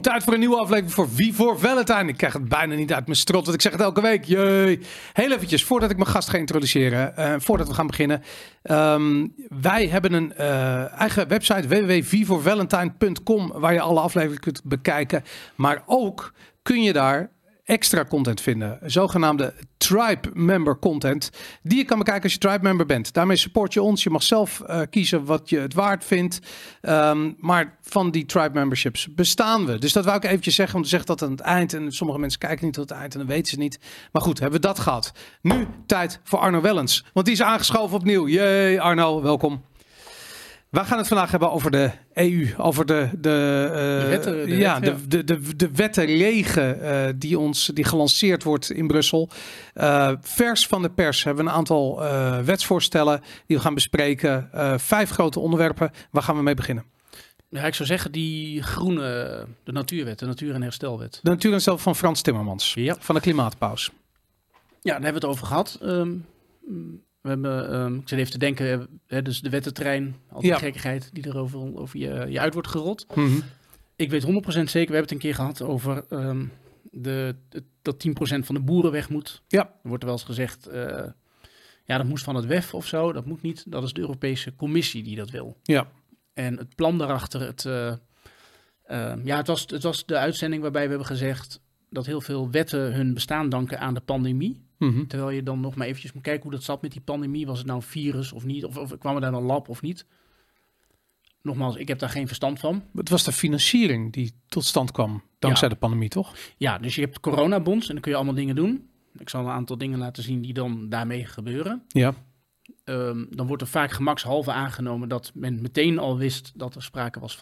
tijd voor een nieuwe aflevering voor Wie voor Valentine. Ik krijg het bijna niet uit mijn strot, want ik zeg het elke week. Jee. Heel eventjes, voordat ik mijn gast ga introduceren, voordat we gaan beginnen. Wij hebben een eigen website, www.vievoorvalentine.com, waar je alle afleveringen kunt bekijken. Maar ook kun je daar extra content vinden. Zogenaamde Tribe Member content. Die je kan bekijken als je Tribe Member bent. Daarmee support je ons. Je mag zelf kiezen wat je het waard vindt. Maar van die Tribe Memberships bestaan we. Dus dat wou ik eventjes zeggen. Want we zeggen dat aan het eind. En sommige mensen kijken niet tot het eind. En dan weten ze niet. Maar goed, hebben we dat gehad. Nu tijd voor Arno Wellens. Want die is aangeschoven opnieuw. Jee, Arno, welkom. We gaan het vandaag hebben over de EU, over de wettenregen die gelanceerd wordt in Brussel. Vers van de pers hebben we een aantal wetsvoorstellen die we gaan bespreken. 5 grote onderwerpen. Waar gaan we mee beginnen? Ja, ik zou zeggen die groene, de natuurwet, de natuur- en herstelwet. De natuur en herstel van Frans Timmermans, van de Klimaatpaus. Ja, daar hebben we het over gehad. We hebben, ik zit even te denken, dus de wettentrein, al die gekkigheid die er over je uit wordt gerold. Mm-hmm. Ik weet 100% zeker, we hebben het een keer gehad over dat 10% van de boeren weg moet. Ja. Er wordt er wel eens gezegd, dat moest van het WEF of zo, dat moet niet. Dat is de Europese Commissie die dat wil. Ja. En het plan daarachter, het was de uitzending waarbij we hebben gezegd dat heel veel wetten hun bestaan danken aan de pandemie. Mm-hmm. Terwijl je dan nog maar eventjes moet kijken hoe dat zat met die pandemie. Was het nou een virus of niet? Of kwam er daar een lab of niet? Nogmaals, ik heb daar geen verstand van. Het was de financiering die tot stand kwam dankzij de pandemie, toch? Ja, dus je hebt coronabonds en dan kun je allemaal dingen doen. Ik zal een aantal dingen laten zien die dan daarmee gebeuren. Ja. Dan wordt er vaak gemakshalve aangenomen dat men meteen al wist dat er sprake was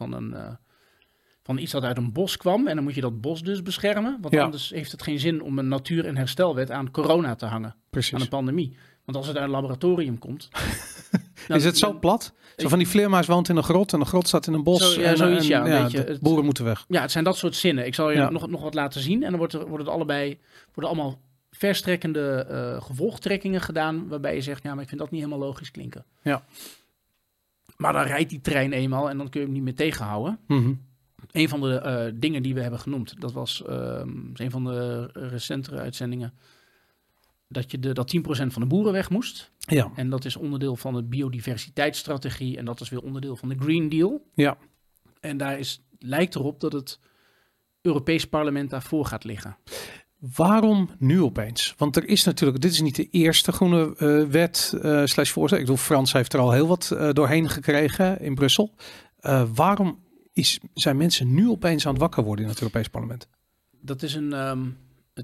van iets dat uit een bos kwam. En dan moet je dat bos dus beschermen. Want anders heeft het geen zin om een natuur- en herstelwet aan corona te hangen. Precies. Aan een pandemie. Want als het uit een laboratorium komt... is het zo plat? Zo van die vleermuis woont in een grot en de grot staat in een bos. Zoiets, een beetje. Boeren moeten weg. Ja, het zijn dat soort zinnen. Ik zal je nog wat laten zien. En dan worden allemaal verstrekkende gevolgtrekkingen gedaan. Waarbij je zegt, maar ik vind dat niet helemaal logisch klinken. Ja. Maar dan rijdt die trein eenmaal en dan kun je hem niet meer tegenhouden. Mm-hmm. Een van de dingen die we hebben genoemd, dat was een van de recentere uitzendingen, dat 10% van de boeren weg moest. Ja. En dat is onderdeel van de biodiversiteitsstrategie en dat is weer onderdeel van de Green Deal. Ja. En lijkt erop dat het Europees Parlement daarvoor gaat liggen. Waarom nu opeens? Want er is natuurlijk, dit is niet de eerste groene wet / voorstel. Ik bedoel, Frans heeft er al heel wat doorheen gekregen in Brussel. Waarom zijn mensen nu opeens aan het wakker worden in het Europees Parlement? Dat is een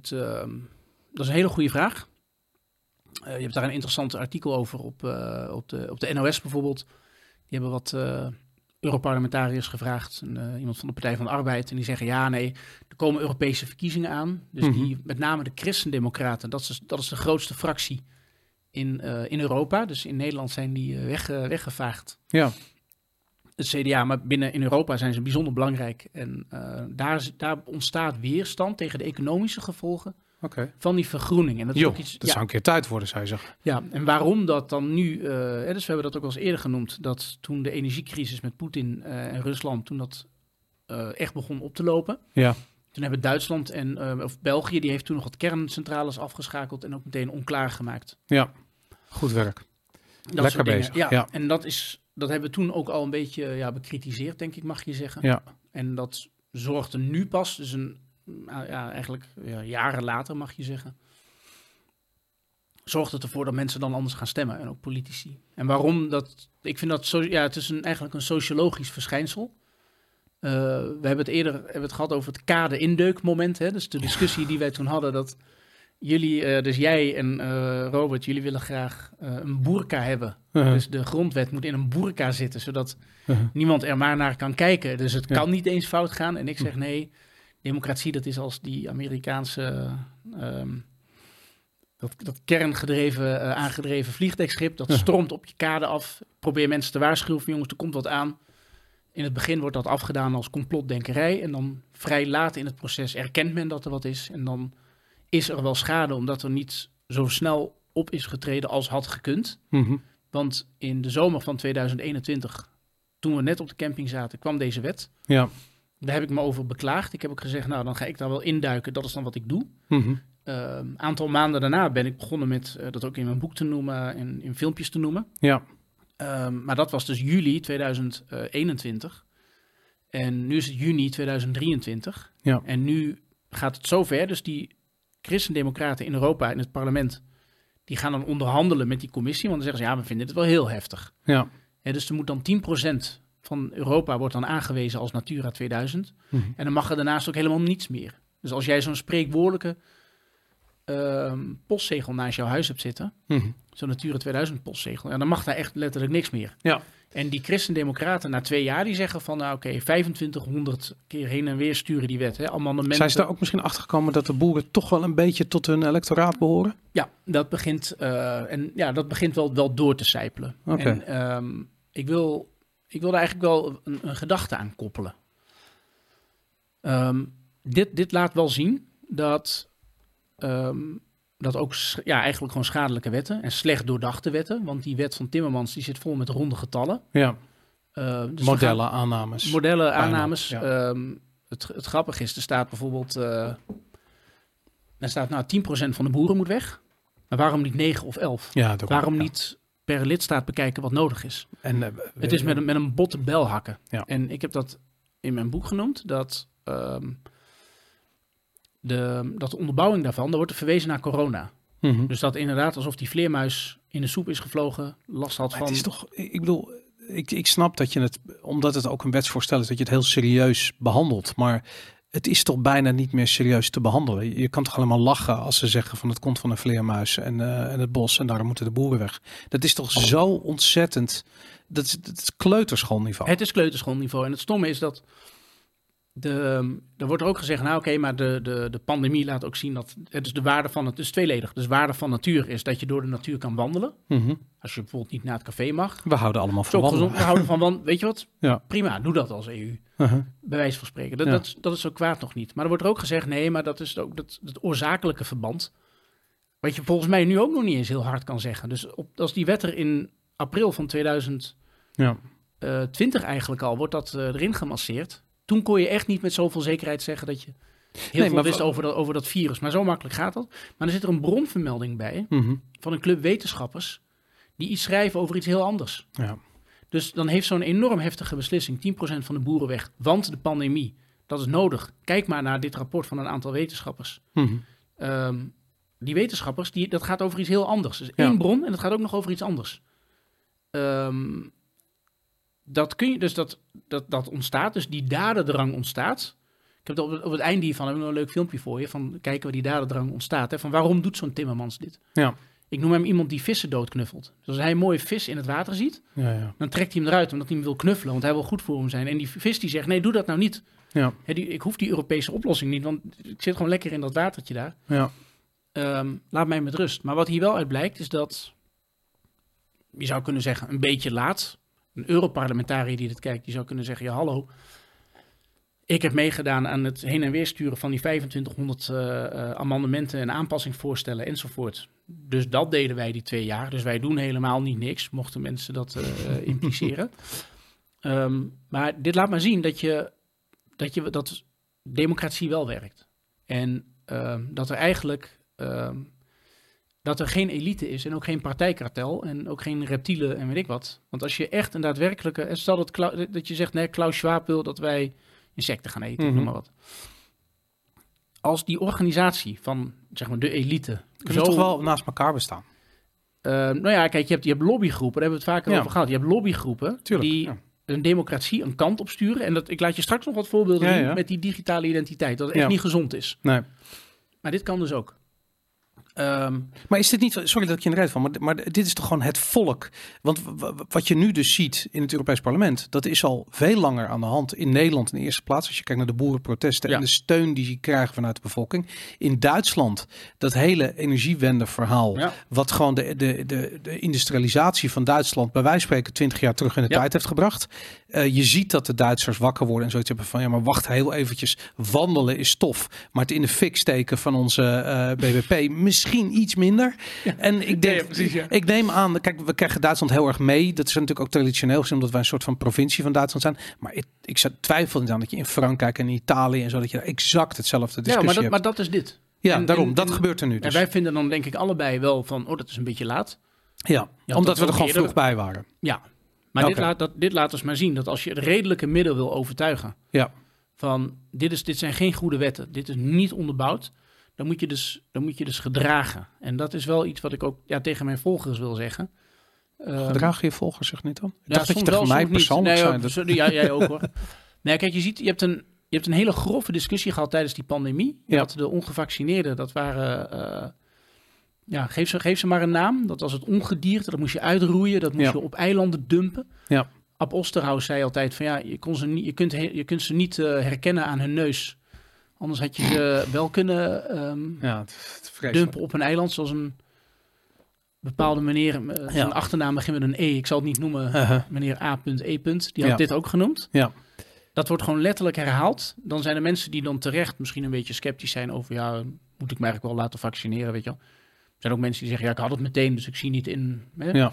hele goede vraag. Je hebt daar een interessant artikel over op de NOS bijvoorbeeld. Die hebben wat Europarlementariërs gevraagd. Iemand van de Partij van de Arbeid. En die zeggen, er komen Europese verkiezingen aan. Dus die, met name de Christendemocraten, dat is de grootste fractie in Europa. Dus in Nederland zijn die weggevaagd. Ja. Het CDA, maar in Europa zijn ze bijzonder belangrijk. En daar ontstaat weerstand tegen de economische gevolgen van die vergroening. En dat is ook iets, zou een keer tijd worden, zou je zeggen. Ja, en waarom dat dan nu... dus we hebben dat ook wel eens eerder genoemd, dat toen de energiecrisis met Poetin en Rusland, toen dat echt begon op te lopen. Ja. Toen hebben Duitsland of België, die heeft toen nog wat kerncentrales afgeschakeld en ook meteen onklaar gemaakt. Ja, goed werk. Lekker bezig. Ja, en dat hebben we toen ook al een beetje bekritiseerd, denk ik, mag je zeggen. Ja. En dat zorgde nu pas, dus eigenlijk jaren later, mag je zeggen, zorgt het ervoor dat mensen dan anders gaan stemmen en ook politici. En waarom? Ik vind dat het is eigenlijk een sociologisch verschijnsel. We hebben het gehad over het kade-indeukmoment. Dus de discussie die wij toen hadden, dat jullie, dus jij en Robert, jullie willen graag een boerka hebben. Uh-huh. Dus de grondwet moet in een boerka zitten, zodat niemand er maar naar kan kijken. Dus het kan niet eens fout gaan. En ik zeg nee, democratie, dat is als die Amerikaanse dat kerngedreven, aangedreven vliegdekschip. Dat stormt op je kade af. Probeer mensen te waarschuwen van jongens, er komt wat aan. In het begin wordt dat afgedaan als complotdenkerij. En dan vrij laat in het proces erkent men dat er wat is. En dan is er wel schade omdat er niet zo snel op is getreden als had gekund. Mm-hmm. Want in de zomer van 2021, toen we net op de camping zaten, kwam deze wet. Ja. Daar heb ik me over beklaagd. Ik heb ook gezegd, nou, dan ga ik daar wel induiken. Dat is dan wat ik doe. Aantal maanden daarna ben ik begonnen met dat ook in mijn boek te noemen en in filmpjes te noemen. Ja. Maar dat was dus juli 2021. En nu is het juni 2023. Ja. En nu gaat het zover. Dus die christendemocraten in Europa in het parlement, die gaan dan onderhandelen met die commissie. Want dan zeggen ze, ja, we vinden dit wel heel heftig. Ja. Dus er moet dan 10% van Europa wordt dan aangewezen als Natura 2000. En dan mag er daarnaast ook helemaal niets meer. Dus als jij zo'n spreekwoordelijke postzegel naast jouw huis hebt zitten, zo'n Natura 2000 postzegel, dan mag daar echt letterlijk niks meer. Ja. En die christendemocraten na 2 jaar, die zeggen van, nou oké, 2500 keer heen en weer sturen die wet. Amendementen. Zijn ze daar ook misschien achter gekomen dat de boeren toch wel een beetje tot hun electoraat behoren? Ja, dat begint, dat begint wel door te sijpelen. Okay. En ik wil daar eigenlijk wel een gedachte aan koppelen. Dit laat wel zien dat ook eigenlijk gewoon schadelijke wetten en slecht doordachte wetten, want die wet van Timmermans die zit vol met ronde getallen. Ja. Dus modellen, aannames. Modellen, aannames. Ja. Het grappige is, er staat bijvoorbeeld, er staat 10% van de boeren moet weg. Maar waarom niet 9 of 11? Ja, waarom niet per lidstaat bekijken wat nodig is? En, het is met een botte bel hakken. Ja. En ik heb dat in mijn boek genoemd, dat de onderbouwing daarvan, daar wordt er verwezen naar corona. Dus dat inderdaad alsof die vleermuis in de soep is gevlogen, last had van... Het is toch, ik bedoel, ik snap dat je het, omdat het ook een wetsvoorstel is, dat je het heel serieus behandelt. Maar het is toch bijna niet meer serieus te behandelen. Je kan toch allemaal lachen als ze zeggen van het komt van een vleermuis en het bos en daarom moeten de boeren weg. Dat is toch zo ontzettend, dat is kleuterschoolniveau. Het is kleuterschoolniveau en het stomme is dat er wordt er ook gezegd, nou oké, maar de pandemie laat ook zien dat het is de waarde van het is tweeledig. Dus waarde van natuur is dat je door de natuur kan wandelen. Als je bijvoorbeeld niet naar het café mag. We houden allemaal van wandelen. We houden van wandelen. Weet je wat? Ja. Prima, doe dat als EU. Bij wijze van spreken. Dat is zo kwaad nog niet. Maar er wordt er ook gezegd, nee, maar dat is ook dat oorzakelijke verband. Wat je volgens mij nu ook nog niet eens heel hard kan zeggen. Dus als die wet er in april van 2020 eigenlijk al wordt dat erin gemasseerd. Toen kon je echt niet met zoveel zekerheid zeggen dat je heel veel wist over dat virus. Maar zo makkelijk gaat dat. Maar er zit er een bronvermelding bij van een club wetenschappers die iets schrijven over iets heel anders. Ja. Dus dan heeft zo'n enorm heftige beslissing 10% van de boeren weg. Want de pandemie, dat is nodig. Kijk maar naar dit rapport van een aantal wetenschappers. Die wetenschappers, dat gaat over iets heel anders. Dus één bron en dat gaat ook nog over iets anders. Dat kun je dus dat ontstaat, dus die dadendrang ontstaat. Ik heb het op het einde hiervan heb ik nog een leuk filmpje voor je van kijken waar die dadendrang ontstaat. Hè, van waarom doet zo'n Timmermans dit? Ja. Ik noem hem iemand die vissen doodknuffelt. Dus als hij een mooie vis in het water ziet, dan trekt hij hem eruit omdat hij hem wil knuffelen, want hij wil goed voor hem zijn. En die vis die zegt, nee, doe dat nou niet. Ja. Ik hoef die Europese oplossing niet, want ik zit gewoon lekker in dat watertje daar. Ja. Laat mij met rust. Maar wat hier wel uit blijkt is dat, je zou kunnen zeggen, een beetje laat. Een Europarlementariër die dit kijkt, die zou kunnen zeggen, ja hallo, ik heb meegedaan aan het heen en weer sturen van die 2500 amendementen en aanpassingsvoorstellen enzovoort. Dus dat deden wij die 2 jaar. Dus wij doen helemaal niet niks, mochten mensen dat impliceren. Maar dit laat maar zien dat democratie wel werkt. En dat er eigenlijk dat er geen elite is en ook geen partijkartel en ook geen reptielen en weet ik wat. Want als je echt een daadwerkelijke... Stel dat je zegt, nee, Klaus Schwab wil dat wij insecten gaan eten, noem maar wat. Als die organisatie van, zeg maar, de elite... Kunnen toch wel naast elkaar bestaan? Kijk, je hebt lobbygroepen, daar hebben we het vaker over gehad. Je hebt lobbygroepen die een democratie een kant op sturen. En ik laat je straks nog wat voorbeelden zien met die digitale identiteit. Dat het echt niet gezond is. Nee. Maar dit kan dus ook. Maar is dit niet, sorry dat ik je in de rij van, maar dit is toch gewoon het volk? Want wat je nu dus ziet in het Europees Parlement, dat is al veel langer aan de hand in Nederland in de eerste plaats. Als je kijkt naar de boerenprotesten en de steun die ze krijgen vanuit de bevolking. In Duitsland, dat hele energiewendeverhaal, wat gewoon de industrialisatie van Duitsland bij wijze van spreken 20 jaar terug in de tijd heeft gebracht. Je ziet dat de Duitsers wakker worden en zoiets hebben van, ja maar wacht heel eventjes, wandelen is tof, maar het in de fik steken van onze BBP, misschien iets minder. Ja. En ik denk, precies, ik neem aan, kijk, we krijgen Duitsland heel erg mee. Dat is natuurlijk ook traditioneel gezien, omdat wij een soort van provincie van Duitsland zijn. Maar ik zou twijfel niet aan dat je in Frankrijk en in Italië en zo, dat je exact hetzelfde discussie hebt. Maar dat is dit. Ja, dat gebeurt er nu dus. En wij vinden dan denk ik allebei wel van, dat is een beetje laat. Ja, omdat we er gewoon vroeg bij waren. Ja, maar dit laat dus maar zien dat als je het redelijke middel wil overtuigen. Ja. Van, dit zijn geen goede wetten. Dit is niet onderbouwd. Dan moet je dus gedragen. En dat is wel iets wat ik ook tegen mijn volgers wil zeggen. Gedragen je volgers zich niet dan? Ik dacht dat je tegen mij persoonlijk zei. Ja, jij ook hoor. Nee, kijk, je hebt een hele grove discussie gehad tijdens die pandemie. Je had de ongevaccineerden, dat waren... geef ze maar een naam. Dat was het ongedierte, dat moest je uitroeien. Dat moest je op eilanden dumpen. Ja. Ab Osterhaus zei altijd van je kunt ze niet herkennen aan hun neus. Anders had je ze wel kunnen dumpen op een eiland, zoals een bepaalde meneer, zijn achternaam begint met een E, ik zal het niet noemen, meneer A.E. Die had dit ook genoemd. Ja. Dat wordt gewoon letterlijk herhaald. Dan zijn er mensen die dan terecht misschien een beetje sceptisch zijn over, moet ik me eigenlijk wel laten vaccineren, weet je wel. Er zijn ook mensen die zeggen, ik had het meteen, dus ik zie niet in. Hè? Ja.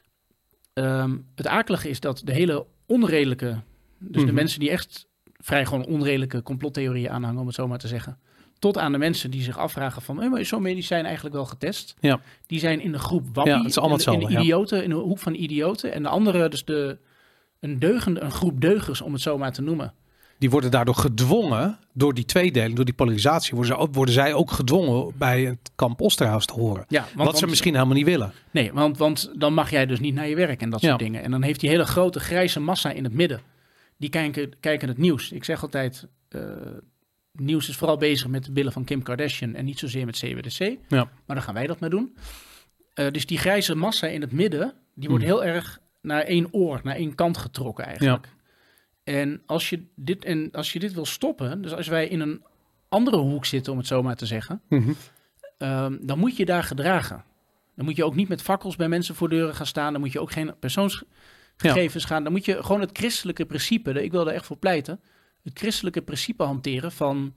Het akelige is dat de hele onredelijke, dus de mensen die echt vrij gewoon onredelijke complottheorieën aanhangen, om het zo maar te zeggen, tot aan de mensen die zich afvragen van, maar is zo'n medicijn eigenlijk wel getest? Ja. Die zijn in de groep wappie, het is allemaal in de idioten, in de hoek van idioten. En de andere, dus een groep deugers, om het zo maar te noemen. Die worden daardoor gedwongen, door die tweedeling, door die polarisatie, worden zij ook gedwongen bij het kamp Osterhaus te horen. Ja, wat ze misschien helemaal niet willen. Nee, want dan mag jij dus niet naar je werk en dat soort dingen. En dan heeft die hele grote grijze massa in het midden. Die kijken het nieuws. Ik zeg altijd, nieuws is vooral bezig met de billen van Kim Kardashian en niet zozeer met CBDC. Ja. Maar dan gaan wij dat maar doen. Dus die grijze massa in het midden, die wordt heel erg naar één kant getrokken eigenlijk. Ja. En als je dit wil stoppen, dus als wij in een andere hoek zitten, om het zo maar te zeggen, dan moet je daar gedragen. Dan moet je ook niet met fakkels bij mensen voor deuren gaan staan. Dan moet je ook geen persoonsgegevens gaan. Dan moet je gewoon het christelijke principe, ik wil er echt voor pleiten, het christelijke principe hanteren van,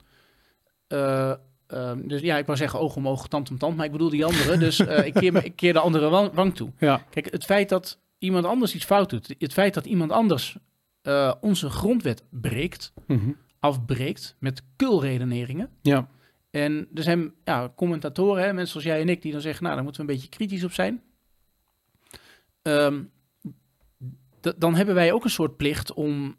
dus ik wou zeggen oog om oog, tand om tand, maar ik bedoel die andere. Dus ik keer de andere wang toe. Ja. Kijk, het feit dat iemand anders iets fout doet, het feit dat iemand anders onze grondwet afbreekt met kulredeneringen. Ja. En er zijn commentatoren, mensen zoals jij en ik, die dan zeggen, daar moeten we een beetje kritisch op zijn. Dan hebben wij ook een soort plicht om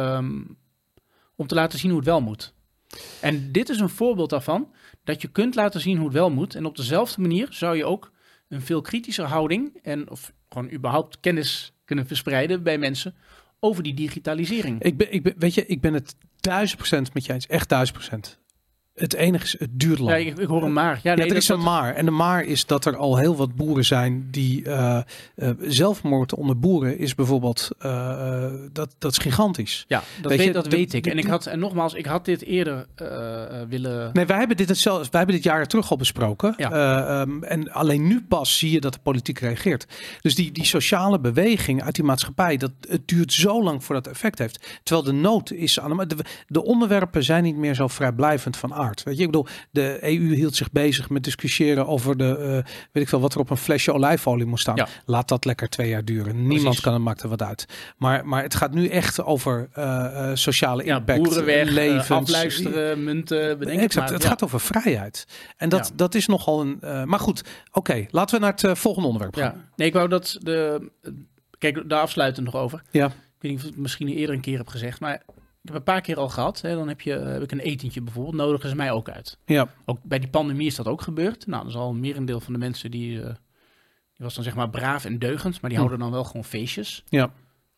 te laten zien hoe het wel moet. En dit is een voorbeeld daarvan, dat je kunt laten zien hoe het wel moet. En op dezelfde manier zou je ook een veel kritischer houding of gewoon überhaupt kennis kunnen verspreiden bij mensen over die digitalisering. Ik ben het 1000% met je eens. Echt 1000%. Het enige is, het duurt lang. Ja, ik hoor een maar. Ja, er is een maar. En de maar is dat er al heel wat boeren zijn die zelfmoord onder boeren is bijvoorbeeld, dat is gigantisch. Ja, dat weet ik. Ik had dit eerder willen... Nee, wij hebben dit jaar terug al besproken. Ja. En alleen nu pas zie je dat de politiek reageert. Dus die sociale beweging uit die maatschappij, het duurt zo lang voordat het effect heeft. Terwijl de nood is aan de onderwerpen zijn niet meer zo vrijblijvend van aard. Weet je, ik bedoel, de EU hield zich bezig met discussiëren over weet ik veel, wat er op een flesje olijfolie moet staan. Ja. Laat dat lekker 2 jaar duren. Niemand maakt er wat uit. Maar het gaat nu echt over sociale impact, boeren weg, levens, afluisteren, munten, bedenken. Exact. Het gaat over vrijheid. En dat is nogal een... maar goed, oké, laten we naar het volgende onderwerp gaan. Ja. Nee, ik wou dat kijk, daar afsluitend nog over. Ja. Ik weet niet of ik het misschien eerder een keer heb gezegd, maar ik heb een paar keer al gehad. Hè, dan heb ik een etentje bijvoorbeeld. Nodigen ze mij ook uit. Ja. Ook bij die pandemie is dat ook gebeurd. Nou, dat is al een merendeel van de mensen die was dan zeg maar braaf en deugend. Maar die houden dan wel gewoon feestjes. Ja.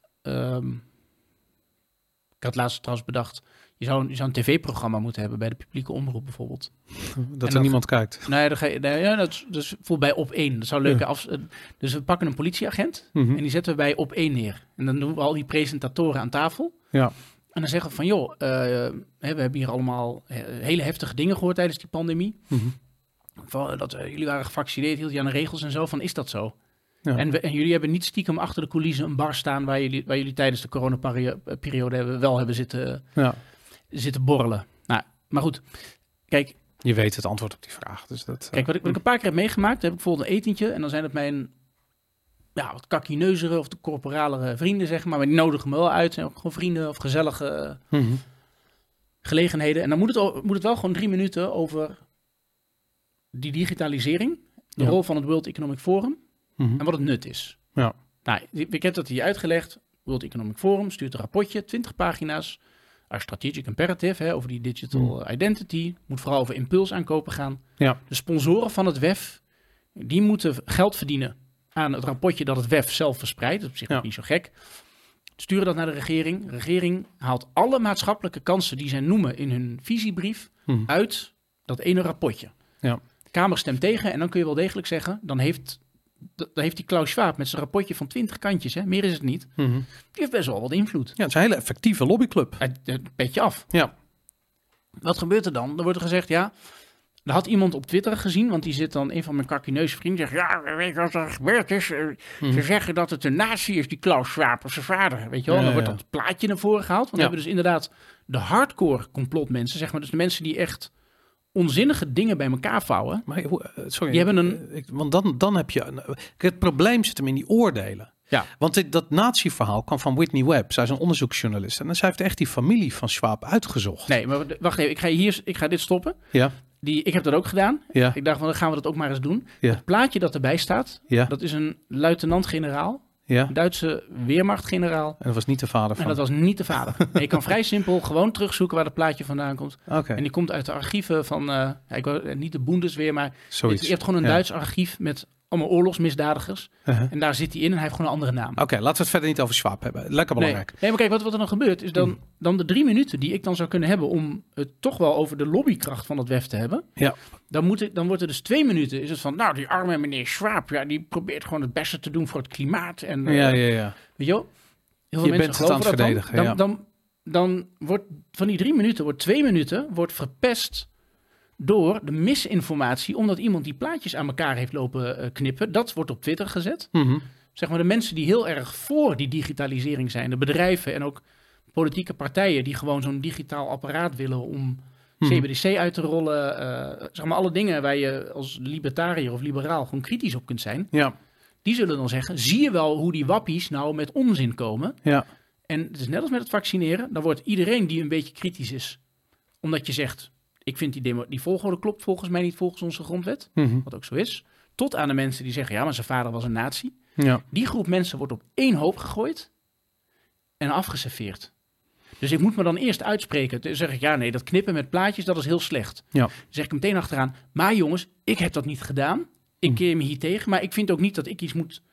Ik had laatst trouwens bedacht, je zou een tv-programma moeten hebben bij de publieke omroep bijvoorbeeld. Dat er niemand kijkt. Nee, dat is bij Op1. Dat zou leuk Dus we pakken een politieagent en die zetten we bij Op1 neer. En dan doen we al die presentatoren aan tafel. Ja. En dan zeggen we van, joh, we hebben hier allemaal hele heftige dingen gehoord tijdens die pandemie. Dat jullie waren gevaccineerd, hield je aan de regels en zo. Van, is dat zo? Ja. En jullie hebben niet stiekem achter de coulissen een bar staan waar jullie tijdens de coronaperiode wel hebben zitten borrelen. Nou, maar goed, kijk, Je weet het antwoord op die vraag. Dus dat, Kijk, wat ik een paar keer heb meegemaakt, heb ik bijvoorbeeld een etentje. En dan zijn het mijn wat kakkineuzere of de corporalere vrienden, zeg maar. Maar die nodigen me wel uit. Zijn ook gewoon vrienden of gezellige gelegenheden. En dan moet het wel gewoon 3 minuten over die digitalisering. De rol van het World Economic Forum. En wat het nut is. Ja. Nou, ik heb dat hier uitgelegd. World Economic Forum stuurt een rapportje, 20 pagina's. Our strategic imperative, over die digital identity. Moet vooral over impulsaankopen gaan. Ja. De sponsoren van het WEF, die moeten geld verdienen aan het rapportje dat het WEF zelf verspreidt. Dat is op zich ook niet zo gek. Sturen dat naar de regering. De regering haalt alle maatschappelijke kansen die zij noemen in hun visiebrief uit dat ene rapportje. Ja. De Kamer stemt tegen en dan kun je wel degelijk zeggen, dan heeft die Klaus Schwab met zijn rapportje van 20 kantjes, meer is het niet, die heeft best wel wat invloed. Ja, het is een hele effectieve lobbyclub. Het petje af. Ja. Wat gebeurt er dan? Er wordt er gezegd, er had iemand op Twitter gezien, want die zit dan, een van mijn kakkineuze vrienden, zegt, weet je wat er gebeurd is? Ze zeggen dat het een nazi is, die Klaus Schwab, of zijn vader, weet je wel. Dan wordt dat plaatje naar voren gehaald, want we hebben dus inderdaad de hardcore complotmensen, zeg maar, dus de mensen die echt onzinnige dingen bij elkaar vouwen. Maar sorry, die hebben want dan heb je het probleem zit hem in die oordelen. Ja. Want dat nazi-verhaal kwam van Whitney Webb. Zij is een onderzoeksjournalist en zij heeft echt die familie van Schwab uitgezocht. Nee, maar wacht even, ik ga dit stoppen. Ja. Ik heb dat ook gedaan. Ja. Ik dacht, dan gaan we dat ook maar eens doen. Ja. Het plaatje dat erbij staat, dat is een luitenant-generaal. Ja. Een Duitse Weermacht-generaal. En dat was niet de vader van. En dat was niet de vader. Nee, je kan vrij simpel gewoon terugzoeken waar het plaatje vandaan komt. Okay. En die komt uit de archieven van, ik wil niet de Bundesweer, maar je hebt gewoon een Duits archief met allemaal oorlogsmisdadigers. En daar zit hij in en hij heeft gewoon een andere naam. Oké, laten we het verder niet over Schwab hebben. Lekker belangrijk. Nee, maar kijk, wat er dan gebeurt is dan de 3 minuten die ik dan zou kunnen hebben om het toch wel over de lobbykracht van het WEF te hebben. Ja. Dan wordt er dus 2 minuten is het van, nou, die arme meneer Schwab, die probeert gewoon het beste te doen voor het klimaat. En, ja. Weet je wel? Heel veel je bent het aan het verdedigen. Dan wordt van die 3 minuten, wordt 2 minuten verpest door de misinformatie, omdat iemand die plaatjes aan elkaar heeft lopen knippen. Dat wordt op Twitter gezet. Zeg maar de mensen die heel erg voor die digitalisering zijn, de bedrijven en ook politieke partijen die gewoon zo'n digitaal apparaat willen om CBDC uit te rollen. Zeg maar alle dingen waar je als libertariër of liberaal gewoon kritisch op kunt zijn. Ja. Die zullen dan zeggen, zie je wel hoe die wappies nou met onzin komen? Ja. En het is net als met het vaccineren. Dan wordt iedereen die een beetje kritisch is, omdat je zegt, ik vind die volgorde klopt volgens mij niet volgens onze grondwet. Wat ook zo is. Tot aan de mensen die zeggen, ja, maar zijn vader was een nazi. Ja. Die groep mensen wordt op één hoop gegooid en afgeserveerd. Dus ik moet me dan eerst uitspreken. Dan zeg ik, ja, nee, dat knippen met plaatjes, dat is heel slecht. Ja. Dan zeg ik meteen achteraan, maar jongens, ik heb dat niet gedaan. Ik keer me hier tegen, maar ik vind ook niet dat ik iets moet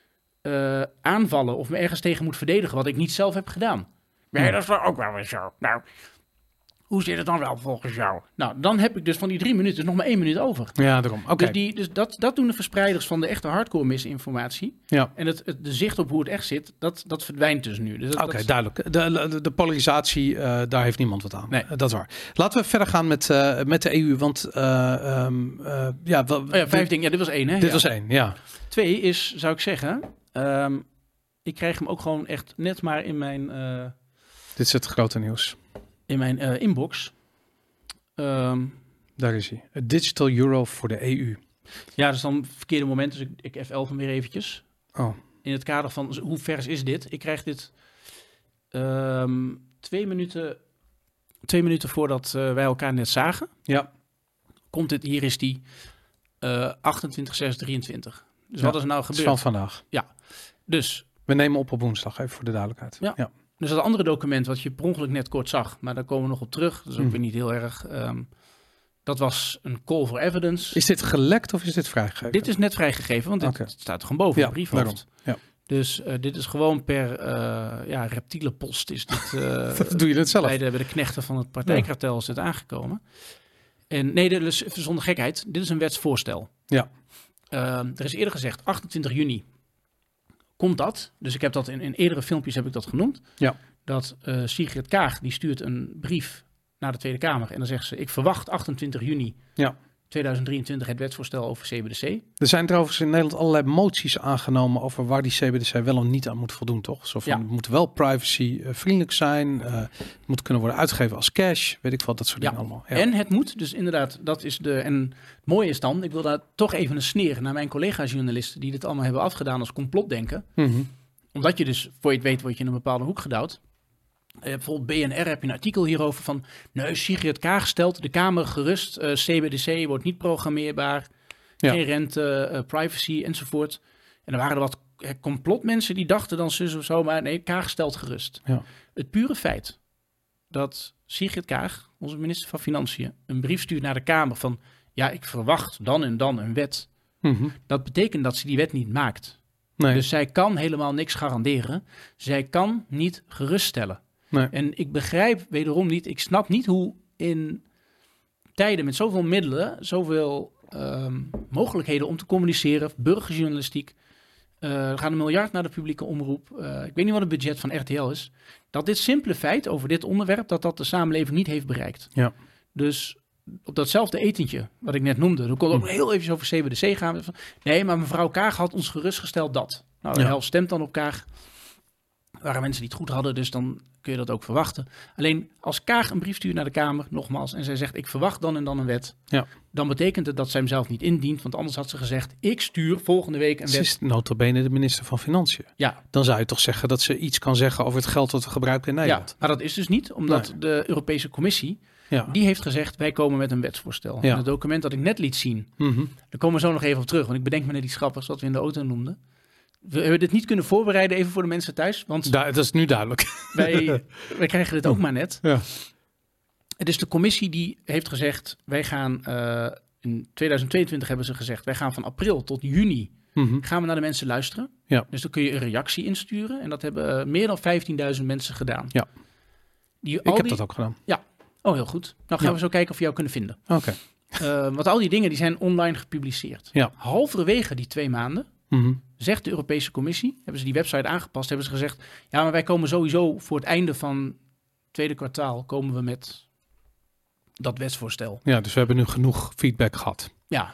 aanvallen of me ergens tegen moet verdedigen wat ik niet zelf heb gedaan. Nee, dat is wel ook wel weer zo. Nou, hoe zit het dan wel volgens jou? Nou, dan heb ik dus van die 3 minuten nog maar 1 minuut over. Ja, daarom. Oké. Dus dat doen de verspreiders van de echte hardcore misinformatie. Ja. En de zicht op hoe het echt zit, dat verdwijnt dus nu. Dus Oké, duidelijk. De polarisatie, daar heeft niemand wat aan. Nee. Dat is waar. Laten we verder gaan met de EU, want 5 dingen. Ja, dit was 1, hè? Dit was 1, ja. 2 is, zou ik zeggen, ik krijg hem ook gewoon echt net maar in mijn... Dit is het grote nieuws. In mijn inbox. Daar is hij. A digital euro voor de EU. Ja, dat is dan het verkeerde moment, dus ik F11 hem weer eventjes. Oh. In het kader van, hoe vers is dit? Ik krijg dit 2 minuten voordat wij elkaar net zagen. Ja. Komt dit, hier is die 28/6/23. Dus wat is er nou gebeurd? Van vandaag. Ja, dus... We nemen op woensdag, even voor de duidelijkheid. Ja. Dus dat andere document wat je per ongeluk net kort zag, maar daar komen we nog op terug. Dat is ook weer niet heel erg... dat was een call for evidence. Is dit gelekt of is dit vrijgegeven? Dit is net vrijgegeven, want dit staat gewoon boven de briefhoofd. Ja. Dus dit is gewoon per reptiele post is dit... Doe je het zelf? Bij de knechten van het partijkartel is dit aangekomen. En nee, dus zonder gekheid, dit is een wetsvoorstel. Ja. Er is eerder gezegd, 28 juni komt dat. Dus ik heb dat in eerdere filmpjes heb ik dat genoemd. Ja. Dat Sigrid Kaag, die stuurt een brief naar de Tweede Kamer. En dan zegt ze, ik verwacht 28 juni 2023 het wetsvoorstel over CBDC. Er zijn trouwens in Nederland allerlei moties aangenomen over waar die CBDC wel of niet aan moet voldoen, toch? Zo van, het moet wel privacy vriendelijk zijn. Het moet kunnen worden uitgegeven als cash. Weet ik wat, dat soort dingen allemaal. Ja. En het moet, dus inderdaad, dat is en het mooie is dan, ik wil daar toch even een sneer naar mijn collega-journalisten die dit allemaal hebben afgedaan als complotdenken. Omdat je dus, voor je het weet, word je in een bepaalde hoek gedouwd. Bijvoorbeeld BNR heb je een artikel hierover van... Nee, Sigrid Kaag stelt de Kamer gerust. CBDC wordt niet programmeerbaar. Geen rente, privacy enzovoort. En er waren er wat complotmensen die dachten dan zus of zo... maar nee, Kaag stelt gerust. Ja. Het pure feit dat Sigrid Kaag, onze minister van Financiën... een brief stuurt naar de Kamer van... ja, ik verwacht dan en dan een wet. Dat betekent dat ze die wet niet maakt. Nee. Dus zij kan helemaal niks garanderen. Zij kan niet geruststellen. Nee. En ik begrijp wederom niet, ik snap niet hoe in tijden met zoveel middelen, zoveel mogelijkheden om te communiceren, burgerjournalistiek, er gaat $1 miljard naar de publieke omroep, ik weet niet wat het budget van RTL is, dat dit simpele feit over dit onderwerp, dat de samenleving niet heeft bereikt. Ja. Dus op datzelfde etentje, wat ik net noemde, dan kon ook heel even over CBDC gaan. Nee, maar mevrouw Kaag had ons gerustgesteld dat. Nou, de helft stemt dan op Kaag. Er waren mensen die het goed hadden, dus dan kun je dat ook verwachten. Alleen als Kaag een brief stuurt naar de Kamer, nogmaals, en zij zegt ik verwacht dan en dan een wet, dan betekent het dat zij hem zelf niet indient, want anders had ze gezegd ik stuur volgende week een wet. Ze is nota bene de minister van Financiën. Ja. Dan zou je toch zeggen dat ze iets kan zeggen over het geld dat we gebruiken in Nederland. Ja, maar dat is dus niet, omdat de Europese Commissie, die heeft gezegd wij komen met een wetsvoorstel. Ja. En het document dat ik net liet zien, daar komen we zo nog even op terug, want ik bedenk me net iets grappigs wat we in de auto noemden. We hebben dit niet kunnen voorbereiden, even voor de mensen thuis. Want dat is nu duidelijk. Wij krijgen dit ook maar net. Ja. Het is de commissie die heeft gezegd, wij gaan in 2022 hebben ze gezegd, wij gaan van april tot juni gaan we naar de mensen luisteren. Ja. Dus dan kun je een reactie insturen. En dat hebben meer dan 15.000 mensen gedaan. Ja. Ik heb dat ook gedaan. Ja. Oh, heel goed. Nou gaan we zo kijken of we jou kunnen vinden. Oké. Want al die dingen die zijn online gepubliceerd. Ja. Halverwege die 2 maanden zegt de Europese Commissie, hebben ze die website aangepast, hebben ze gezegd, ja, maar wij komen sowieso voor het einde van het tweede kwartaal komen we met dat wetsvoorstel. Ja, dus we hebben nu genoeg feedback gehad. Ja.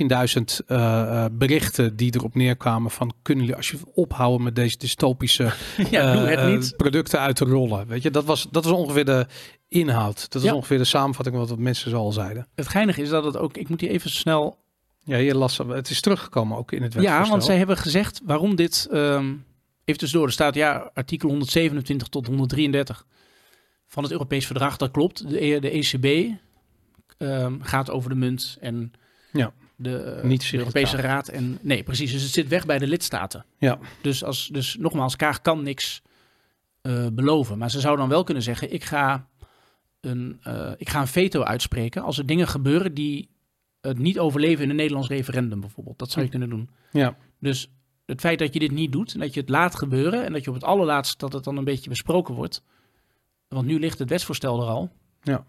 15.000 berichten die erop neerkwamen van kunnen jullie alsjeblieft ophouden met deze dystopische producten uit te rollen. Weet je, dat was ongeveer de inhoud. Dat was ongeveer de samenvatting wat mensen zo al zeiden. Het geinige is dat het ook, ik moet hier even snel... Ja, je las, het is teruggekomen ook in het wetsvoorstel. Ja, want zij hebben gezegd waarom dit... even tussendoor, er staat artikel 127 tot 133 van het Europees Verdrag. Dat klopt. De ECB gaat over de munt en de Europese Raad. Nee, precies. Dus het zit weg bij de lidstaten. Ja. Dus nogmaals, Kaag kan niks beloven. Maar ze zou dan wel kunnen zeggen, ik ga een veto uitspreken als er dingen gebeuren die... het niet overleven in een Nederlands referendum bijvoorbeeld. Dat zou je kunnen doen. Ja. Dus het feit dat je dit niet doet en dat je het laat gebeuren en dat je op het allerlaatst dat het dan een beetje besproken wordt. Want nu ligt het wetsvoorstel er al. Ja.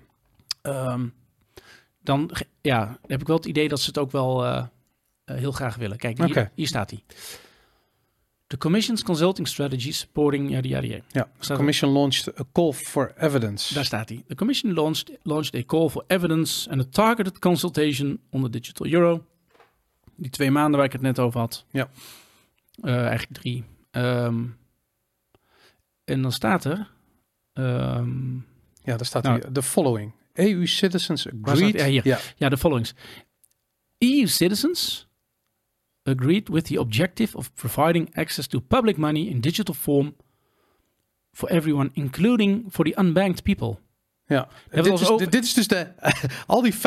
Dan heb ik wel het idee dat ze het ook wel heel graag willen. Kijk, hier staat hij. The Commission's consulting strategy supporting yada yada yada. Ja, the Commission launched a call for evidence. Daar staat hij. The Commission launched a call for evidence and a targeted consultation on the digital euro. Die 2 maanden waar ik het net over had. Ja. Eigenlijk 3. En dan staat er... daar staat hier. The following. EU citizens agreed... Ja, the followings. EU citizens... agreed with the objective of providing access to public money in digital form for everyone, including for the unbanked people. Ja, dit is dus al die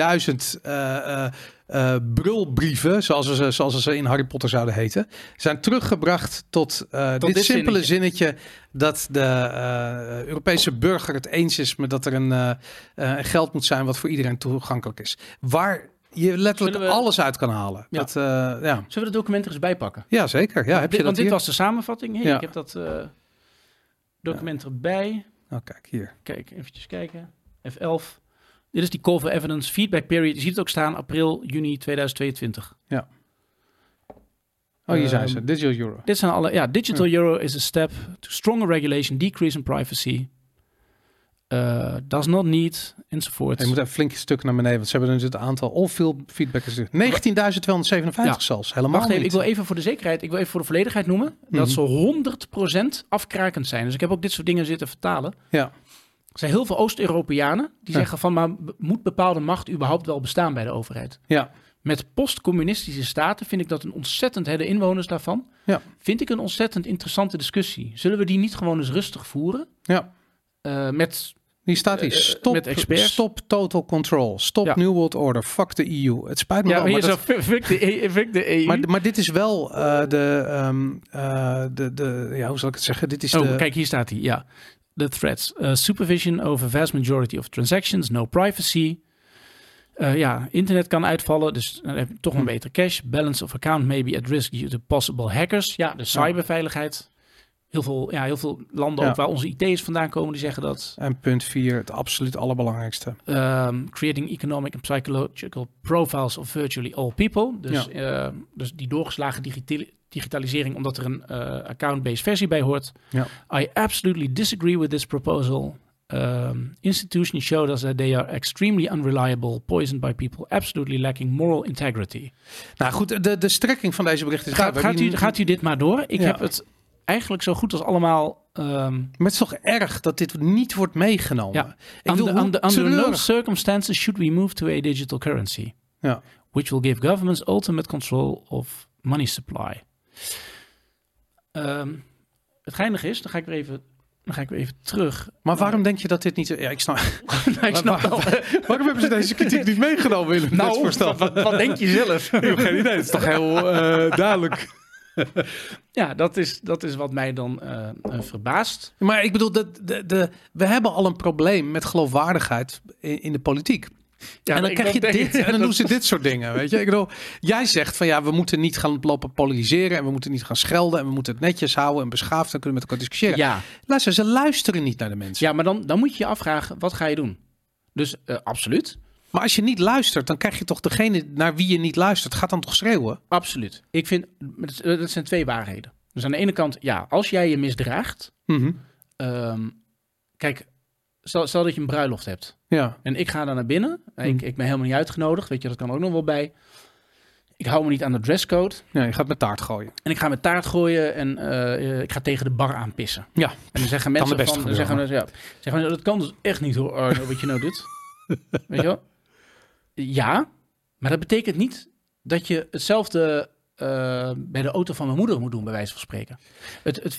15.000 brulbrieven, zoals ze in Harry Potter zouden heten, zijn teruggebracht tot dit simpele zinnetje dat de Europese burger het eens is met dat er een geld moet zijn wat voor iedereen toegankelijk is. Waar je letterlijk alles uit kan halen. Ja. Zullen we de documenten er eens bijpakken? Ja, zeker. Ja, heb je dat want dit hier? was de samenvatting. Ik heb dat document erbij. Nou, kijk hier. Kijk, eventjes kijken. F11. Dit is die call for evidence feedback period. Je ziet het ook staan, april, juni 2022. Ja. Oh, hier zijn ze. Digital Euro. Dit zijn alle... Ja, Digital Euro is a step to stronger regulation, decrease in privacy. does not need, enzovoort. Je moet een flink stuk naar beneden, want ze hebben dus het aantal al veel feedback. 19.257 zelfs, helemaal niet. Ik wil even voor de zekerheid, ik wil even voor de volledigheid noemen, dat ze 100% afkrakend zijn. Dus ik heb ook dit soort dingen zitten vertalen. Ja. Er zijn heel veel Oost-Europeanen die zeggen van, maar moet bepaalde macht überhaupt wel bestaan bij de overheid? Ja. Met postcommunistische staten vind ik dat een ontzettend, de inwoners daarvan, vind ik een ontzettend interessante discussie. Zullen we die niet gewoon eens rustig voeren? Ja. Met... Hier staat hij, stop total control, stop New World Order, fuck de EU. Het spijt me wel, maar fuck de EU. Maar dit is wel hoe zal ik het zeggen? Dit is kijk, hier staat hij, ja. The threats, supervision over vast majority of transactions, no privacy. Internet kan uitvallen, dus dan heb je toch een betere cache. Balance of account may be at risk due to possible hackers. Ja, de cyberveiligheid. Heel veel landen ook waar onze IT's vandaan komen, die zeggen dat. En punt 4, het absoluut allerbelangrijkste. Creating economic and psychological profiles of virtually all people. Dus die doorgeslagen digitalisering, omdat er een account-based versie bij hoort. Ja. I absolutely disagree with this proposal. Institutions show us that they are extremely unreliable, poisoned by people, absolutely lacking moral integrity. Nou goed, de strekking van deze berichten is... Gaat u dit maar door? Ik heb het eigenlijk zo goed als allemaal... Maar het is toch erg dat dit niet wordt meegenomen? Ja. Under no circumstances should we move to a digital currency. Ja. Which will give governments ultimate control of money supply. Het geinige is, dan ga ik weer even terug. Maar waarom denk je dat dit niet... Ja, ik snap... ik snap wel. Waarom hebben ze deze kritiek niet meegenomen, Willem? Wat denk je zelf? Ik heb geen idee. Het is toch heel duidelijk. Ja, dat is wat mij dan verbaast. Maar ik bedoel, we hebben al een probleem met geloofwaardigheid in de politiek. Ja, en dan krijg je dit en dan doen ze dit soort dingen, weet je. Ik bedoel, jij zegt van we moeten niet gaan lopen polariseren en we moeten niet gaan schelden en we moeten het netjes houden en beschaafd en kunnen met elkaar discussiëren. Ja. Luister, ze luisteren niet naar de mensen. Ja, maar dan moet je je afvragen, wat ga je doen? Dus absoluut. Maar als je niet luistert, dan krijg je toch degene naar wie je niet luistert, gaat dan toch schreeuwen? Absoluut. Ik vind, dat zijn twee waarheden. Dus aan de ene kant, als jij je misdraagt, kijk, stel dat je een bruiloft hebt. Ja. En ik ga daar naar binnen. Ik ben helemaal niet uitgenodigd. Weet je, dat kan ook nog wel bij. Ik hou me niet aan de dresscode. Ja, je gaat met taart gooien. En ik ga met taart gooien en ik ga tegen de bar aanpissen. Ja. En dan zeggen mensen zeggen, dat kan dus echt niet hoor, Arno, wat je nou doet. Weet je wel? Ja, maar dat betekent niet dat je hetzelfde bij de auto van mijn moeder moet doen, bij wijze van spreken. Het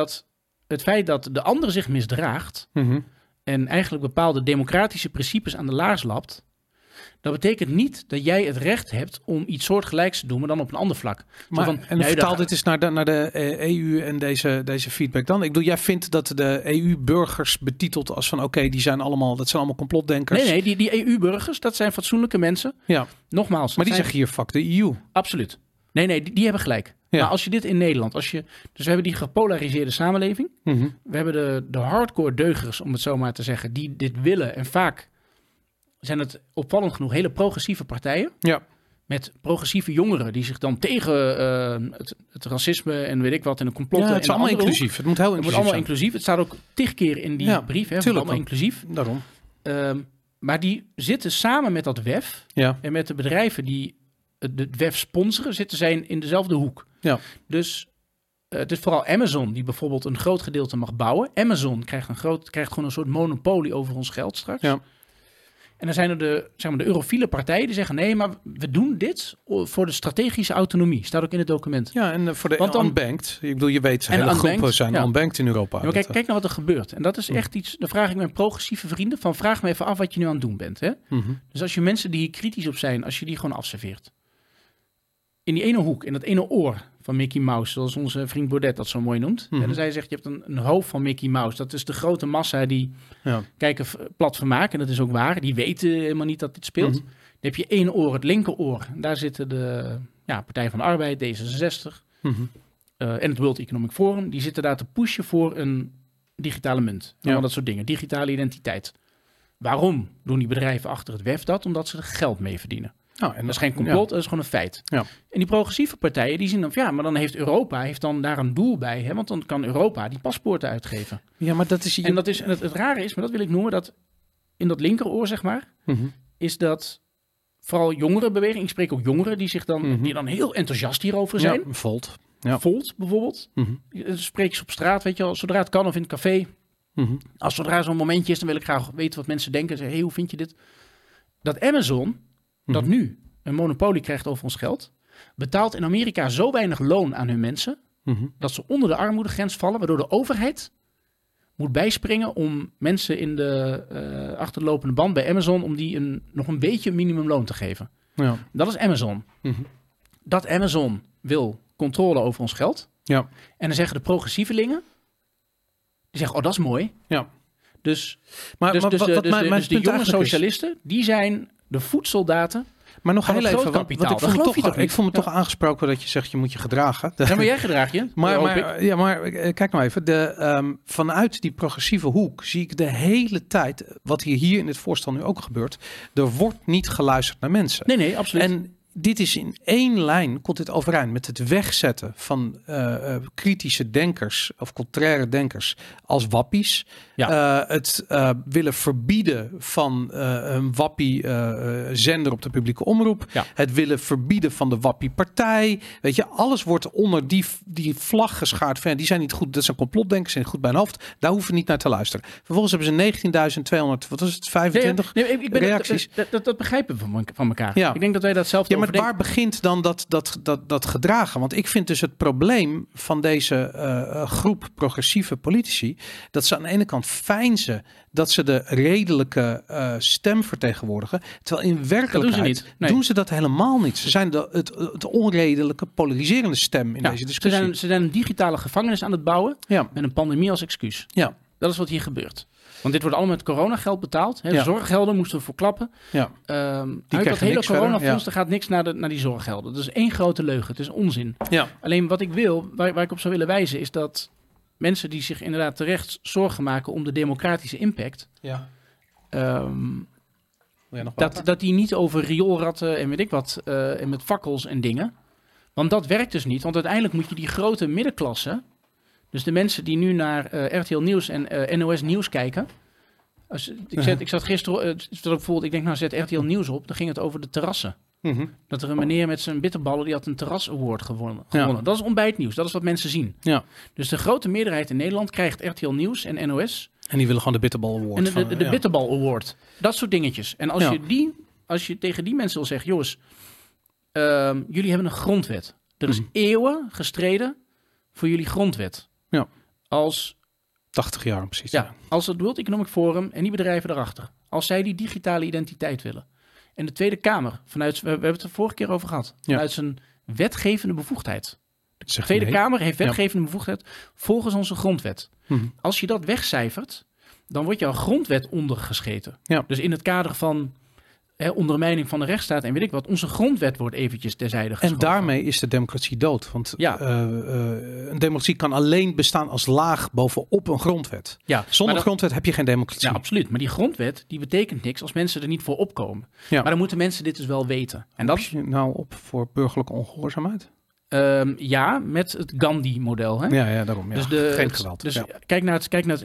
feit dat de ander zich misdraagt en eigenlijk bepaalde democratische principes aan de laars lapt, dat betekent niet dat jij het recht hebt om iets soortgelijks te doen, maar dan op een ander vlak. Vertaal dit eens naar de EU en deze feedback dan. Ik bedoel, jij vindt dat de EU-burgers betiteld als van die zijn allemaal complotdenkers. Nee, die EU-burgers, dat zijn fatsoenlijke mensen. Ja. Nogmaals. Maar die zeggen hier, fuck de EU. Absoluut. Nee, die hebben gelijk. Ja. Maar als je dit in Nederland, dus we hebben die gepolariseerde samenleving. We hebben de hardcore deugers, om het zo maar te zeggen, die dit willen. En vaak zijn het opvallend genoeg hele progressieve partijen. Ja. Met progressieve jongeren die zich dan tegen het racisme en weet ik wat en de complotten. Ja, het is allemaal inclusief. Het moet heel inclusief allemaal inclusief. Het staat ook 10 keer in die brief. Hè, allemaal inclusief. Daarom. Maar die zitten samen met dat WEF en met de bedrijven die de WEF sponsoren, zitten zij in dezelfde hoek. Ja. Dus het is vooral Amazon die bijvoorbeeld een groot gedeelte mag bouwen. Amazon krijgt gewoon een soort monopolie over ons geld straks. Ja. En dan zijn er de eurofiele partijen die zeggen, nee, maar we doen dit voor de strategische autonomie. Staat ook in het document. Ja, en voor de unbanked. Ik bedoel, je weet, hele groepen zijn unbanked in Europa. Ja, maar kijk naar wat er gebeurt. En dat is echt iets, dan vraag ik mijn progressieve vrienden van, vraag me even af wat je nu aan het doen bent. Hè? Dus als je mensen die hier kritisch op zijn, als je die gewoon afserveert. In die ene hoek, in dat ene oor van Mickey Mouse, zoals onze vriend Baudet dat zo mooi noemt. En dan zegt, je hebt een hoofd van Mickey Mouse. Dat is de grote massa die kijken plat vermaak. En dat is ook waar. Die weten helemaal niet dat dit speelt. Dan heb je één oor, het linkeroor. Daar zitten de Partij van de Arbeid, D66 en het World Economic Forum. Die zitten daar te pushen voor een digitale munt. Allemaal dat soort dingen. Digitale identiteit. Waarom doen die bedrijven achter het WEF dat? Omdat ze er geld mee verdienen. Nou, en dat is geen complot, dat is gewoon een feit. Ja. En die progressieve partijen die zien dan van, maar dan heeft Europa dan daar een doel bij. Hè? Want dan kan Europa die paspoorten uitgeven. Ja, maar dat is... En het rare is, maar dat wil ik noemen, dat in dat linkeroor, zeg maar, is dat vooral jongerenbeweging, ik spreek ook jongeren die dan heel enthousiast hierover zijn. Ja, Volt. Ja. Volt bijvoorbeeld. Dan spreek je op straat, weet je wel, zodra het kan of in het café. Als zodra zo'n momentje is, dan wil ik graag weten wat mensen denken. Zeggen, hey, hoe vind je dit? Dat Amazon, dat nu een monopolie krijgt over ons geld, betaalt in Amerika zo weinig loon aan hun mensen, dat ze onder de armoedegrens vallen, waardoor de overheid moet bijspringen om mensen in de achterlopende band bij Amazon, om die nog een beetje minimumloon te geven. Ja. Dat is Amazon. Dat Amazon wil controle over ons geld. Ja. En dan zeggen de progressievelingen, die zeggen, dat is mooi. Ja. Dus de jonge socialisten, die zijn de voedsoldaten. Maar nog heel even, want ik voel me toch aangesproken dat je zegt, je moet je gedragen. Ja, maar jij gedraag je. Maar kijk nou even. Vanuit die progressieve hoek zie ik de hele tijd, wat hier in dit voorstel nu ook gebeurt, er wordt niet geluisterd naar mensen. Nee, absoluut. En dit is in één lijn, komt dit overeind met het wegzetten van kritische denkers of contraire denkers als wappies. Ja. Het willen verbieden van een wappie-zender op de publieke omroep. Ja. Het willen verbieden van de wappie-partij. Weet je, alles wordt onder die vlag geschaard. Van, die zijn niet goed, dat zijn complotdenkers, zijn goed bij een hoofd. Daar hoeven we niet naar te luisteren. Vervolgens hebben ze 19.200, wat is het, 25 reacties. Dat begrijpen we van elkaar. Ja. Ik denk dat wij dat zelf maar waar begint dan dat gedragen? Want ik vind dus het probleem van deze groep progressieve politici, dat ze aan de ene kant veinzen dat ze de redelijke stem vertegenwoordigen, terwijl in werkelijkheid doen ze dat helemaal niet. Ze zijn het onredelijke, polariserende stem in deze discussie. Ze zijn een digitale gevangenis aan het bouwen met een pandemie als excuus. Ja. Dat is wat hier gebeurt. Want dit wordt allemaal met coronageld betaald. Hè? Ja. Zorggelden moesten we voor klappen. Ja. Uit dat hele coronafonds gaat niks naar die zorggelden. Dat is één grote leugen. Het is onzin. Ja. Alleen wat ik wil, waar ik op zou willen wijzen, is dat mensen die zich inderdaad terecht zorgen maken om de democratische impact, dat die niet over rioolratten en weet ik wat, en met fakkels en dingen. Want dat werkt dus niet. Want uiteindelijk moet je die grote middenklasse, dus de mensen die nu naar RTL Nieuws en NOS Nieuws kijken. Ik zat gisteren, bijvoorbeeld, ik denk nou zet RTL Nieuws op. Dan ging het over de terrassen. Dat er een meneer met zijn bitterballen, die had een terras award gewonnen. Ja. Dat is ontbijtnieuws, dat is wat mensen zien. Ja. Dus de grote meerderheid in Nederland krijgt RTL Nieuws en NOS. En die willen gewoon de bitterbal award. En de bitterbal award. Dat soort dingetjes. En als je tegen die mensen wil zeggen, jongens, jullie hebben een grondwet. Er is eeuwen gestreden voor jullie grondwet. Ja. Als 80 jaar precies. Ja, als het World Economic Forum en die bedrijven erachter, als zij die digitale identiteit willen. En de Tweede Kamer, we hebben het er vorige keer over gehad, vanuit zijn wetgevende bevoegdheid. De Tweede Kamer heeft wetgevende bevoegdheid volgens onze grondwet. Als je dat wegcijfert, dan wordt jouw grondwet ondergescheten. Ja. Dus in het kader van ondermijning van de rechtsstaat en weet ik wat, onze grondwet wordt eventjes terzijde geschoven. En daarmee is de democratie dood. Want een democratie kan alleen bestaan als laag bovenop een grondwet. Ja, zonder grondwet heb je geen democratie. Ja, absoluut. Maar die grondwet, die betekent niks als mensen er niet voor opkomen. Ja. Maar dan moeten mensen dit dus wel weten. En dat je nou op voor burgerlijke ongehoorzaamheid? Met het Gandhi-model. Hè? Ja, daarom. Ja. Dus geen geweld. Dus kijk naar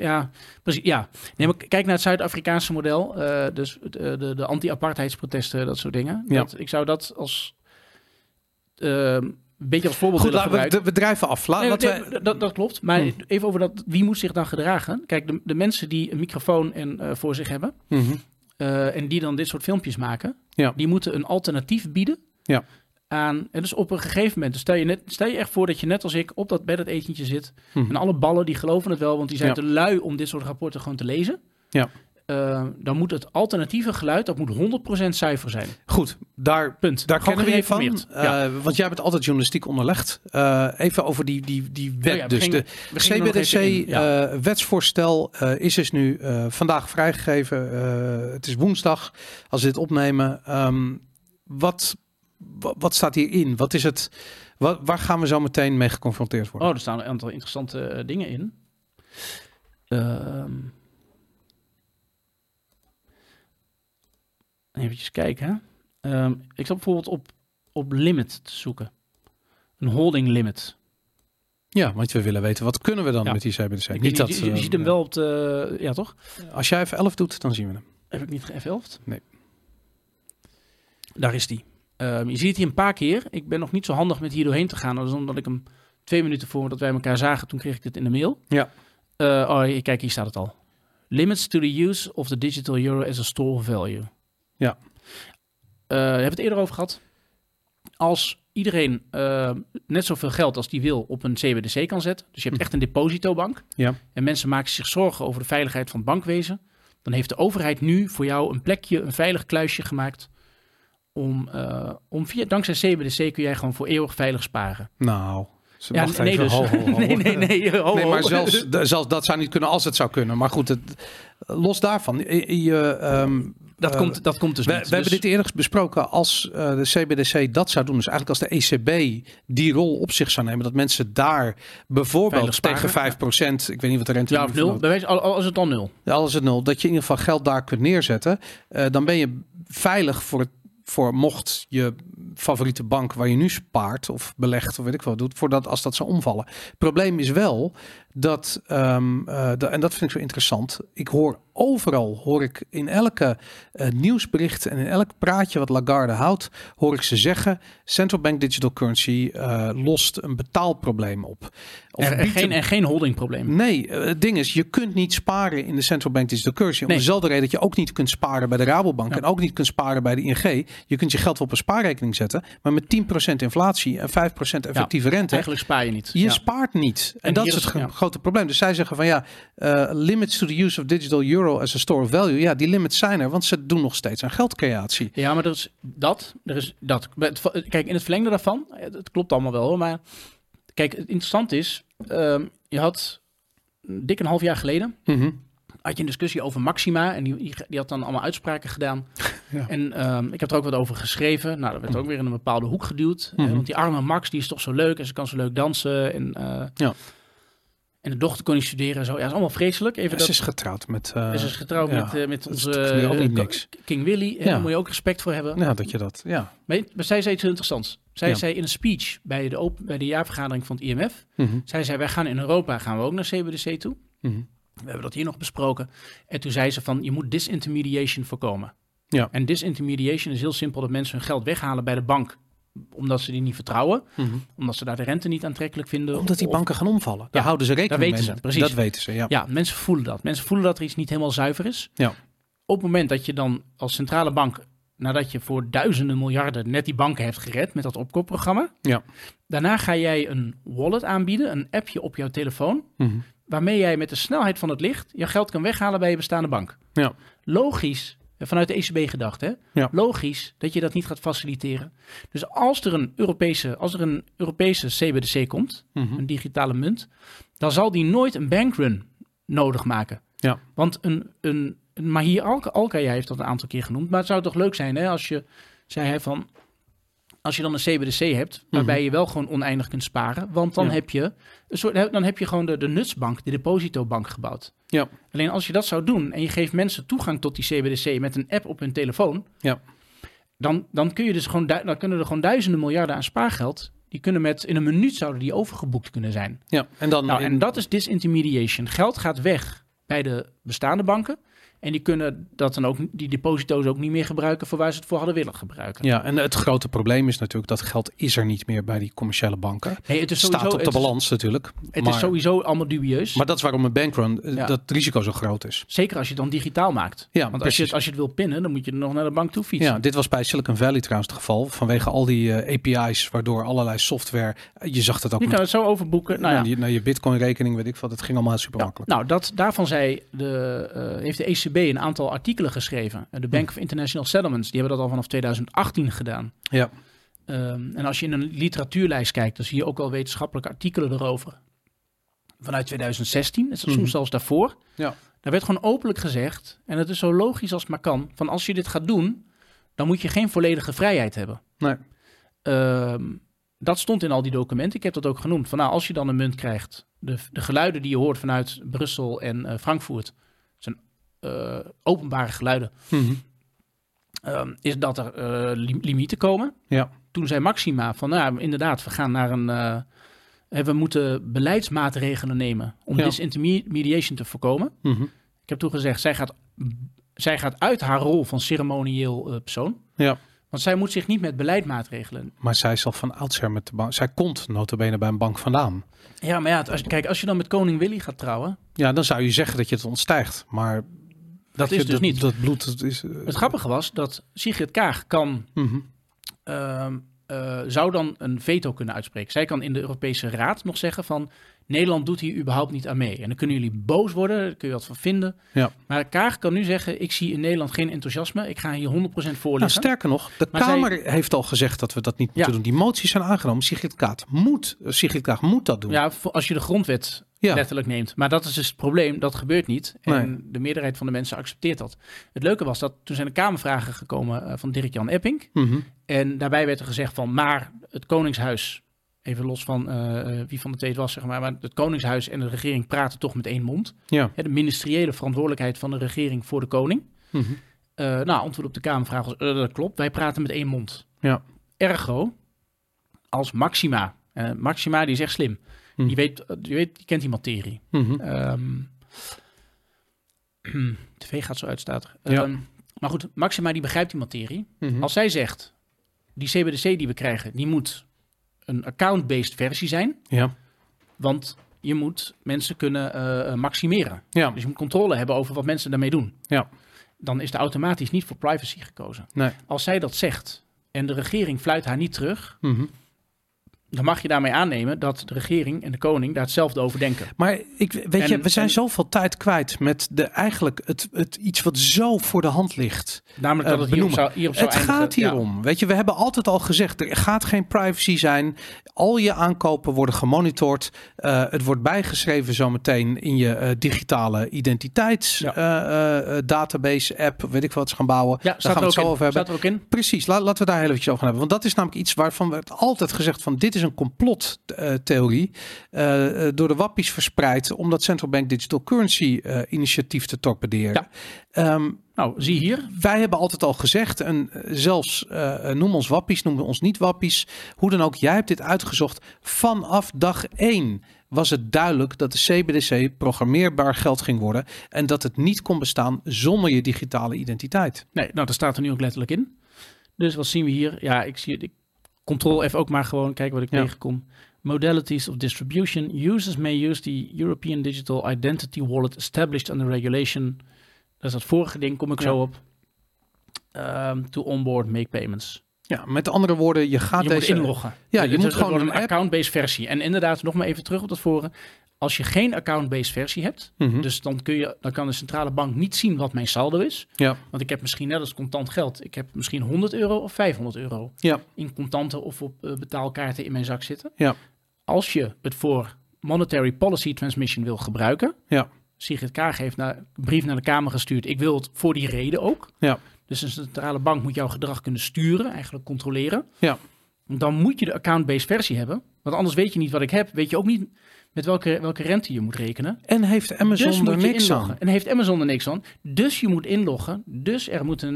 het Zuid-Afrikaanse model. Dus de anti-apartheidsprotesten, dat soort dingen. Ja. Ik zou dat als een beetje als voorbeeld willen gebruiken. We drijven af. Dat klopt. Maar even over wie moet zich dan gedragen? Kijk, de mensen die een microfoon voor zich hebben en die dan dit soort filmpjes maken, die moeten een alternatief bieden. Ja. En dus op een gegeven moment, stel je echt voor dat je net als ik bij dat etentje zit. En alle ballen die geloven het wel, want die zijn te lui om dit soort rapporten gewoon te lezen. Ja. Dan moet het alternatieve geluid, dat moet 100% zuiver zijn. Goed, daar kennen we je van. Want jij bent altijd journalistiek onderlegd. Even over die wet. De CBDC wetsvoorstel is dus nu vandaag vrijgegeven. Het is woensdag als we dit opnemen. Wat staat hierin? Wat is het? Waar gaan we zo meteen mee geconfronteerd worden? Er staan een aantal interessante dingen in. Even kijken. Ik zat bijvoorbeeld op limit te zoeken. Een holding limit. Ja, want we willen weten, wat kunnen we dan met die CBDC? Je ziet hem wel op de... Ja, toch? Als jij F11 doet, dan zien we hem. Heb ik niet F11? Nee. Daar is die. Je ziet hier een paar keer. Ik ben nog niet zo handig met hier doorheen te gaan. Dat is omdat ik hem 2 minuten voordat wij elkaar zagen, toen kreeg ik dit in de mail. Ja. Kijk, hier staat het al. Limits to the use of the digital euro as a store of value. Ja. We hebben het eerder over gehad. Als iedereen net zoveel geld als die wil op een CBDC kan zetten. Dus je hebt echt een depositobank. Ja. En mensen maken zich zorgen over de veiligheid van het bankwezen. Dan heeft de overheid nu voor jou een plekje, een veilig kluisje gemaakt. Dankzij CBDC kun jij gewoon voor eeuwig veilig sparen. Nou... Ja, nee, dus. Nee, nee, maar zelfs dat zou niet kunnen als het zou kunnen. Maar goed, los daarvan. Dat komt dus we niet. hebben dit eerder besproken. Als de CBDC dat zou doen. Dus eigenlijk als de ECB die rol op zich zou nemen. Dat mensen daar bijvoorbeeld tegen 5%. Ik weet niet wat de rente... Ja, of 0. Als het dan 0. Ja, als het 0. Dat je in ieder geval geld daar kunt neerzetten. Dan ben je veilig voor mocht je favoriete bank waar je nu spaart of belegt of weet ik wat doet, voordat als dat zou omvallen. Het probleem is wel dat, en dat vind ik zo interessant, hoor ik in elke nieuwsbericht en in elk praatje wat Lagarde houdt, hoor ik ze zeggen, central bank digital currency lost een betaalprobleem op. Geen holdingprobleem. Nee, het ding is, je kunt niet sparen in de central bank digital currency. Om dezelfde reden dat je ook niet kunt sparen bij de Rabobank en ook niet kunt sparen bij de ING. Je kunt je geld op een spaarrekening zetten, maar met 10% inflatie en 5% effectieve rente. Eigenlijk spaar je niet. Je spaart niet. En dat is het grote probleem. Dus zij zeggen van limits to the use of digital euro as a store of value. Ja, die limits zijn er, want ze doen nog steeds aan geldcreatie. Ja, maar er is dat. Kijk, in het verlengde daarvan, het klopt allemaal wel hoor, maar kijk, het interessant is, je had dik een half jaar geleden, had je een discussie over maxima en die had dan allemaal uitspraken gedaan. Ja. En ik heb er ook wat over geschreven. Nou, dat werd ook weer in een bepaalde hoek geduwd. Want die arme Max, die is toch zo leuk en ze kan zo leuk dansen. En de dochter kon niet studeren en zo. Ja, dat is allemaal vreselijk. Ze is getrouwd met... ze is getrouwd met onze King Willy. Daar moet je ook respect voor hebben. Ja, dat je dat... Ja. Maar zij zei iets heel interessants. Zij zei in een speech bij de jaarvergadering van het IMF. Zij zei, wij gaan in Europa gaan we ook naar CBDC toe. We hebben dat hier nog besproken. En toen zei ze van, je moet disintermediation voorkomen. Ja. En disintermediation is heel simpel dat mensen hun geld weghalen bij de bank. Omdat ze die niet vertrouwen. Omdat ze daar de rente niet aantrekkelijk vinden. Omdat die banken gaan omvallen. Daar houden ze rekening mee. Dat weten ze, precies. Dat weten ze, ja. Ja, mensen voelen dat. Mensen voelen dat er iets niet helemaal zuiver is. Ja. Op het moment dat je dan als centrale bank, nadat je voor duizenden miljarden net die banken hebt gered met dat opkoopprogramma. Ja. Daarna ga jij een wallet aanbieden, een appje op jouw telefoon. Waarmee jij met de snelheid van het licht je geld kan weghalen bij je bestaande bank. Ja. Logisch, vanuit de ECB gedacht, hè? Ja. Logisch dat je dat niet gaat faciliteren. Dus als er een Europese CBDC komt, een digitale munt, dan zal die nooit een bankrun nodig maken. Ja. Want maar hier Alkaya heeft dat een aantal keer genoemd, maar het zou toch leuk zijn, hè, als je zei hij van, als je dan een CBDC hebt, waarbij je wel gewoon oneindig kunt sparen, want dan heb je gewoon de nutsbank, de depositobank gebouwd. Ja. Alleen als je dat zou doen en je geeft mensen toegang tot die CBDC met een app op hun telefoon, dan kun je dus dan kunnen er gewoon duizenden miljarden aan spaargeld, die kunnen in een minuut zouden die overgeboekt kunnen zijn. Ja, en dat is disintermediation. Geld gaat weg bij de bestaande banken. En die kunnen die deposito's ook niet meer gebruiken voor waar ze het voor hadden willen gebruiken. Ja, en het grote probleem is natuurlijk dat geld is er niet meer bij die commerciële banken. Nee, het is sowieso, staat op de balans natuurlijk. Het is sowieso allemaal dubieus. Maar dat is waarom een bankrun, dat risico zo groot is. Zeker als je het dan digitaal maakt. Ja, want als je het wil pinnen, dan moet je nog naar de bank toe fietsen. Ja, dit was bij Silicon Valley trouwens het geval. Vanwege al die API's, waardoor allerlei software, je zag het ook. Je kan het zo overboeken. Naar je Bitcoin rekening, weet ik wat. Het ging allemaal super makkelijk. Nou, daarvan heeft de ECB een aantal artikelen geschreven. De Bank of International Settlements, die hebben dat al vanaf 2018 gedaan. Ja. En als je in een literatuurlijst kijkt, dan zie je ook al wetenschappelijke artikelen erover. Vanuit 2016, en soms zelfs daarvoor. Ja. Daar werd gewoon openlijk gezegd, en het is zo logisch als het maar kan, van als je dit gaat doen, dan moet je geen volledige vrijheid hebben. Nee. Dat stond in al die documenten. Ik heb dat ook genoemd. Van als je dan een munt krijgt, de geluiden die je hoort vanuit Brussel en Frankfurt, zijn openbare geluiden. is dat er limieten komen. Ja. Toen zei Maxima van, inderdaad, we gaan naar we moeten beleidsmaatregelen nemen om disintermediation te voorkomen. Mm-hmm. Ik heb toen gezegd, zij gaat uit haar rol van ceremonieel persoon. Ja. Want zij moet zich niet met beleidmaatregelen. Maar zij is al van oudsher met de bank. Zij komt nota bene bij een bank vandaan. Ja, maar als je dan met koning Willy gaat trouwen. Ja, dan zou je zeggen dat je het ontstijgt. Maar dat is dus niet. Dat bloed. Het grappige was dat Sigrid Kaag kan. Mm-hmm. Zou dan een veto kunnen uitspreken. Zij kan in de Europese Raad nog zeggen van Nederland doet hier überhaupt niet aan mee. En dan kunnen jullie boos worden, daar kun je wat van vinden. Ja. Maar Kaag kan nu zeggen, ik zie in Nederland geen enthousiasme. Ik ga hier 100% voor liggen. Nou, sterker nog, de Kamer heeft al gezegd dat we dat niet moeten doen. Die moties zijn aangenomen. Sigrid Kaag moet dat doen. Ja, als je de grondwet letterlijk neemt. Maar dat is dus het probleem, dat gebeurt niet. En de meerderheid van de mensen accepteert dat. Het leuke was dat toen zijn de Kamervragen gekomen van Dirk-Jan Epping. Mm-hmm. En daarbij werd er gezegd van, maar het Koningshuis, even los van wie van de twee het was, zeg maar het Koningshuis en de regering praten toch met één mond. Ja. De ministeriële verantwoordelijkheid van de regering voor de koning. Mm-hmm. Antwoord op de Kamervraag was, dat klopt, wij praten met één mond. Ja. Ergo, als Maxima, Maxima die is echt slim. Mm-hmm. Die kent die materie. Mm-hmm. TV gaat zo uitstaat. Maar goed, Maxima die begrijpt die materie. Mm-hmm. Als zij zegt, die CBDC die we krijgen, die moet een account-based versie zijn. Ja. Want je moet mensen kunnen maximeren. Ja. Dus je moet controle hebben over wat mensen daarmee doen. Ja. Dan is er automatisch niet voor privacy gekozen. Nee. Als zij dat zegt en de regering fluit haar niet terug, mm-hmm, dan mag je daarmee aannemen dat de regering en de koning daar hetzelfde over denken. Maar we zijn zoveel tijd kwijt met het iets wat zo voor de hand ligt. Namelijk dat het hierop zou eindigen. Het gaat hierom. Ja. Weet je, we hebben altijd al gezegd, er gaat geen privacy zijn. Al je aankopen worden gemonitord. Het wordt bijgeschreven zometeen in je digitale identiteitsdatabase app. Weet ik wat ze gaan bouwen. Ja, daar gaan we het zo over hebben. Staat er ook in? Precies, laten we daar heel eventjes over hebben. Want dat is namelijk iets waarvan we altijd gezegd van dit is een complottheorie door de wappies verspreid om dat Central Bank Digital Currency initiatief te torpederen. Ja. Zie hier. Wij hebben altijd al gezegd, en zelfs noem ons wappies, noem ons niet wappies. Hoe dan ook, jij hebt dit uitgezocht. Vanaf dag 1 was het duidelijk dat de CBDC programmeerbaar geld ging worden en dat het niet kon bestaan zonder je digitale identiteit. Nee, dat staat er nu ook letterlijk in. Dus wat zien we hier? Ja, ik Ctrl F ook maar gewoon kijken wat ik tegenkom. Modalities of distribution. Users may use the European Digital Identity Wallet established under regulation. Dat is dat vorige ding, kom ik zo op. To onboard, make payments. Ja, met andere woorden, je moet inloggen. Ja, je moet gewoon een account-based versie. En inderdaad, nog maar even terug op dat voren. Als je geen account-based versie hebt, dus dan kan de centrale bank niet zien wat mijn saldo is. Ja. Want ik heb misschien net als contant geld, ik heb misschien €100 of €500 in contanten of op betaalkaarten in mijn zak zitten. Ja. Als je het voor monetary policy transmission wil gebruiken, Sigrid Kaag heeft een brief naar de Kamer gestuurd. Ik wil het voor die reden ook. Ja. Dus een centrale bank moet jouw gedrag kunnen sturen, eigenlijk controleren. Ja. Dan moet je de account-based versie hebben. Want anders weet je niet wat ik heb. Weet je ook niet met welke rente je moet rekenen. En heeft Amazon er niks aan. En heeft Amazon er niks aan. Dus je moet inloggen. Dus er moet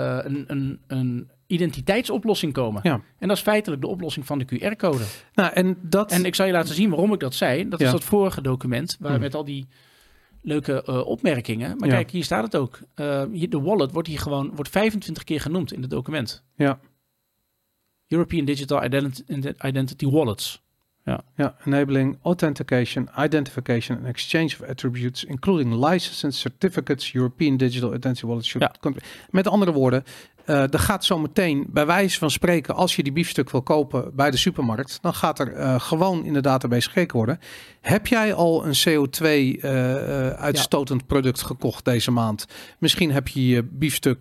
een identiteitsoplossing komen. Ja. En dat is feitelijk de oplossing van de QR-code. En ik zal je laten zien waarom ik dat zei. Dat is dat vorige document. Met al die leuke opmerkingen. Maar kijk, hier staat het ook. De wallet wordt 25 keer genoemd in het document. Ja. European Digital Identity Wallets. Ja, enabling authentication, identification and exchange of attributes, including license and certificates, European Digital Identity Wallets. Met andere woorden, er gaat zo meteen, bij wijze van spreken, als je die biefstuk wil kopen bij de supermarkt, dan gaat er gewoon in de database gekeken worden. Heb jij al een CO2-uitstotend product gekocht deze maand? Misschien heb je je biefstuk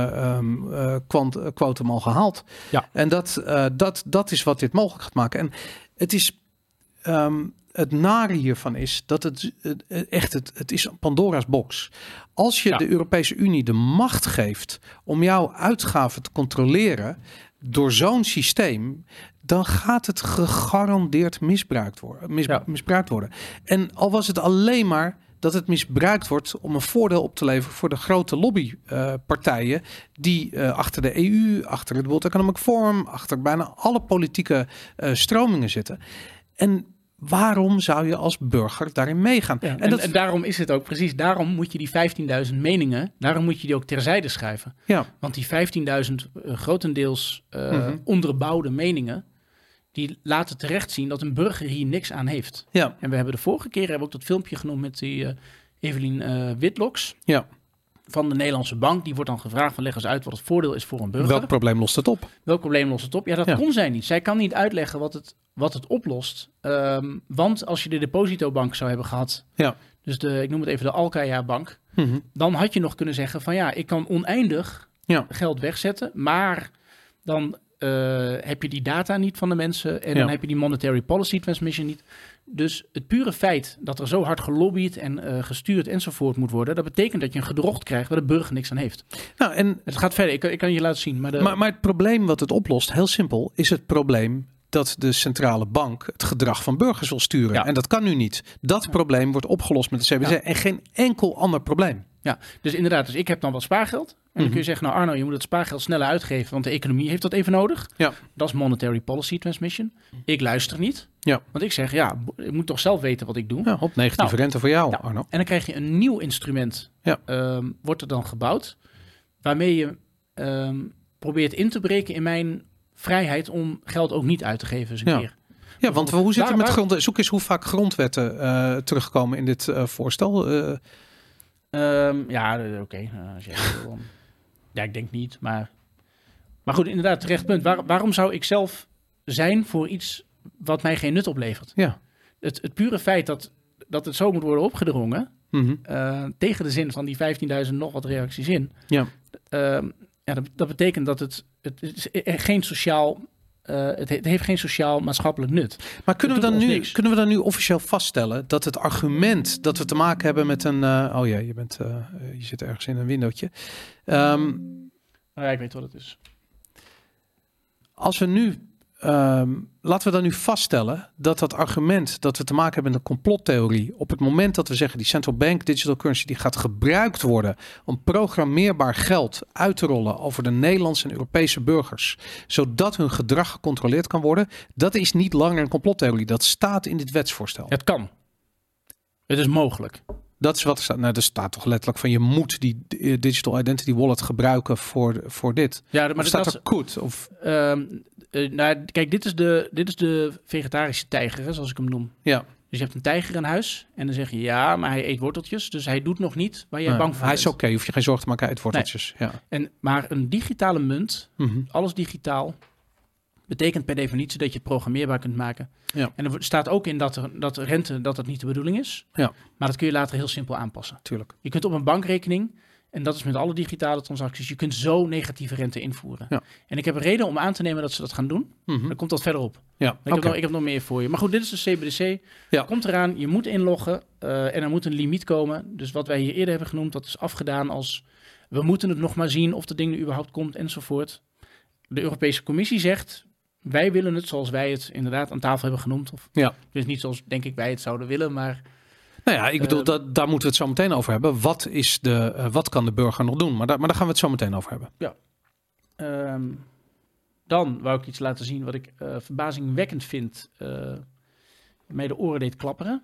quotum al gehaald. Ja. En dat is wat dit mogelijk gaat maken. En het is het nare hiervan is dat het is Pandora's box. Als je de Europese Unie de macht geeft om jouw uitgaven te controleren door zo'n systeem, dan gaat het gegarandeerd misbruikt worden. En al was het alleen maar dat het misbruikt wordt om een voordeel op te leveren voor de grote lobbypartijen die achter de EU, achter het World Economic Forum, achter bijna alle politieke stromingen zitten. En waarom zou je als burger daarin meegaan? Ja, en daarom is het ook precies. Daarom moet je die 15.000 meningen, daarom moet je die ook terzijde schuiven. Ja. Want die 15.000 grotendeels onderbouwde meningen, die laten terecht zien dat een burger hier niks aan heeft. Ja. En we hebben de vorige keer ook dat filmpje genoemd met die Evelien Witloks van de Nederlandse Bank. Die wordt dan gevraagd van leg eens uit wat het voordeel is voor een burger. Welk probleem lost het op? Welk probleem lost het op? Ja, dat kon zij niet. Zij kan niet uitleggen wat het oplost. Want als je de depositobank zou hebben gehad, dus ik noem het even de Alkaya Bank, dan had je nog kunnen zeggen van ik kan oneindig geld wegzetten, maar dan heb je die data niet van de mensen en dan heb je die monetary policy transmission niet. Dus het pure feit dat er zo hard gelobbyd en gestuurd enzovoort moet worden, dat betekent dat je een gedrocht krijgt waar de burger niks aan heeft. Nou, en het gaat verder, ik kan je laten zien. Maar het probleem wat het oplost, heel simpel, is het probleem dat de centrale bank het gedrag van burgers wil sturen. Ja. En dat kan nu niet. Dat probleem wordt opgelost met de CBDC en geen enkel ander probleem. Ja, dus inderdaad. Dus ik heb dan wat spaargeld. En dan kun je zeggen, nou Arno, je moet het spaargeld sneller uitgeven, want de economie heeft dat even nodig. Ja. Dat is monetary policy transmission. Ik luister niet. Ja. Want ik zeg, ik moet toch zelf weten wat ik doe. Ja, op negatieve rente voor jou, Arno. En dan krijg je een nieuw instrument, wordt er dan gebouwd, waarmee je probeert in te breken in mijn vrijheid om geld ook niet uit te geven eens een keer. Ja, want hoe zit het met grond? Zoek eens hoe vaak grondwetten terugkomen in dit voorstel. Oké. Ik denk niet, maar goed, inderdaad, terecht punt. Waarom zou ik zelf zijn voor iets wat mij geen nut oplevert? Ja. Het pure feit dat het zo moet worden opgedrongen, tegen de zin van die 15.000 nog wat reacties in, dat betekent dat het geen sociaal, het heeft geen sociaal maatschappelijk nut. Maar kunnen we dan nu officieel vaststellen dat het argument dat we te maken hebben met een... je zit ergens in een windowtje. Ik weet wat het is. Als we nu... laten we dan nu vaststellen dat argument dat we te maken hebben met een complottheorie, op het moment dat we zeggen die central bank digital currency die gaat gebruikt worden om programmeerbaar geld uit te rollen over de Nederlandse en Europese burgers, zodat hun gedrag gecontroleerd kan worden, dat is niet langer een complottheorie. Dat staat in dit wetsvoorstel. Het kan. Het is mogelijk. Dat is wat er staat. Nou, er staat toch letterlijk van je moet die digital identity wallet gebruiken voor dit. Ja, maar staat er goed? Of... kijk, dit is de vegetarische tijger, zoals ik hem noem. Ja. Dus je hebt een tijger in huis en dan zeg je maar hij eet worteltjes, dus hij doet nog niet waar jij bang voor bent. Hij is oké, hoef je geen zorgen te maken, hij eet worteltjes. Nee. Ja. Maar een digitale munt, alles digitaal, betekent per definitie dat je het programmeerbaar kunt maken. Ja. En er staat ook in dat rente dat niet de bedoeling is. Ja. Maar dat kun je later heel simpel aanpassen. Tuurlijk. Je kunt op een bankrekening, en dat is met alle digitale transacties, je kunt zo negatieve rente invoeren. Ja. En ik heb een reden om aan te nemen dat ze dat gaan doen. Dan komt dat verder op. Ja. Ik heb nog meer voor je. Maar goed, dit is de CBDC. Ja. Komt eraan, je moet inloggen en er moet een limiet komen. Dus wat wij hier eerder hebben genoemd, dat is afgedaan als we moeten het nog maar zien of de ding er überhaupt komt enzovoort. De Europese Commissie zegt, wij willen het zoals wij het inderdaad aan tafel hebben genoemd. Dus niet zoals, denk ik, wij het zouden willen, maar... Nou ja, ik bedoel, daar moeten we het zo meteen over hebben. Wat kan de burger nog doen? Maar daar gaan we het zo meteen over hebben. Ja. Dan wou ik iets laten zien wat ik verbazingwekkend vind. Mij de oren deed klapperen.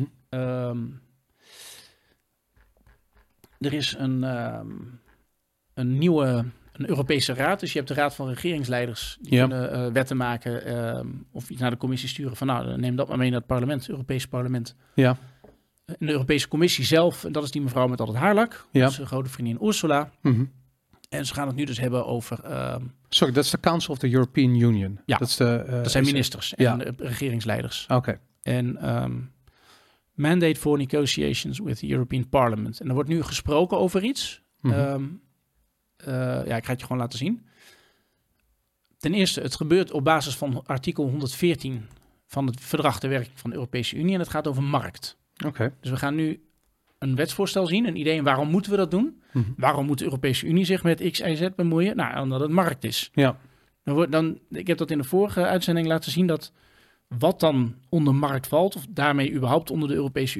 Er is een nieuwe... Een Europese raad, dus je hebt de raad van regeringsleiders die kunnen wetten maken of iets naar de commissie sturen van neem dat maar mee naar het parlement, het Europese parlement. Ja. En de Europese Commissie zelf, en dat is die mevrouw met al het haarlak, dat is een grote vriendin Ursula. En ze gaan het nu dus hebben over... Sorry, dat is de Council of the European Union. Ja, dat zijn ministers en regeringsleiders. Oké. En mandate for negotiations with the European Parliament. En er wordt nu gesproken over iets... ik ga het je gewoon laten zien. Ten eerste, het gebeurt op basis van artikel 114 van het verdrag ter werking van de Europese Unie. En het gaat over markt. Okay. Dus we gaan nu een wetsvoorstel zien. Een idee, waarom moeten we dat doen? Waarom moet de Europese Unie zich met X, Y, Z bemoeien? Nou, omdat het markt is. Ja. Ik heb dat in de vorige uitzending laten zien dat wat dan onder markt valt, of daarmee überhaupt onder de Europese Unie,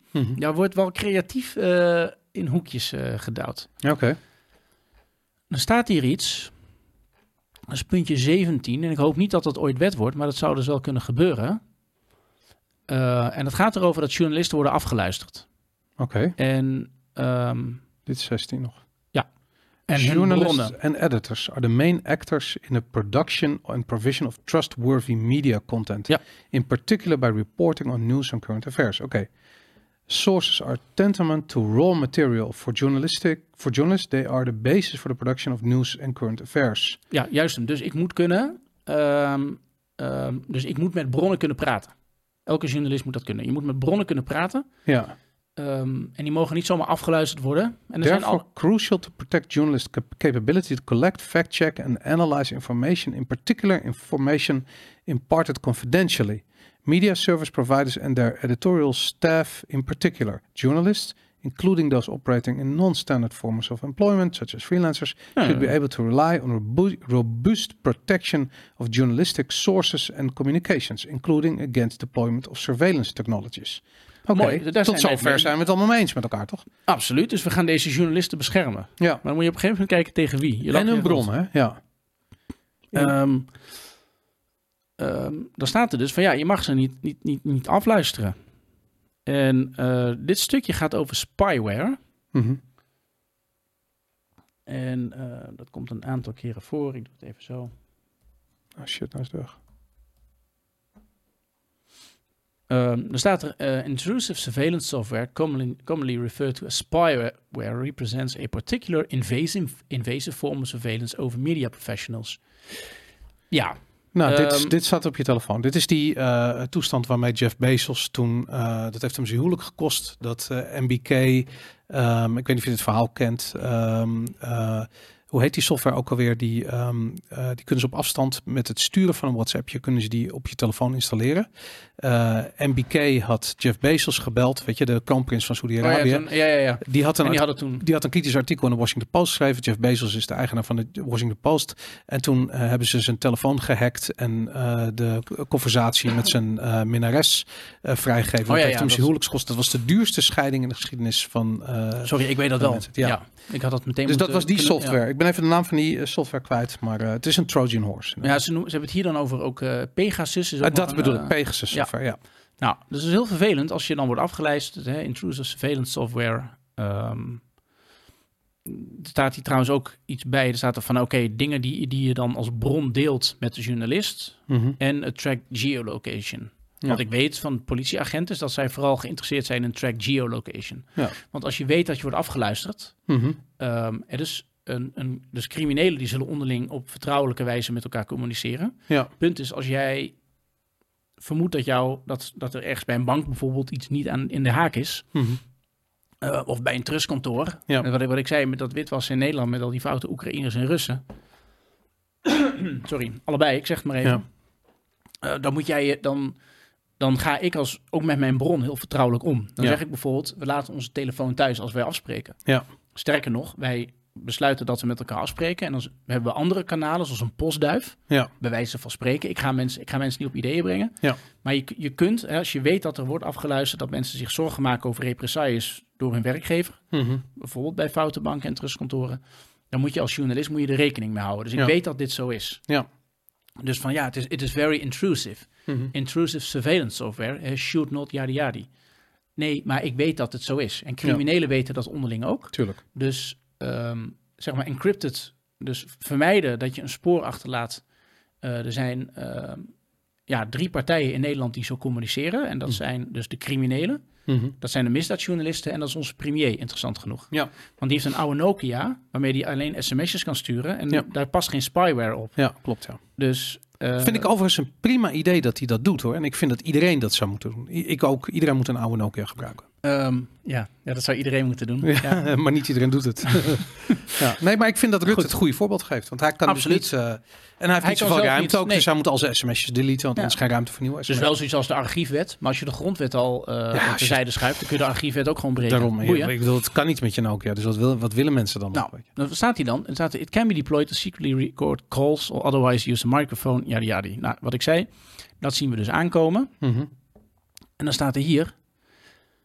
Ja, wordt wel creatief in hoekjes gedouwd. Oké. Dan staat hier iets. Dat is puntje 17. En ik hoop niet dat dat ooit wet wordt, maar dat zou dus wel kunnen gebeuren. En het gaat erover dat journalisten worden afgeluisterd. Oké. En Dit is 16 nog. en hun Journalists bronnen. and editors are the main actors in the production and provision of trustworthy media content. Ja. In particular by reporting on news and current affairs. Oké. Sources are tantamount to raw material for journalists. They are the basis for the production of news and current affairs. Ja, juist hem. Dus ik moet kunnen. Dus ik moet met bronnen kunnen praten. Elke journalist moet dat kunnen. Je moet met bronnen kunnen praten. Ja. En die mogen niet zomaar afgeluisterd worden. En er zijn Therefore, crucial to protect journalists' capability to collect, fact-check and analyze information, in particular information imparted confidentially. Media service providers and their editorial staff in particular. Journalists, including those operating in non-standard forms of employment, such as freelancers, should be able to rely on robust protection of journalistic sources and communications, including against deployment of surveillance technologies. Oké, tot zover zijn we het allemaal mee eens met elkaar, toch? Absoluut, dus we gaan deze journalisten beschermen. Ja. Maar dan moet je op een gegeven moment kijken tegen wie. En hun bron, hè? Ja. Dan staat er dus van ja, je mag ze niet afluisteren. En dit stukje gaat over spyware. Mm-hmm. En dat komt een aantal keren voor. Ik doe het even zo. Oh shit, nou is het weg. Er staat er, intrusive surveillance software, commonly referred to as spyware, represents a particular invasive form of surveillance over media professionals. Ja. Nou, dit staat op je telefoon. Dit is die toestand waarmee Jeff Bezos toen, dat heeft hem zijn huwelijk gekost, dat MBK, ik weet niet of je dit verhaal kent, hoe heet die software ook alweer? Die kunnen ze op afstand met het sturen van een WhatsAppje kunnen ze die op je telefoon installeren. MBK had Jeff Bezos gebeld, weet je, de kroonprins van Saudi-Arabië. Ja. Die had een kritisch artikel in de Washington Post geschreven. Jeff Bezos is de eigenaar van de Washington Post. En toen hebben ze zijn telefoon gehackt en de conversatie met zijn minnares vrijgegeven. Dat heeft hem zijn huwelijkskost. Dat was de duurste scheiding in de geschiedenis van... Sorry, ik weet dat wel. Ja. Ik had dat meteen dus dat was die software. Ja. Ik ben even de naam van die software kwijt, maar het is een Trojan horse. Ja, ze hebben het hier dan over ook Pegasus. Is ook dat bedoel ik, Pegasus software, ja. Nou, dus het is heel vervelend als je dan wordt afgeluisterd. Intrusive surveillance software. Er staat hier trouwens ook iets bij. Er staat er van, oké, dingen die je dan als bron deelt met de journalist. Mm-hmm. En het track geolocation. Ja. Wat ik weet van politieagenten is dat zij vooral geïnteresseerd zijn in track geolocation. Ja. Want als je weet dat je wordt afgeluisterd, dus criminelen die zullen onderling op vertrouwelijke wijze met elkaar communiceren. Ja. Punt is, als jij vermoedt dat er ergens bij een bank bijvoorbeeld iets niet in de haak is, of bij een trustkantoor, wat ik zei met dat witwassen in Nederland, met al die foute Oekraïners en Russen. Sorry, allebei, ik zeg het maar even. Ja. Dan moet jij dan ga ik ook met mijn bron heel vertrouwelijk om. Dan zeg ik bijvoorbeeld, we laten onze telefoon thuis als wij afspreken. Ja. Sterker nog, wij besluiten dat we met elkaar afspreken. En dan hebben we andere kanalen, zoals een postduif. Ja. Bij wijze van spreken. Ik ga mensen niet op ideeën brengen. Ja. Maar je kunt, als je weet dat er wordt afgeluisterd, dat mensen zich zorgen maken over represailles door hun werkgever. Mm-hmm. Bijvoorbeeld bij foute banken en trustkantoren. Dan moet je als journalist er rekening mee houden. Dus ik weet dat dit zo is. Ja. Dus van it is very intrusive. Mm-hmm. Intrusive surveillance software, should not yadi yadi. Nee, maar ik weet dat het zo is. En criminelen weten dat onderling ook. Tuurlijk. Dus zeg maar encrypted, dus vermijden dat je een spoor achterlaat. Er zijn 3 partijen in Nederland die zo communiceren. En dat zijn dus de criminelen. Mm-hmm. Dat zijn de misdaadjournalisten en dat is onze premier, interessant genoeg. Ja. Want die heeft een oude Nokia, waarmee hij alleen sms'jes kan sturen. En daar past geen spyware op. Ja, klopt, ja. Dus... vind ik overigens een prima idee dat hij dat doet, hoor. En ik vind dat iedereen dat zou moeten doen. Ik ook. Iedereen moet een oude Nokia gebruiken. Ja, dat zou iedereen moeten doen. Ja. Maar niet iedereen doet het. Ja. Nee, maar ik vind dat Rutte het goede voorbeeld geeft. Want hij kan absoluut dus niet... en hij heeft niet zoveel ruimte ook. Nee. Dus hij moet al zijn sms'jes deleten, want anders is geen ruimte voor nieuwe sms. Dus wel zoiets als de archiefwet. Maar als je de grondwet al terzijde schuift, dan kun je de archiefwet ook gewoon breken. Daarom, ik bedoel, het kan niet met je Nokia. Dus wat willen mensen dan? Nou, wat staat hier dan? It can be deployed to secretly record calls or otherwise use a microphone, yadi yadi. Nou, wat ik zei, dat zien we dus aankomen. Mm-hmm. En dan staat er hier...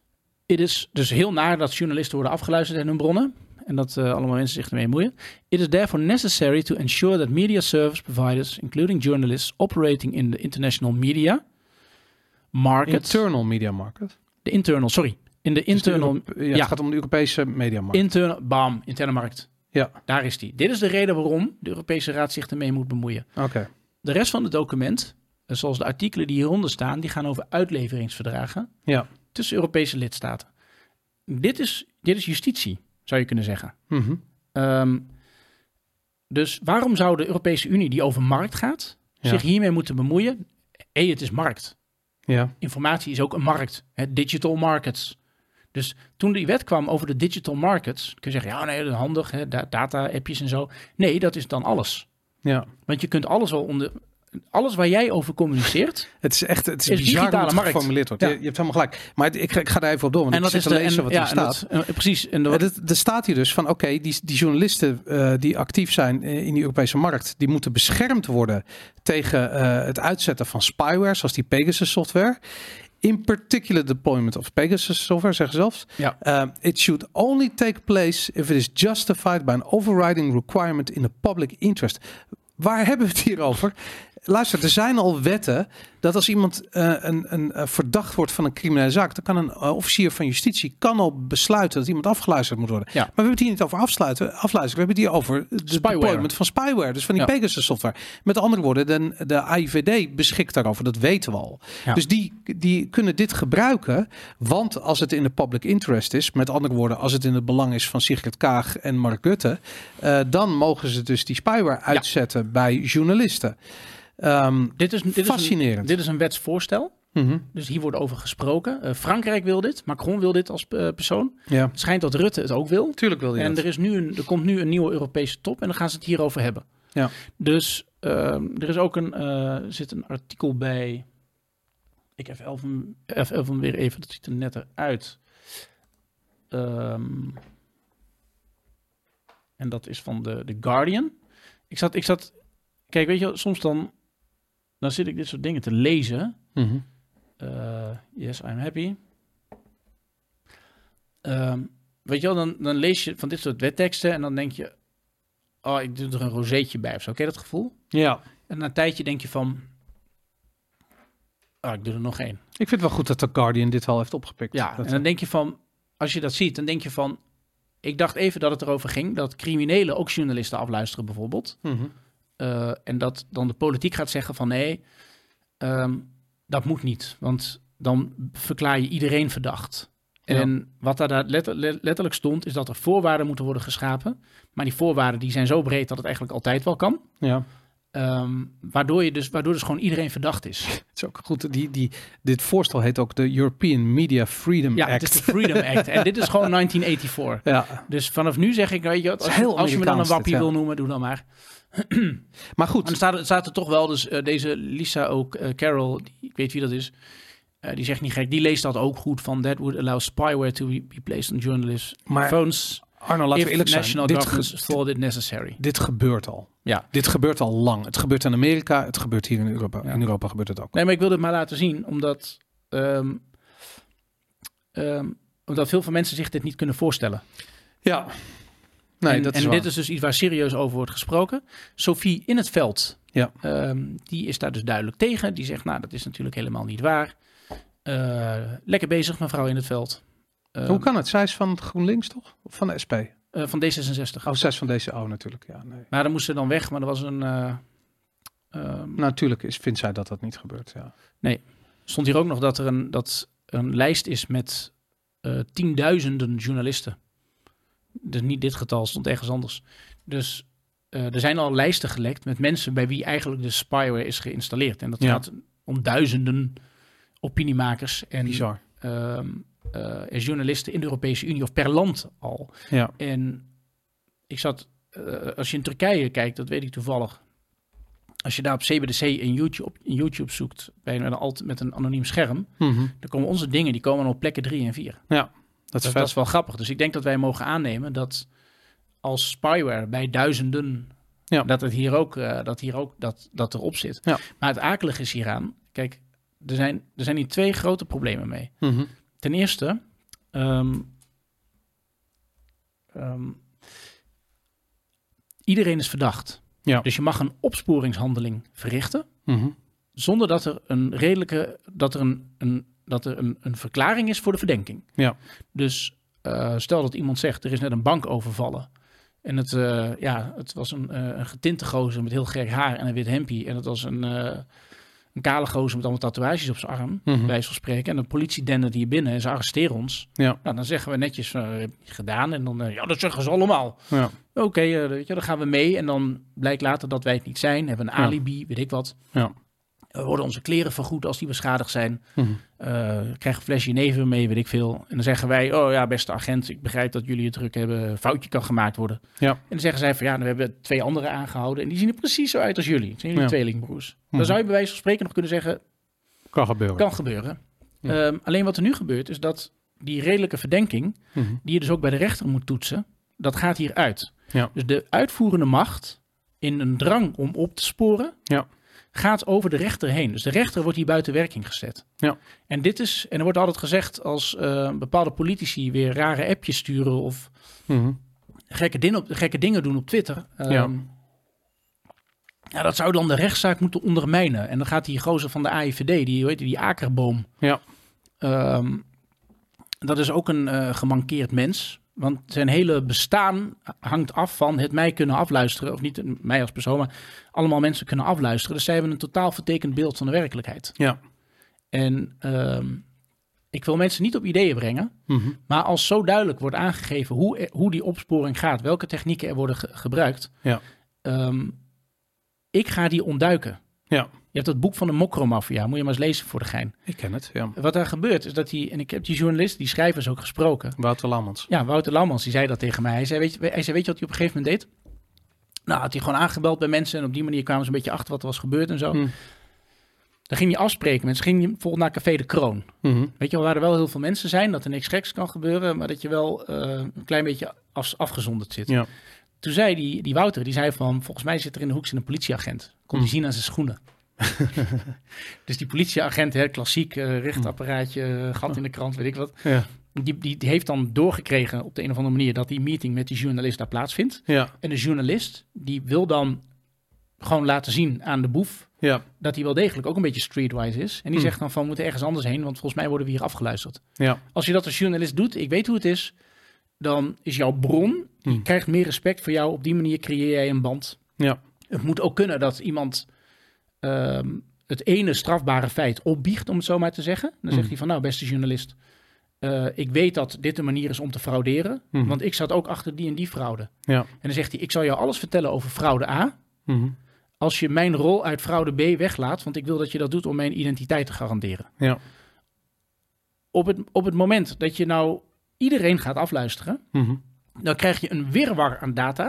Het is dus heel naar dat journalisten worden afgeluisterd in hun bronnen. En dat allemaal mensen zich ermee moeien. It is therefore necessary to ensure that media service providers, including journalists operating in the international media market. Internal media market. De internal, sorry. In de internal... Het gaat om de Europese mediamarkt. Interne markt. Ja. Daar is die. Dit is de reden waarom de Europese Raad zich ermee moet bemoeien. Oké. De rest van het document, zoals de artikelen die hieronder staan, die gaan over uitleveringsverdragen tussen Europese lidstaten. Dit is justitie, zou je kunnen zeggen. Mm-hmm. Dus waarom zou de Europese Unie, die over markt gaat, zich hiermee moeten bemoeien? Het is markt. Ja. Informatie is ook een markt. Digital markets. Dus toen die wet kwam over de digital markets, kun je zeggen, ja nee, dat is handig, data-appjes en zo. Nee, dat is dan alles. Ja. Want je kunt alles wel alles waar jij over communiceert. Het is bizar hoe het geformuleerd wordt. Ja. Je hebt helemaal gelijk. Maar ik ga daar even op door, want ik zit te lezen wat er staat. Precies. Er staat hier dus van, oké, die journalisten die actief zijn in die Europese markt, die moeten beschermd worden tegen het uitzetten van spyware, zoals die Pegasus software. In particular deployment of Pegasus software, zeggen zelfs. Ja. It should only take place if it is justified by an overriding requirement in the public interest. Waar hebben we het hier over? Luister, er zijn al wetten dat als iemand een verdacht wordt van een criminele zaak, dan kan een officier van justitie al besluiten dat iemand afgeluisterd moet worden. Ja. Maar we hebben het hier niet over afluisteren. We hebben het hier over de deployment van spyware. Dus van die Pegasus software. Met andere woorden, de AIVD beschikt daarover. Dat weten we al. Ja. Dus die kunnen dit gebruiken. Want als het in de public interest is, met andere woorden, als het in het belang is van Sigrid Kaag en Mark Rutte, dan mogen ze dus die spyware uitzetten bij journalisten. Dit is fascinerend. Dit is een wetsvoorstel. Mm-hmm. Dus hier wordt over gesproken. Frankrijk wil dit. Macron wil dit als persoon. Ja. Het schijnt dat Rutte het ook wil. Tuurlijk wil hij en dat. Er komt nu een nieuwe Europese top. En dan gaan ze het hierover hebben. Ja. Dus er is ook zit een artikel bij. Ik heb hem weer even. Dat ziet er netter uit. En dat is van The Guardian. Ik zat. Kijk, weet je, soms dan zit ik dit soort dingen te lezen. Mm-hmm. Yes, I'm happy. Weet je wel, dan lees je van dit soort wetteksten en dan denk je, oh, ik doe er een rozeetje bij of zo. Ken je dat gevoel? Ja. En na een tijdje denk je van, ik doe er nog één. Ik vind het wel goed dat The Guardian dit wel heeft opgepikt. Ja, en dan denk je van, als je dat ziet, dan denk je van, ik dacht even dat het erover ging dat criminelen ook journalisten afluisteren bijvoorbeeld. Mm-hmm. En dat dan de politiek gaat zeggen van nee, dat moet niet. Want dan verklaar je iedereen verdacht. Ja. En wat daar letterlijk stond, is dat er voorwaarden moeten worden geschapen. Maar die voorwaarden die zijn zo breed dat het eigenlijk altijd wel kan. Ja. Waardoor dus gewoon iedereen verdacht is. Het is ook goed. Dit voorstel heet ook de European Media Freedom Act. Ja, het is de Freedom Act. En dit is gewoon 1984. Ja. Dus vanaf nu zeg ik, weet je, als je me dan een wappie wil noemen, doe dan maar. Maar goed. En er staat er toch wel, dus deze Lisa ook, Carroll, ik weet wie dat is, die zegt niet gek, die leest dat ook goed van that would allow spyware to be placed on journalists' phones. Arno, laten we eerlijk zijn. National governments thought it necessary. Dit gebeurt al. Ja. Dit gebeurt al lang. Het gebeurt in Amerika, het gebeurt hier in Europa. Ja. In Europa gebeurt het ook. Nee, maar ik wil dit maar laten zien, omdat veel van mensen zich dit niet kunnen voorstellen. Ja. Nee, en dit is dus iets waar serieus over wordt gesproken. Sophie in het veld, die is daar dus duidelijk tegen. Die zegt, nou, dat is natuurlijk helemaal niet waar. Lekker bezig, mevrouw in het veld. Hoe kan het? Zij is van GroenLinks, toch? Of van de SP? Van D66. Oh, zij is van deze. Oh, natuurlijk. Ja, nee. Maar dan moest ze dan weg, maar er was een... natuurlijk vindt zij dat niet gebeurt, ja. Nee. Stond hier ook nog dat er een lijst is met 10.000 journalisten. Dus niet dit getal, stond ergens anders. Dus er zijn al lijsten gelekt met mensen bij wie eigenlijk de spyware is geïnstalleerd. En dat gaat om duizenden opiniemakers en journalisten in de Europese Unie of per land al. Ja. En ik zat, als je in Turkije kijkt, dat weet ik toevallig. Als je daar op CBDC in YouTube zoekt met een anoniem scherm, dan komen onze dingen, die komen op plekken 3 en 4. Ja. Dat is wel grappig. Dus ik denk dat wij mogen aannemen dat als spyware bij duizenden, dat erop zit. Ja. Maar het akelige is hieraan, kijk, er zijn hier 2 grote problemen mee. Mm-hmm. Ten eerste, Iedereen is verdacht. Ja. Dus je mag een opsporingshandeling verrichten Mm-hmm. zonder dat er een verklaring is voor de verdenking. Ja. Dus stel dat iemand zegt, er is net een bank overvallen. En het was een getinte gozer met heel gek haar en een wit hempie. En het was een kale gozer met allemaal tatoeages op zijn arm, bij wijze van spreken. En de politie dendert hier binnen en ze arresteren ons. Ja. Nou, dan zeggen we netjes, heb je gedaan? En dan, dat zeggen ze allemaal. Ja. Oké, dan gaan we mee. En dan blijkt later dat wij het niet zijn. Hebben een alibi, weet ik wat. Ja. Worden onze kleren vergoed als die beschadigd zijn. Mm-hmm. Krijgen een flesje neven mee, weet ik veel. En dan zeggen wij, oh ja, beste agent, ik begrijp dat jullie het druk hebben. Een foutje kan gemaakt worden. Ja. En dan zeggen zij van, we hebben 2 anderen aangehouden. En die zien er precies zo uit als jullie. Het zijn jullie tweelingbroers. Mm-hmm. Dan zou je bij wijze van spreken nog kunnen zeggen, Kan gebeuren. kan gebeuren. Alleen wat er nu gebeurt, is dat die redelijke verdenking, die je dus ook bij de rechter moet toetsen, dat gaat hier uit. Ja. Dus de uitvoerende macht, in een drang om op te sporen, gaat over de rechter heen. Dus de rechter wordt hier buiten werking gezet. Ja. En er wordt altijd gezegd als bepaalde politici weer rare appjes sturen of gekke dingen doen op Twitter. Dat zou dan de rechtszaak moeten ondermijnen. En dan gaat die gozer van de AIVD, die Akerboom. Ja. Dat is ook een gemankeerd mens. Want zijn hele bestaan hangt af van het mij kunnen afluisteren. Of niet mij als persoon, maar allemaal mensen kunnen afluisteren. Dus zij hebben een totaal vertekend beeld van de werkelijkheid. Ja. En ik wil mensen niet op ideeën brengen. Mm-hmm. Maar als zo duidelijk wordt aangegeven hoe die opsporing gaat, welke technieken er worden gebruikt. Ja. Ik ga die ontduiken. Ja. Je hebt het boek van de Mokromafia, moet je maar eens lezen voor de gein. Ik ken het, ja. Wat daar gebeurt is dat en ik heb die journalist, die schrijvers ook gesproken. Wouter Lammens. Ja, Wouter Lammens, die zei dat tegen mij. Hij zei, weet je wat hij op een gegeven moment deed? Nou, had hij gewoon aangebeld bij mensen en op die manier kwamen ze een beetje achter wat er was gebeurd en zo. Dan ging hij afspreken. Mensen gingen bijvoorbeeld naar Café de Kroon. Mm-hmm. Weet je wel, waar er wel heel veel mensen zijn, dat er niks geks kan gebeuren, maar dat je wel een klein beetje afgezonderd zit. Ja. Toen zei die Wouter, die zei van, volgens mij zit er in de hoek een politieagent. Kon hij zien aan zijn schoenen. Dus die politieagent, klassiek richtapparaatje, gat in de krant, weet ik wat. Ja. Die heeft dan doorgekregen op de een of andere manier dat die meeting met die journalist daar plaatsvindt. Ja. En de journalist, die wil dan gewoon laten zien aan de boef dat hij wel degelijk ook een beetje streetwise is. En die zegt dan van, we moeten ergens anders heen, want volgens mij worden we hier afgeluisterd. Ja. Als je dat als journalist doet, ik weet hoe het is, dan is jouw bron, die krijgt meer respect voor jou. Op die manier creëer jij een band. Ja. Het moet ook kunnen dat iemand het ene strafbare feit opbiecht, om het zo maar te zeggen. Dan zegt hij van, nou, beste journalist, ik weet dat dit een manier is om te frauderen, want ik zat ook achter die en die fraude. Ja. En dan zegt hij, ik zal jou alles vertellen over fraude A, als je mijn rol uit fraude B weglaat, want ik wil dat je dat doet om mijn identiteit te garanderen. Ja. Op het moment dat je nou iedereen gaat afluisteren, dan krijg je een wirwar aan data,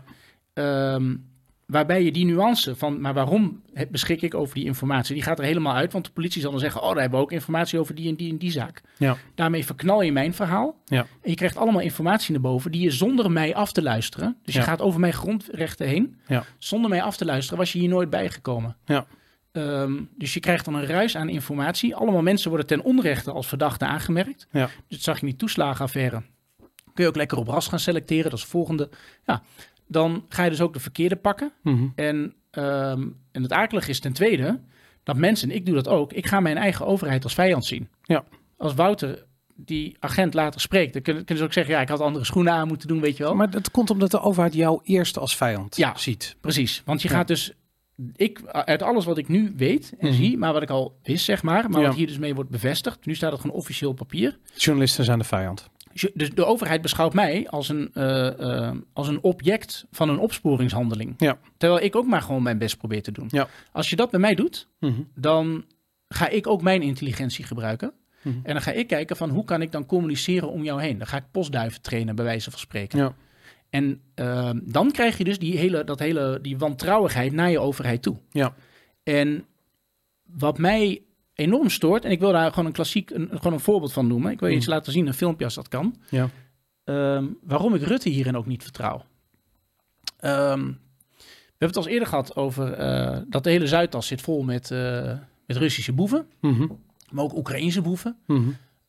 waarbij je die nuance van, maar waarom beschik ik over die informatie, die gaat er helemaal uit, want de politie zal dan zeggen, daar hebben we ook informatie over die en die en die zaak. Ja. Daarmee verknal je mijn verhaal en je krijgt allemaal informatie naar boven die je zonder mij af te luisteren, dus je gaat over mijn grondrechten heen, zonder mij af te luisteren was je hier nooit bijgekomen. Ja. Dus je krijgt dan een ruis aan informatie. Allemaal mensen worden ten onrechte als verdachte aangemerkt. Ja. Dus dat zag je in die toeslagenaffaire. Kun je ook lekker op ras gaan selecteren. Dat is het volgende. Ja, dan ga je dus ook de verkeerde pakken. En het akelige is ten tweede dat mensen, en ik doe dat ook, ik ga mijn eigen overheid als vijand zien. Ja. Als Wouter die agent later spreekt, dan kunnen ze ook zeggen, ik had andere schoenen aan moeten doen, weet je wel. Maar dat komt omdat de overheid jou eerst als vijand ziet. Precies. Want je gaat dus, uit alles wat ik nu weet en zie, maar wat ik al wist, zeg maar wat hier dus mee wordt bevestigd, nu staat het gewoon officieel op papier. Journalisten zijn de vijand. Dus de overheid beschouwt mij als een object van een opsporingshandeling. Ja. Terwijl ik ook maar gewoon mijn best probeer te doen. Ja. Als je dat bij mij doet, dan ga ik ook mijn intelligentie gebruiken. En dan ga ik kijken van hoe kan ik dan communiceren om jou heen. Dan ga ik postduiven trainen, bij wijze van spreken. Ja. En dan krijg je dus die wantrouwigheid naar je overheid toe. Ja. En wat mij enorm stoort, en ik wil daar gewoon gewoon een voorbeeld van noemen. Ik wil je iets laten zien, een filmpje als dat kan. Ja. Waarom ik Rutte hierin ook niet vertrouw. We hebben het al eerder gehad over dat de hele Zuidas zit vol met Russische boeven. Maar ook Oekraïnse boeven.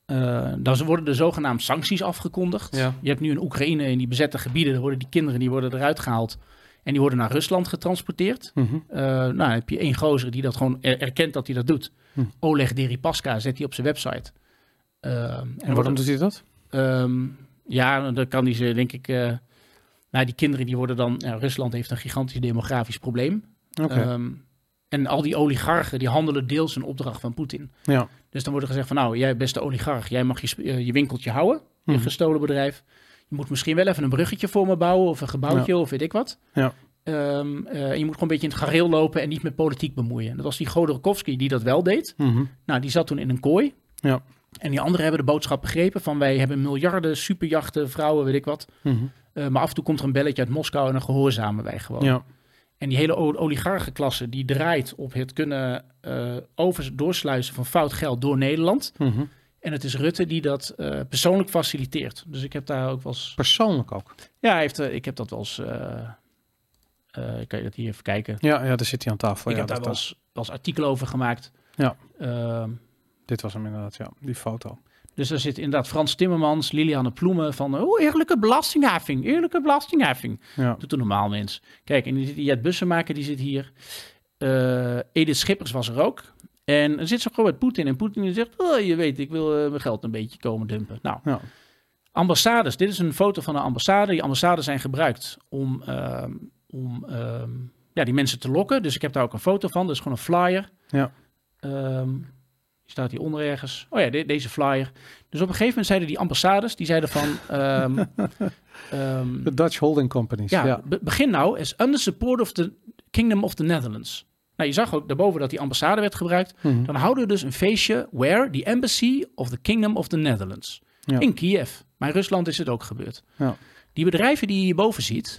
Dan worden er zogenaamd sancties afgekondigd. Ja. Je hebt nu in Oekraïne, in die bezette gebieden, dan worden die kinderen die worden eruit gehaald. En die worden naar Rusland getransporteerd. Dan heb je één gozer die dat gewoon erkent dat hij dat doet. Oleg Deripaska zet hij op zijn website. En waarom doet hij dat? Dan kan hij ze, denk ik... die kinderen die worden dan... Rusland heeft een gigantisch demografisch probleem. Okay. En al die oligarchen, die handelen deels een opdracht van Poetin. Ja. Dus dan wordt er gezegd van... nou, jij beste oligarch, jij mag je winkeltje houden. Je gestolen bedrijf. Je moet misschien wel even een bruggetje voor me bouwen... of een gebouwtje of weet ik wat. Ja. Je moet gewoon een beetje in het gareel lopen... en niet met politiek bemoeien. Dat was die Godorkovsky die dat wel deed. Nou, die zat toen in een kooi. Ja. En die anderen hebben de boodschap begrepen... van wij hebben miljarden superjachten, vrouwen, weet ik wat. Maar af en toe komt er een belletje uit Moskou... en dan gehoorzamen wij gewoon. Ja. En die hele oligarchenklasse... die draait op het kunnen doorsluizen van fout geld door Nederland... En het is Rutte die dat persoonlijk faciliteert. Dus ik heb daar ook wel eens... Persoonlijk ook? Ja, ik heb dat wel eens... kan je dat hier even kijken? Ja, daar zit hij aan tafel. Ik heb daar wel eens artikelen over gemaakt. Ja, dit was hem inderdaad, die foto. Dus er zit inderdaad Frans Timmermans, Liliane Ploemen van... eerlijke belastingheffing. Ja. Doet een normaal mens. Kijk, en die Jet Bussemaker, die zit hier. Edith Schippers was er ook. En dan zit ze gewoon met Poetin. En Poetin zegt, je weet, ik wil mijn geld een beetje komen dumpen. Nou, ambassades. Dit is een foto van een ambassade. Die ambassades zijn gebruikt om die mensen te lokken. Dus ik heb daar ook een foto van. Dat is gewoon een flyer. Ja. Die staat hier onder ergens. Oh ja, deze flyer. Dus op een gegeven moment zeiden die ambassades, die zeiden van... de Dutch holding companies. Ja. Begin nou as under support of the Kingdom of the Netherlands. Nou, je zag ook daarboven dat die ambassade werd gebruikt. Dan houden we dus een feestje where the embassy of the Kingdom of the Netherlands. Ja. In Kiev. Maar in Rusland is het ook gebeurd. Ja. Die bedrijven die je hierboven ziet,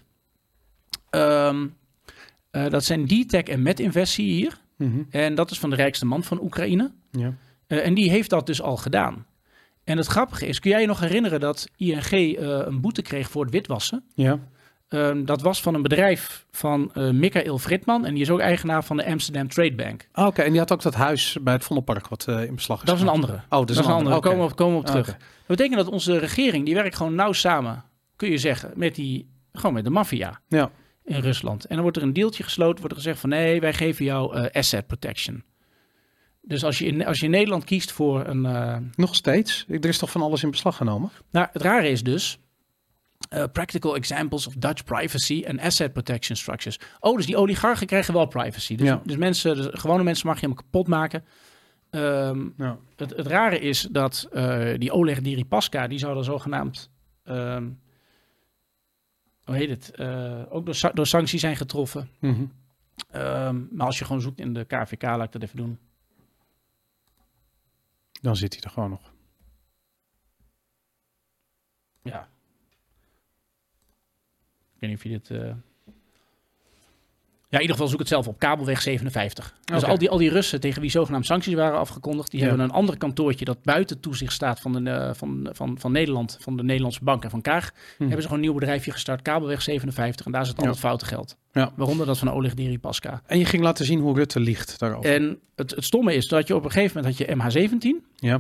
dat zijn D-Tech en Metinvest hier. En dat is van de rijkste man van Oekraïne. Ja. En die heeft dat dus al gedaan. En het grappige is, kun jij je nog herinneren dat ING een boete kreeg voor het witwassen? Ja. Dat was van een bedrijf van Michael Fridman. En die is ook eigenaar van de Amsterdam Trade Bank. Oké, en die had ook dat huis bij het Vondelpark wat in beslag is. Dat is een andere. Oh, dat is een andere. Okay. Daar komen we op terug. Dat betekent dat onze regering, die werkt gewoon nauw samen, kun je zeggen, met de maffia in Rusland. En dan wordt er een deeltje gesloten, wordt er gezegd van nee, wij geven jou asset protection. Dus als je in Nederland kiest voor een... Nog steeds? Er is toch van alles in beslag genomen? Nou, het rare is dus... practical examples of Dutch privacy and asset protection structures. Oh, dus die oligarchen krijgen wel privacy. Dus gewone mensen mag je hem kapot maken. Het rare is dat die Oleg Deripaska, die zou er zogenaamd... ook door sancties zijn getroffen. Maar als je gewoon zoekt in de KVK, laat ik dat even doen. Dan zit hij er gewoon nog. Ja. Ik weet niet of je dit... Ja, in ieder geval zoek het zelf op. Kabelweg 57. Dus al die Russen tegen wie zogenaamd sancties waren afgekondigd... die hebben een ander kantoortje dat buiten toezicht staat van Nederland... van de Nederlandse bank en van Kaag. Hebben ze gewoon een nieuw bedrijfje gestart, Kabelweg 57. En daar zit al het foute geld. Ja. Waaronder dat van Oleg Deripaska. En je ging laten zien hoe Rutte liegt daarover. En het stomme is dat je op een gegeven moment had je MH17... Ja.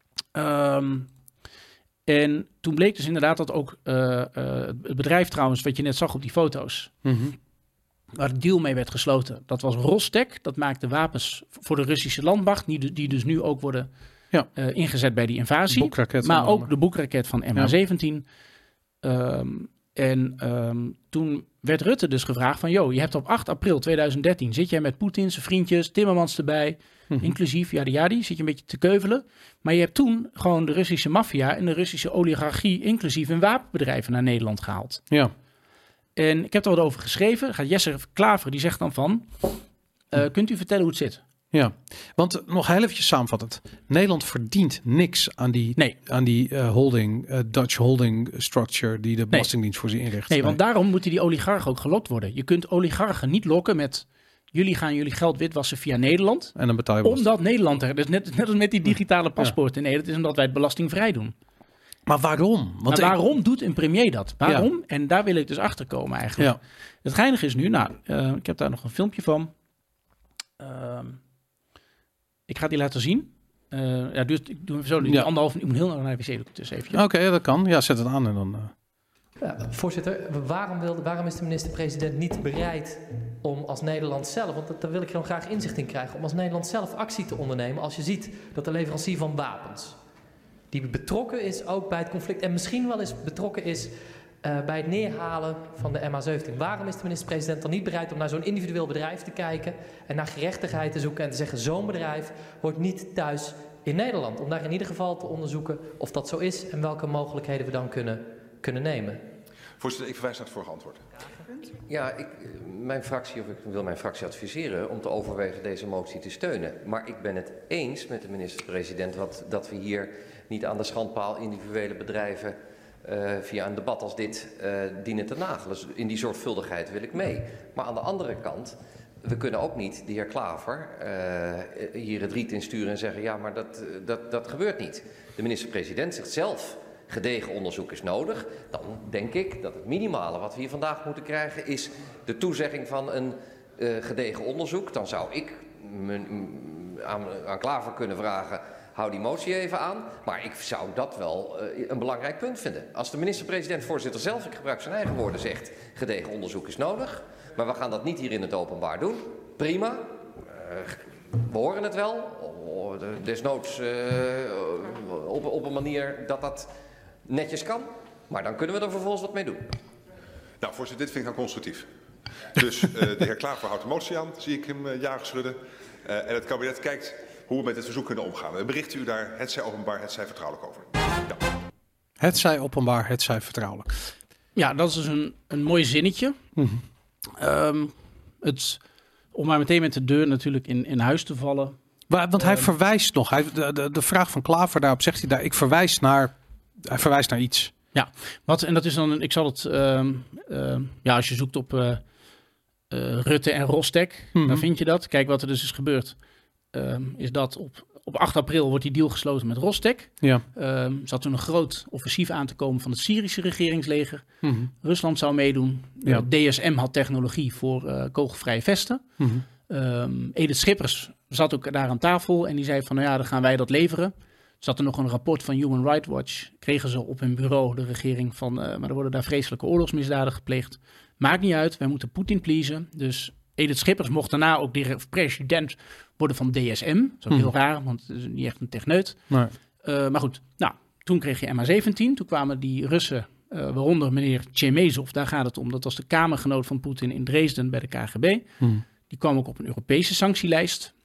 En toen bleek dus inderdaad dat ook het bedrijf trouwens, wat je net zag op die foto's, waar de deal mee werd gesloten, dat was Rostec. Dat maakte wapens voor de Russische landmacht, die dus nu ook worden ingezet bij die invasie. Maar ook de boekraket van MH17. Toen werd Rutte dus gevraagd van, je hebt op 8 april 2013, zit jij met Poetin, zijn vriendjes, Timmermans erbij, inclusief Yadi, zit je een beetje te keuvelen. Maar je hebt toen gewoon de Russische maffia en de Russische oligarchie, inclusief hun wapenbedrijven, naar Nederland gehaald. Ja. En ik heb er wat over geschreven. Gaat Jesse Klaver, die zegt dan van, kunt u vertellen hoe het zit? Ja, want nog heel eventjes samenvattend. Nederland verdient niks aan die Dutch holding structure die de Belastingdienst voor ze inricht. Nee, want daarom moeten die oligarchen ook gelokt worden. Je kunt oligarchen niet lokken met... Jullie gaan jullie geld witwassen via Nederland. En dan betaal je omdat Nederland er... Dus net als met die digitale paspoorten. Nee, dat is omdat wij het belastingvrij doen. Maar waarom? Want waarom doet een premier dat? Waarom? Ja. En daar wil ik dus achter komen eigenlijk. Ja. Het geinige is nu... ik heb daar nog een filmpje van. Ik ga die laten zien. Ik doe zo die anderhalf. Ik moet heel naar de wc dus even. Oké, dat kan. Ja, zet het aan en dan... Ja, voorzitter, waarom is de minister-president niet bereid om als Nederland zelf, want daar wil ik gewoon graag inzicht in krijgen, om als Nederland zelf actie te ondernemen als je ziet dat de leverancier van wapens, die betrokken is ook bij het conflict en misschien wel eens betrokken is bij het neerhalen van de MH17. Waarom is de minister-president dan niet bereid om naar zo'n individueel bedrijf te kijken en naar gerechtigheid te zoeken en te zeggen, zo'n bedrijf hoort niet thuis in Nederland, om daar in ieder geval te onderzoeken of dat zo is en welke mogelijkheden we dan kunnen nemen. Voorzitter, ik verwijs naar het vorige antwoord. Ja, ik wil mijn fractie adviseren om te overwegen deze motie te steunen. Maar ik ben het eens met de minister-president dat we hier niet aan de schandpaal individuele bedrijven via een debat als dit dienen te nagelen. Dus in die zorgvuldigheid wil ik mee. Maar aan de andere kant, we kunnen ook niet de heer Klaver hier het riet insturen en zeggen, ja, maar dat gebeurt niet. De minister-president zegt zelf, gedegen onderzoek is nodig. Dan denk ik dat het minimale wat we hier vandaag moeten krijgen is de toezegging van een gedegen onderzoek. Dan zou ik aan Klaver kunnen vragen, hou die motie even aan. Maar ik zou dat wel een belangrijk punt vinden. Als de minister-president, voorzitter zelf, ik gebruik zijn eigen woorden, zegt, gedegen onderzoek is nodig. Maar we gaan dat niet hier in het openbaar doen. Prima. We horen het wel. Desnoods op een manier dat netjes kan. Maar dan kunnen we er vervolgens wat mee doen. Nou, voorzitter, dit vind ik nou constructief. Dus de heer Klaver houdt de motie aan, zie ik hem ja schudden. En het kabinet kijkt hoe we met het verzoek kunnen omgaan. En bericht u daar, het zij openbaar, het zij vertrouwelijk over. Ja. Het zij openbaar, het zij vertrouwelijk. Ja, dat is dus een mooi zinnetje. Mm-hmm. Om maar meteen met de deur natuurlijk in huis te vallen. Want hij verwijst nog. De vraag van Klaver, daarop zegt hij daar, hij verwijst naar iets. Ja, en dat is dan, ik zal het, als je zoekt op Rutte en Rostec, dan vind je dat. Kijk, wat er dus is gebeurd, is dat op 8 april wordt die deal gesloten met Rostec. Ja. Zat toen een groot offensief aan te komen van het Syrische regeringsleger. Mm-hmm. Rusland zou meedoen. Ja. DSM had technologie voor kogelvrije vesten. Mm-hmm. Edith Schippers zat ook daar aan tafel en die zei van, dan gaan wij dat leveren. Zat er nog een rapport van Human Rights Watch. Kregen ze op hun bureau, de regering, van, maar er worden daar vreselijke oorlogsmisdaden gepleegd. Maakt niet uit, wij moeten Poetin pleasen. Dus Edith Schippers mocht daarna ook de president worden van DSM. Dat is ook heel raar, want het is niet echt een techneut. Nee. Maar goed, toen kreeg je MH17. Toen kwamen die Russen, waaronder meneer Chemezov, daar gaat het om. Dat was de kamergenoot van Poetin in Dresden bij de KGB. Die kwam ook op een Europese sanctielijst.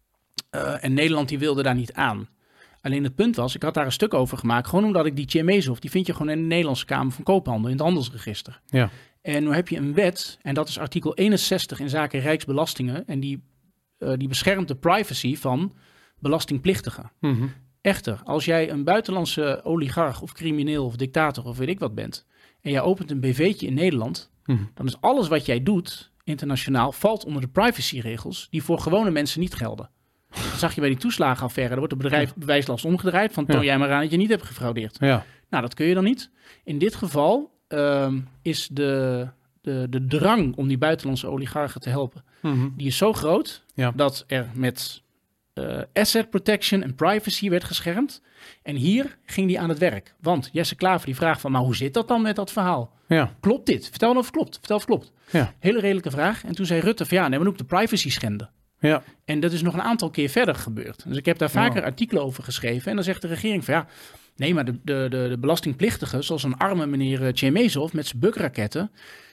En Nederland die wilde daar niet aan. Alleen het punt was, ik had daar een stuk over gemaakt, gewoon omdat ik die Chemezov, die vind je gewoon in de Nederlandse Kamer van Koophandel, in het handelsregister. Ja. En nu heb je een wet, en dat is artikel 61 in zaken rijksbelastingen, en die beschermt de privacy van belastingplichtigen. Mm-hmm. Echter, als jij een buitenlandse oligarch of crimineel of dictator of weet ik wat bent, en jij opent een BV'tje in Nederland, dan is alles wat jij doet, internationaal, valt onder de privacyregels die voor gewone mensen niet gelden. Dat zag je bij die toeslagenaffaire. Er wordt de bewijslast omgedraaid van toon jij maar aan dat je niet hebt gefraudeerd. Ja. Nou, dat kun je dan niet. In dit geval is de drang om die buitenlandse oligarchen te helpen, die is zo groot dat er met asset protection en privacy werd geschermd. En hier ging die aan het werk. Want Jesse Klaver die vraagt van, maar hoe zit dat dan met dat verhaal? Ja. Klopt dit? Vertel of het klopt. Ja. Hele redelijke vraag. En toen zei Rutte van, maar ook de privacy schenden. Ja. En dat is nog een aantal keer verder gebeurd. Dus ik heb daar vaker artikelen over geschreven. En dan zegt de regering van nee, maar de belastingplichtigen, zoals een arme meneer Chemezov met zijn bukraketten.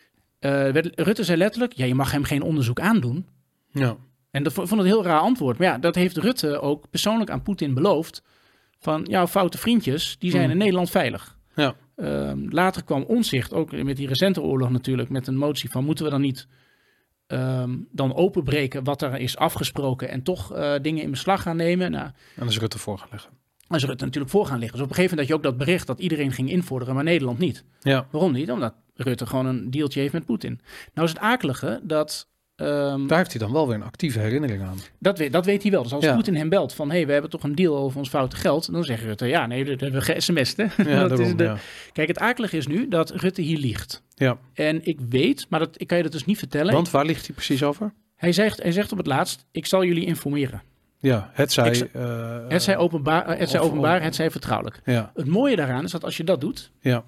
Rutte zei letterlijk, je mag hem geen onderzoek aandoen. Ja. En dat vond het een heel raar antwoord. Maar dat heeft Rutte ook persoonlijk aan Poetin beloofd. Van jouw foute vriendjes, die zijn in Nederland veilig. Ja. Later kwam Omtzigt, ook met die recente oorlog natuurlijk, met een motie van moeten we dan niet dan openbreken wat er is afgesproken en toch dingen in beslag gaan nemen. Nou, en is Rutte voor gaan liggen. Dan is Rutte natuurlijk voor gaan liggen. Dus op een gegeven moment had je ook dat bericht dat iedereen ging invorderen, maar Nederland niet. Ja. Waarom niet? Omdat Rutte gewoon een dealtje heeft met Poetin. Nou is het akelige dat... Daar heeft hij dan wel weer een actieve herinnering aan. Dat weet hij wel. Dus als Poetin hem belt van, we hebben toch een deal over ons foute geld, dan zegt Rutte, dat hebben we ge-sms'd. Hè? Ja, Kijk, het akelige is nu dat Rutte hier liegt. Ja. En ik weet, maar ik kan je dat dus niet vertellen. Want waar ligt hij precies over? Hij zegt op het laatst, ik zal jullie informeren. Ja, het zij openbaar, het zij vertrouwelijk. Ja, Het mooie daaraan is dat als je dat doet, ja,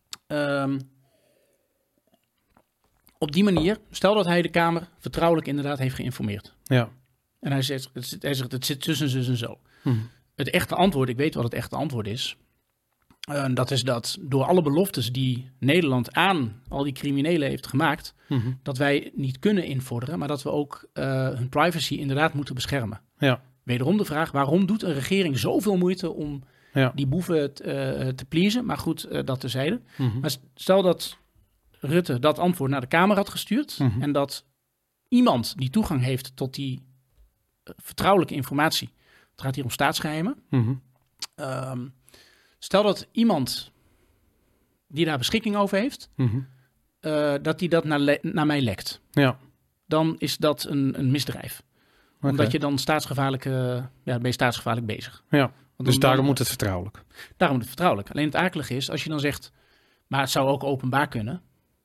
op die manier, stel dat hij de Kamer vertrouwelijk inderdaad heeft geïnformeerd. ja. En hij zegt, het zit tussen en zo. Hm. Het echte antwoord, ik weet wat het echte antwoord is. Dat is dat door alle beloftes die Nederland aan al die criminelen heeft gemaakt, dat wij niet kunnen invorderen, maar dat we ook hun privacy inderdaad moeten beschermen. Ja. Wederom de vraag, waarom doet een regering zoveel moeite om die boeven te pleasen? Maar goed, dat terzijde. Maar stel dat Rutte dat antwoord naar de Kamer had gestuurd en dat iemand die toegang heeft tot die vertrouwelijke informatie, het gaat hier om staatsgeheimen, stel dat iemand die daar beschikking over heeft, dat die dat naar mij lekt. Ja. Dan is dat een misdrijf. Okay. Omdat je dan ben je staatsgevaarlijk bezig. Ja, Want dus daarom moet het vertrouwelijk. Daarom moet het vertrouwelijk. Alleen het akelige is, als je dan zegt, maar het zou ook openbaar kunnen,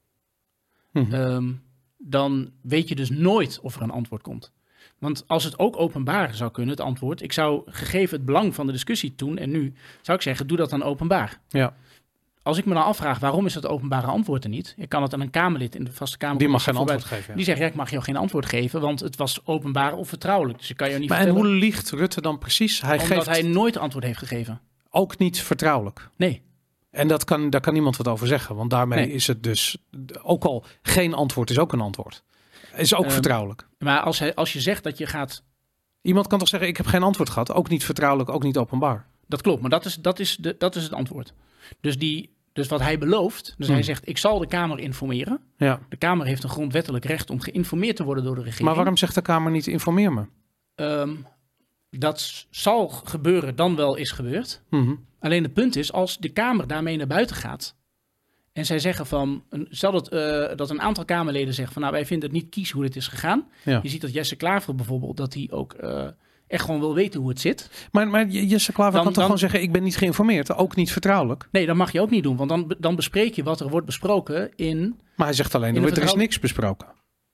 dan weet je dus nooit of er een antwoord komt. Want als het ook openbaar zou kunnen, het antwoord, ik zou, gegeven het belang van de discussie toen en nu, zou ik zeggen, doe dat dan openbaar. Ja. Als ik me dan afvraag, waarom is dat openbare antwoord er niet? Ik kan het aan een Kamerlid in de Vaste Kamer. Die mag geen antwoord geven. Ja. Die zegt, ik mag jou geen antwoord geven, want het was openbaar of vertrouwelijk. Dus ik kan jou niet en vertellen. hoe liegt Rutte dan precies? Omdat hij nooit antwoord heeft gegeven. Ook niet vertrouwelijk. Nee. En daar kan niemand wat over zeggen. Want daarmee is het dus, ook al geen antwoord is ook een antwoord. Is ook vertrouwelijk. Maar als je zegt dat je gaat... Iemand kan toch zeggen, ik heb geen antwoord gehad. Ook niet vertrouwelijk, ook niet openbaar. Dat klopt, maar dat is het antwoord. Dus wat hij belooft, hij zegt, ik zal de Kamer informeren. Ja. De Kamer heeft een grondwettelijk recht om geïnformeerd te worden door de regering. Maar waarom zegt de Kamer niet, informeer me? Dat zal gebeuren, dan wel is gebeurd. Alleen het punt is, als de Kamer daarmee naar buiten gaat en zij zeggen van, stel dat een aantal Kamerleden zeggen van, nou, wij vinden het niet kies hoe dit is gegaan. Ja. Je ziet dat Jesse Klaver bijvoorbeeld, dat hij ook echt gewoon wil weten hoe het zit. Maar Jesse Klaver kan toch gewoon zeggen, ik ben niet geïnformeerd, ook niet vertrouwelijk? Nee, dat mag je ook niet doen, want dan bespreek je wat er wordt besproken in... Maar hij zegt alleen, er is niks besproken.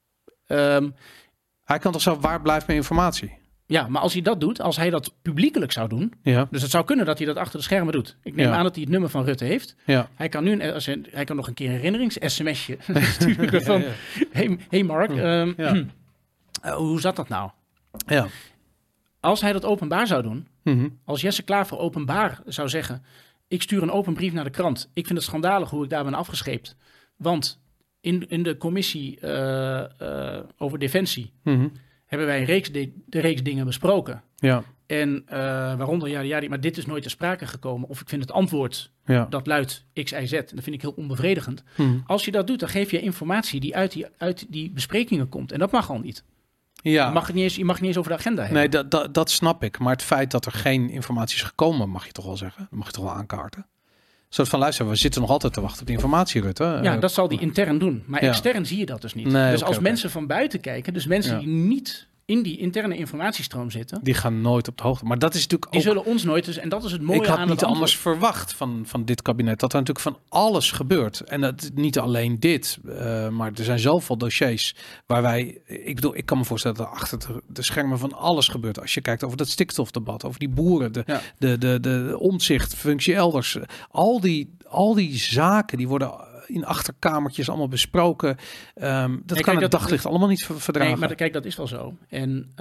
Hij kan toch zeggen, waar blijft mijn informatie? Ja, maar als hij dat doet, als hij dat publiekelijk zou doen, dus het zou kunnen dat hij dat achter de schermen doet. Ik neem aan dat hij het nummer van Rutte heeft. Ja. Hij kan nu hij kan nog een keer een herinnerings-sms'je sturen van, hey Mark, hoe zat dat nou? Ja. Als hij dat openbaar zou doen, als Jesse Klaver openbaar zou zeggen, ik stuur een open brief naar de krant. Ik vind het schandalig hoe ik daar ben afgescheept. Want in de commissie over Defensie hebben wij een reeks dingen besproken. Ja. En waaronder, maar dit is nooit ter sprake gekomen. Of ik vind het antwoord, dat luidt X, Y, Z. En dat vind ik heel onbevredigend. Als je dat doet, dan geef je informatie die uit die besprekingen komt. En dat mag al niet. Ja. Je mag het niet eens over de agenda hebben. Nee, dat snap ik. Maar het feit dat er geen informatie is gekomen, mag je toch wel zeggen. Dat mag je toch wel aankaarten. Soort van, luister, we zitten nog altijd te wachten op de informatie, Rutte. Ja, dat zal die intern doen. Maar extern zie je dat dus niet. Nee, dus als mensen van buiten kijken, dus mensen die niet in die interne informatiestroom zitten, die gaan nooit op de hoogte. Maar dat is natuurlijk ook... Die zullen ons nooit... Dus, en dat is het mooie aan het antwoord. Ik had niet anders verwacht van dit kabinet. Dat er natuurlijk van alles gebeurt. En dat niet alleen dit. Maar er zijn zoveel dossiers waar wij... Ik kan me voorstellen dat er achter de schermen van alles gebeurt. Als je kijkt over dat stikstofdebat. Over die boeren. De omzichtfunctie elders. Al die zaken die worden in achterkamertjes allemaal besproken. Dat kan het daglicht allemaal niet verdragen. Nee, maar kijk, dat is wel zo. En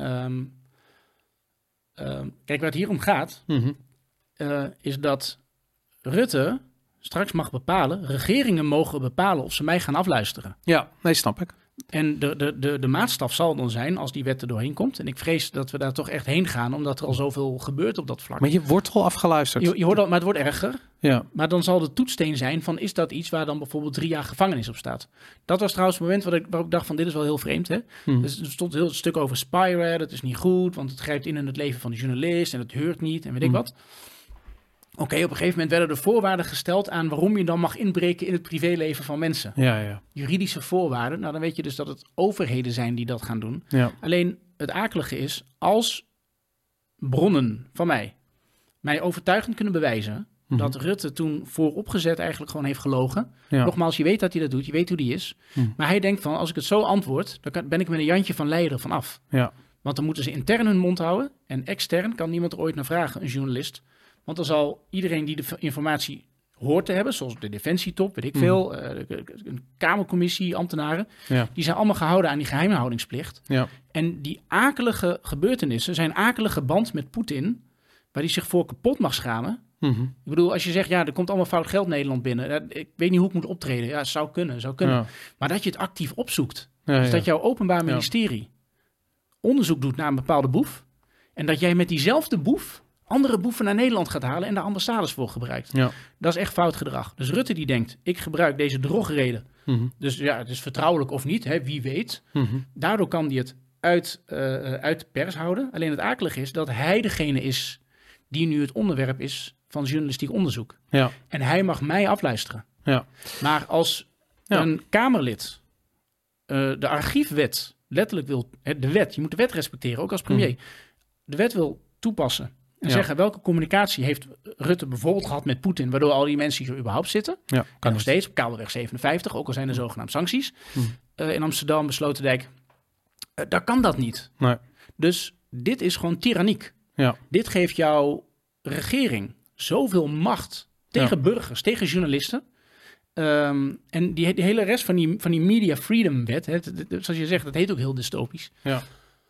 kijk, waar het hier om gaat, is dat Rutte straks mag bepalen, regeringen mogen bepalen of ze mij gaan afluisteren. Ja, nee, snap ik. En de maatstaf zal dan zijn als die wet er doorheen komt. En ik vrees dat we daar toch echt heen gaan, omdat er al zoveel gebeurt op dat vlak. Maar je wordt al afgeluisterd. Maar het wordt erger. Ja. Maar dan zal de toetssteen zijn van, is dat iets waar dan bijvoorbeeld 3 jaar gevangenis op staat? Dat was trouwens het moment waarop ik dacht van, dit is wel heel vreemd. Hè? Dus er stond een heel stuk over spyware, dat is niet goed, want het grijpt in het leven van de journalist en het heurt niet en weet ik wat. Oké, op een gegeven moment werden er voorwaarden gesteld aan waarom je dan mag inbreken in het privéleven van mensen. Ja. Juridische voorwaarden. Nou, dan weet je dus dat het overheden zijn die dat gaan doen. Ja. Alleen het akelige is, als bronnen van mij overtuigend kunnen bewijzen dat Rutte toen vooropgezet eigenlijk gewoon heeft gelogen. Ja. Nogmaals, je weet dat hij dat doet, je weet hoe die is. Maar hij denkt van, als ik het zo antwoord, dan ben ik met een Jantje van Leijeren van af. Ja. Want dan moeten ze intern hun mond houden. En extern kan niemand er ooit naar vragen, een journalist. Want dan zal iedereen die de informatie hoort te hebben, zoals de defensietop, weet ik veel, een Kamercommissie, ambtenaren, die zijn allemaal gehouden aan die geheimhoudingsplicht. Ja. En die akelige gebeurtenissen zijn akelige band met Poetin, waar hij zich voor kapot mag schamen. Mm-hmm. Ik bedoel, als je zegt, er komt allemaal fout geld Nederland binnen. Ik weet niet hoe ik moet optreden. Ja, zou kunnen. Ja. Maar dat je het actief opzoekt. Dus dat jouw openbaar ministerie onderzoek doet naar een bepaalde boef. En dat jij met diezelfde boef andere boeven naar Nederland gaat halen en daar ambassades voor gebruikt. Ja. Dat is echt fout gedrag. Dus Rutte die denkt, ik gebruik deze drogreden. Mm-hmm. Dus het is vertrouwelijk of niet, wie weet. Mm-hmm. Daardoor kan hij het uit de pers houden. Alleen het akelige is dat hij degene is die nu het onderwerp is van journalistiek onderzoek. Ja. En hij mag mij afluisteren. Ja. Maar als een Kamerlid de archiefwet letterlijk wil, de wet, je moet de wet respecteren, ook als premier, de wet wil toepassen en zeggen welke communicatie heeft Rutte bijvoorbeeld gehad met Poetin, waardoor al die mensen hier überhaupt zitten. Ja, kan nog steeds op Kabelweg 57, ook al zijn er zogenaamd sancties. In Amsterdam, Beslotendijk. Daar kan dat niet. Nee. Dus dit is gewoon tyranniek. Ja. Dit geeft jouw regering zoveel macht tegen burgers, tegen journalisten. En die hele rest van die Media Freedom Wet, zoals je zegt, dat heet ook heel dystopisch. Ja.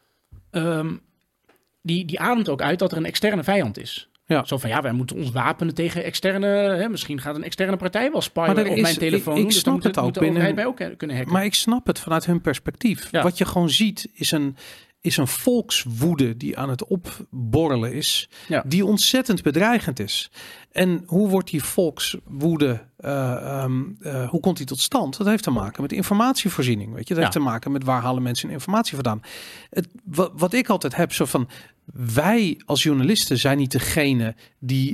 Die ademt ook uit dat er een externe vijand is. Ja. Zo van, wij moeten ons wapenen tegen externe... misschien gaat een externe partij wel spyen op mijn telefoon. Ik snap het ook. De overheid mij ook kunnen hacken. Maar ik snap het vanuit hun perspectief. Ja. Wat je gewoon ziet is een volkswoede die aan het opborrelen is, die ontzettend bedreigend is. En hoe wordt die volkswoede, hoe komt die tot stand? Dat heeft te maken met informatievoorziening. Weet je? Dat heeft te maken met waar halen mensen hun informatie vandaan. Wat ik altijd heb, zo van, wij als journalisten zijn niet degene die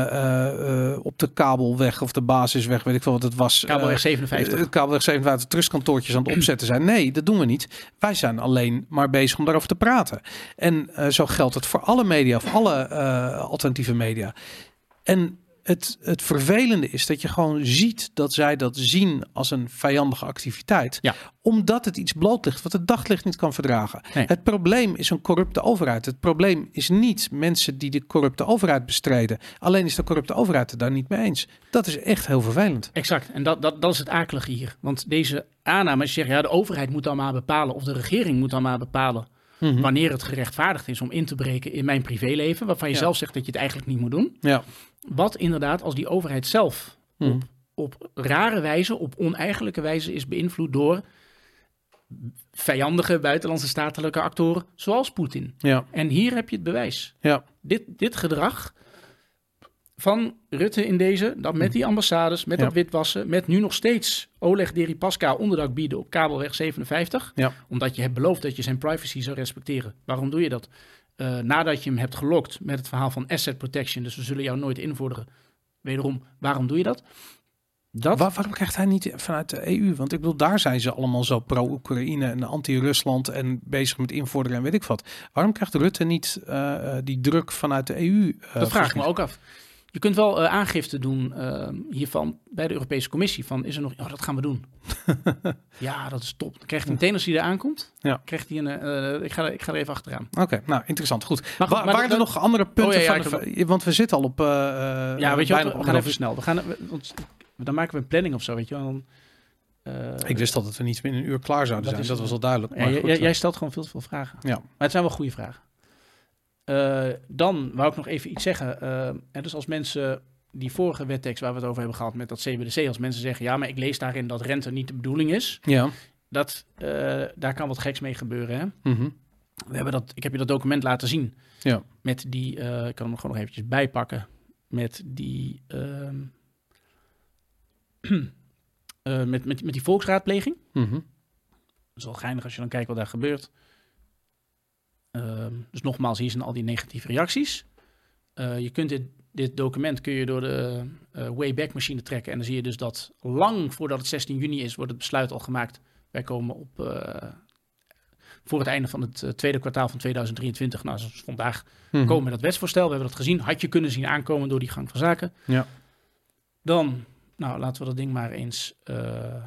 op de kabelweg of de basisweg, weet ik veel wat het was. Kabelweg 57. Kabelweg 57 trustkantoortjes aan het opzetten zijn. Nee, dat doen we niet. Wij zijn alleen maar bezig om daarover te praten. En zo geldt het voor alle media of alle alternatieve media. En het vervelende is dat je gewoon ziet dat zij dat zien als een vijandige activiteit. Ja. Omdat het iets bloot ligt wat het daglicht niet kan verdragen. Nee. Het probleem is een corrupte overheid. Het probleem is niet mensen die de corrupte overheid bestrijden. Alleen is de corrupte overheid het daar niet mee eens. Dat is echt heel vervelend. Exact. En dat is het akelige hier. Want deze aanname, als je zegt, de overheid moet dan maar bepalen, of de regering moet dan maar bepalen, wanneer het gerechtvaardigd is om in te breken in mijn privéleven, waarvan je zelf zegt dat je het eigenlijk niet moet doen. Ja. Wat inderdaad, als die overheid zelf op rare wijze, op oneigenlijke wijze is beïnvloed door vijandige buitenlandse statelijke actoren, zoals Poetin. Ja. En hier heb je het bewijs. Ja. Dit gedrag van Rutte in deze, dat met die ambassades, met dat witwassen, met nu nog steeds Oleg Deripaska onderdak bieden op Kabelweg 57, omdat je hebt beloofd dat je zijn privacy zou respecteren. Waarom doe je dat? Nadat je hem hebt gelokt met het verhaal van asset protection, dus we zullen jou nooit invorderen. Wederom, waarom doe je dat? Waarom krijgt hij niet vanuit de EU? Want ik bedoel, daar zijn ze allemaal zo pro-Oekraïne en anti-Rusland en bezig met invorderen en weet ik wat. Waarom krijgt Rutte niet die druk vanuit de EU? Dat vraag ik me ook af. Je kunt wel aangifte doen hiervan bij de Europese Commissie. Van, is er nog... dat gaan we doen. Ja, dat is top. Dan krijgt hij meteen als hij er aankomt. Ja. Krijgt hij ik ga er even achteraan. Oké, nou interessant. Goed. Maar waren er nog andere punten? Want we zitten al op... weet je wat, we gaan even snel. Dan maken we een planning of zo, weet je wel. Ik wist dat we niet binnen een uur klaar zouden zijn. Dat was al duidelijk. Maar goed, jij stelt gewoon veel te veel vragen. Ja. Maar het zijn wel goede vragen. Dan wou ik nog even iets zeggen. Dus als mensen die vorige wettekst waar we het over hebben gehad met dat CBDC, als mensen zeggen, ja, maar ik lees daarin dat rente niet de bedoeling is. Ja. Daar kan wat geks mee gebeuren. Hè? Mm-hmm. Ik heb je dat document laten zien. Ja. Met die, ik kan hem gewoon nog eventjes bijpakken. Met die, met die volksraadpleging. Mm-hmm. Dat is wel geinig als je dan kijkt wat daar gebeurt. Dus nogmaals, hier zijn al die negatieve reacties. Je kunt dit document kun je door de Wayback Machine trekken. En dan zie je dus dat lang voordat het 16 juni is, wordt het besluit al gemaakt. Wij komen voor het einde van het tweede kwartaal van 2023. Nou, zoals vandaag komen met dat wetsvoorstel. We hebben dat gezien. Had je kunnen zien aankomen door die gang van zaken. Ja. Dan, laten we dat ding maar eens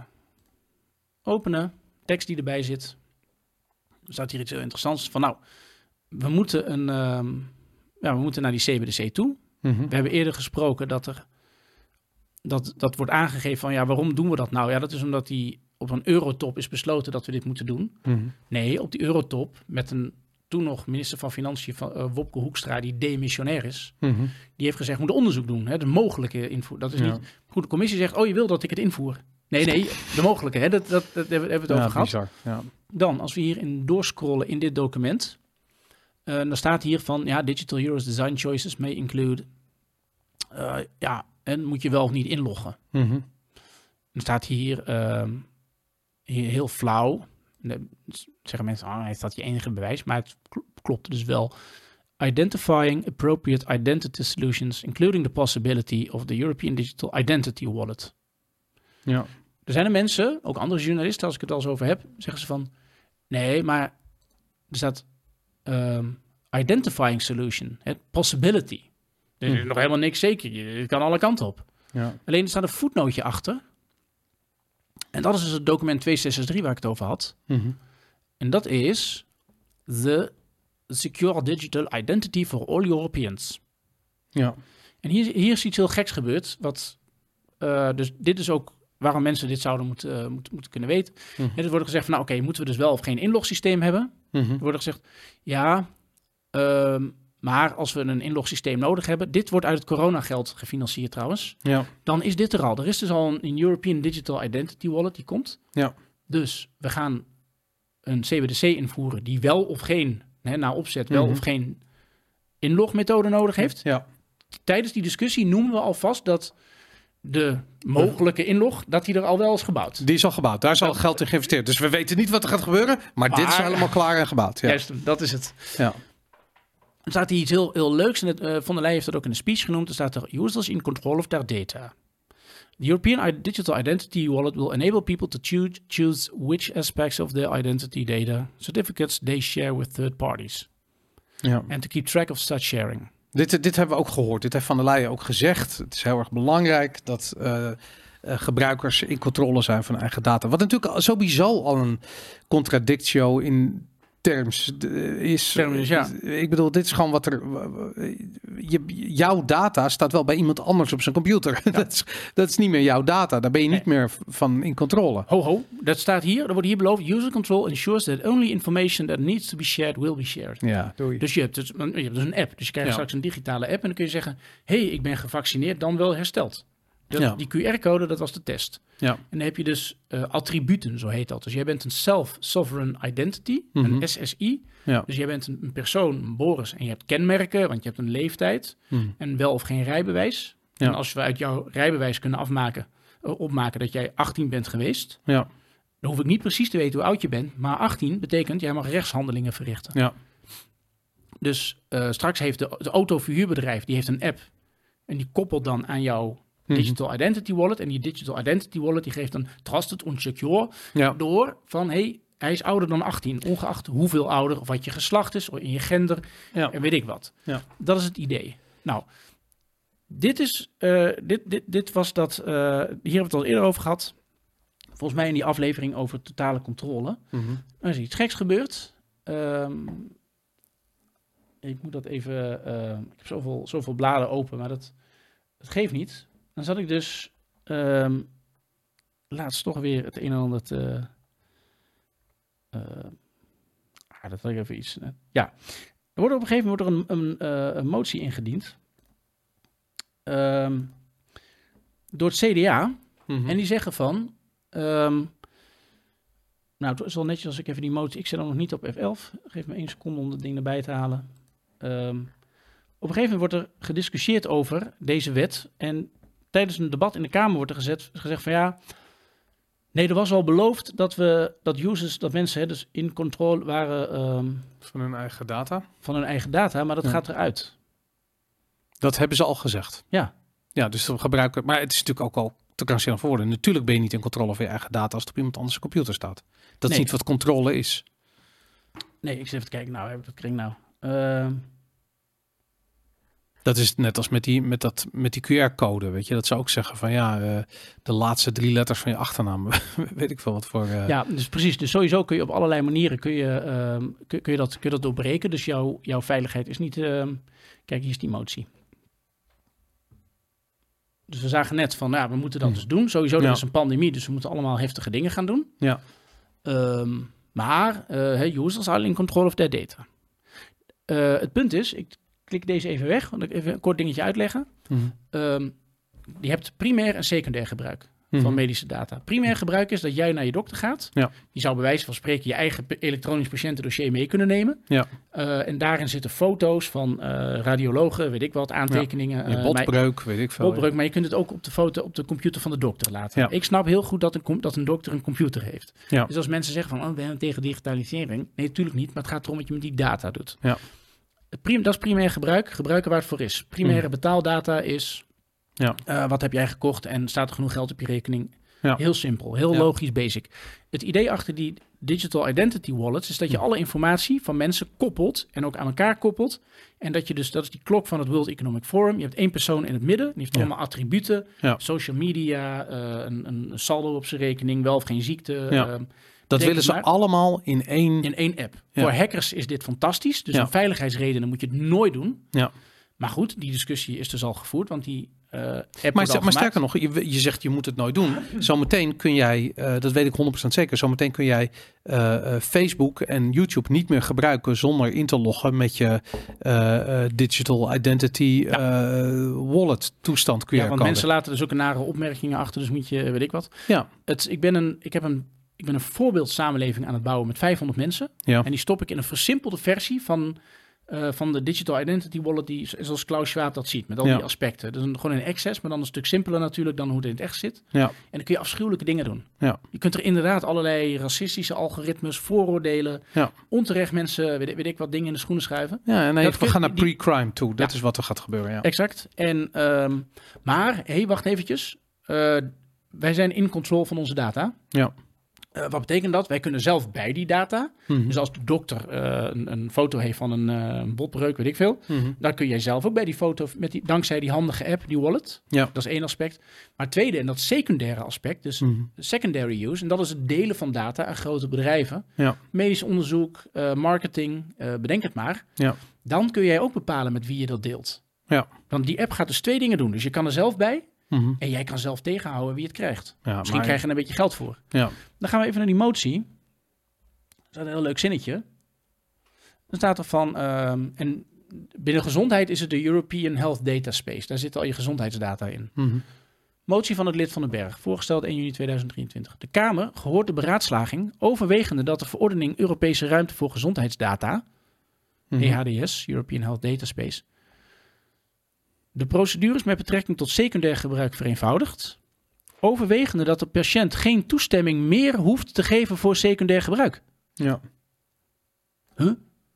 openen. Tekst die erbij zit. Er staat hier iets heel interessants van, we moeten we moeten naar die CBDC toe. Mhm. We hebben eerder gesproken dat wordt aangegeven van waarom doen we dat nou? Ja, dat is omdat die op een eurotop is besloten dat we dit moeten doen. Mhm. Nee, op die eurotop met een toen nog minister van Financiën, Wopke Hoekstra, die demissionair is. Mhm. Die heeft gezegd, we moeten onderzoek doen. Hè, de mogelijke invoer. Dat is niet... Goed, de commissie zegt, je wil dat ik het invoer. Nee, de mogelijke. Hè, dat hebben we het over gehad. Bizar. Ja. Dan, als we hierin doorscrollen in dit document. Dan staat hier van, Digital Euro's design choices may include... en moet je wel of niet inloggen. Mhm. Dan staat hier heel flauw. Dan zeggen mensen, is dat je enige bewijs? Maar het klopt dus wel. Identifying appropriate identity solutions, including the possibility of the European Digital Identity Wallet. Ja. Er zijn er mensen, ook andere journalisten, als ik het al zo over heb, zeggen ze van, nee, maar er staat identifying solution, possibility. Er is nog helemaal niks zeker. Het kan alle kanten op. Ja. Alleen er staat een voetnootje achter. En dat is dus het document 2663 waar ik het over had. Mhm. En dat is the Secure Digital Identity for All Europeans. Ja. En hier is iets heel geks gebeurd. Dus dit is ook waarom mensen dit zouden moeten kunnen weten. Mhm. En er wordt gezegd van, moeten we dus wel of geen inlogsysteem hebben? Mhm. Er wordt gezegd, maar als we een inlogsysteem nodig hebben, dit wordt uit het coronageld gefinancierd trouwens, Ja. dan is dit er al. Er is dus al een European Digital Identity Wallet die komt. Ja. Dus we gaan een CBDC invoeren die wel of geen, na opzet, wel of geen inlogmethode nodig heeft. Ja. Tijdens die discussie noemen we alvast dat de mogelijke inlog, dat die er al wel is gebouwd. Die is al gebouwd. Daar is al geld in geïnvesteerd. Dus we weten niet wat er gaat gebeuren, maar dit is allemaal klaar en gebouwd. Ja. Juist, dat is het. Ja. Er staat hier iets heel leuks. En Von der Leyen heeft dat ook in een speech genoemd. Er staat er, users in control of their data. The European Digital Identity Wallet will enable people to choose which aspects of their identity data certificates they share with third parties. Ja. And to keep track of such sharing. Dit hebben we ook gehoord. Dit heeft Van der Leyen ook gezegd. Het is heel erg belangrijk dat gebruikers in controle zijn van eigen data. Wat natuurlijk sowieso al een contradictio in terms is. Ja. Ik bedoel, dit is gewoon wat er... jouw data staat wel bij iemand anders op zijn computer. Ja. dat is niet meer jouw data. Daar ben je niet meer van in controle. Ho, dat staat hier. Er wordt hier beloofd. User control ensures that only information that needs to be shared will be shared. Ja, doei. Dus je hebt dus een app. Dus je krijgt straks een digitale app. En dan kun je zeggen, ik ben gevaccineerd, dan wel hersteld. Die QR-code, dat was de test. Ja. En dan heb je dus attributen, zo heet dat. Dus jij bent een Self-Sovereign Identity, een SSI. Ja. Dus jij bent een persoon, Boris, en je hebt kenmerken, want je hebt een leeftijd en wel of geen rijbewijs. Ja. En als we uit jouw rijbewijs kunnen opmaken dat jij 18 bent geweest, dan hoef ik niet precies te weten hoe oud je bent, maar 18 betekent, jij mag rechtshandelingen verrichten. Ja. Dus straks heeft de autoverhuurbedrijf, die heeft een app en die koppelt dan aan jouw Digital Identity Wallet. En die Digital Identity Wallet die geeft een trusted on secure door van hij is ouder dan 18, ongeacht hoeveel ouder of wat je geslacht is, of in je gender en weet ik wat. Ja. Dat is het idee. Nou, dit was dat. Hier hebben we het al eerder over gehad. Volgens mij in die aflevering over totale controle. Er is iets geks gebeurd. Ik moet dat even. Ik heb zoveel bladen open, maar dat geeft niet. Dan zat ik dus laatst toch weer het een en ander dat wil ik even iets. Ja, er wordt op een gegeven moment een motie ingediend door het CDA. En die zeggen van, het is wel netjes als ik even die motie, ik zet hem nog niet op F11. Geef me 1 seconde om dat ding erbij te halen. Op een gegeven moment wordt er gediscussieerd over deze wet en tijdens een debat in de Kamer wordt er gezegd van nee, er was al beloofd dat dat mensen dus in controle waren van hun eigen data. Maar dat gaat eruit. Dat hebben ze al gezegd. Ja. Ja, dus we gebruiken. Maar het is natuurlijk ook al te krankzinnig voor woorden. Natuurlijk ben je niet in controle van je eigen data als het op iemand anders computer staat. Dat is niet wat controle is. Nee, ik zit even te kijken. Nou, heb ik dat kring nou. Dat is net als met die QR-code, weet je. Dat ze ook zeggen van de laatste 3 letters van je achternaam. Weet ik veel wat voor... Ja, dus precies. Dus sowieso kun je op allerlei manieren kun je dat doorbreken. Dus jouw veiligheid is niet... Kijk, hier is die motie. Dus we zagen net van, we moeten dat dus doen. Sowieso, er is een pandemie, dus we moeten allemaal heftige dingen gaan doen. Ja. Maar users are in control of their data. Het punt is, ik klik deze even weg, want ik even een kort dingetje uitleggen. Je hebt primair en secundair gebruik van medische data. Primair gebruik is dat jij naar je dokter gaat. Ja. Die zou bij wijze van spreken je eigen elektronisch patiëntendossier mee kunnen nemen. Ja. En daarin zitten foto's van radiologen, weet ik wat, aantekeningen. Ja. Botbreuk, weet ik veel. Botbreuk, maar je kunt het ook op de foto op de computer van de dokter laten. Ja. Ik snap heel goed dat een dokter een computer heeft. Ja. Dus als mensen zeggen van, we zijn tegen digitalisering. Nee, natuurlijk niet, maar het gaat erom wat je met die data doet. Ja. Dat is primair gebruik. Gebruiken waar het voor is. Primaire betaaldata is... wat heb jij gekocht en staat er genoeg geld op je rekening? Ja. Heel simpel, heel logisch, basic. Het idee achter die digital identity wallets is dat je alle informatie van mensen koppelt en ook aan elkaar koppelt. En dat je dus, dat is die klok van het World Economic Forum. Je hebt 1 persoon in het midden, die heeft allemaal attributen. Ja. Social media, een saldo op zijn rekening, wel of geen ziekte. Ja. Dat willen ze allemaal in één app. Ja. Voor hackers is dit fantastisch. Dus om veiligheidsredenen moet je het nooit doen. Ja. Maar goed, die discussie is dus al gevoerd, want die maar sterker nog, je zegt je moet het nooit doen. Zometeen kun jij, dat weet ik 100% zeker, zometeen kun jij Facebook en YouTube niet meer gebruiken zonder in te loggen met je digital identity wallet toestand. Ja, want mensen laten dus ook nare opmerkingen achter, dus moet je, weet ik wat. Ja. Ik ben een voorbeeldsamenleving aan het bouwen met 500 mensen. Ja. En die stop ik in een versimpelde versie van de digital identity wallet, die zoals Klaus Schwab dat ziet, met al die aspecten. Dus gewoon in Access, maar dan een stuk simpeler natuurlijk dan hoe het in het echt zit. Ja. En dan kun je afschuwelijke dingen doen. Ja. Je kunt er inderdaad allerlei racistische algoritmes, vooroordelen, onterecht mensen, weet ik wat, dingen in de schoenen schuiven. Ja, we gaan naar pre-crime toe. Dat is wat er gaat gebeuren. Ja. Exact. En, maar, wacht eventjes. Wij zijn in control van onze data. Ja. Wat betekent dat? Wij kunnen zelf bij die data. Dus als de dokter een foto heeft van een botbreuk, weet ik veel. Dan kun jij zelf ook bij die foto, dankzij die handige app, die wallet. Ja. Dat is 1 aspect. Maar het tweede, en dat secundaire aspect, dus secondary use. En dat is het delen van data aan grote bedrijven. Ja. Medisch onderzoek, marketing, bedenk het maar. Ja. Dan kun jij ook bepalen met wie je dat deelt. Ja. Want die app gaat dus 2 dingen doen. Dus je kan er zelf bij. En jij kan zelf tegenhouden wie het krijgt. Ja, misschien krijg je er een beetje geld voor. Ja. Dan gaan we even naar die motie. Dat is een heel leuk zinnetje. Dan staat er van... en binnen gezondheid is het de European Health Data Space. Daar zit al je gezondheidsdata in. Motie van het lid van den Berg. Voorgesteld 1 juni 2023. De Kamer gehoord de beraadslaging... overwegende dat de verordening Europese ruimte voor gezondheidsdata... EHDS, European Health Data Space... de procedures met betrekking tot secundair gebruik vereenvoudigt, overwegende dat de patiënt geen toestemming meer hoeft te geven voor secundair gebruik. Ja. Huh?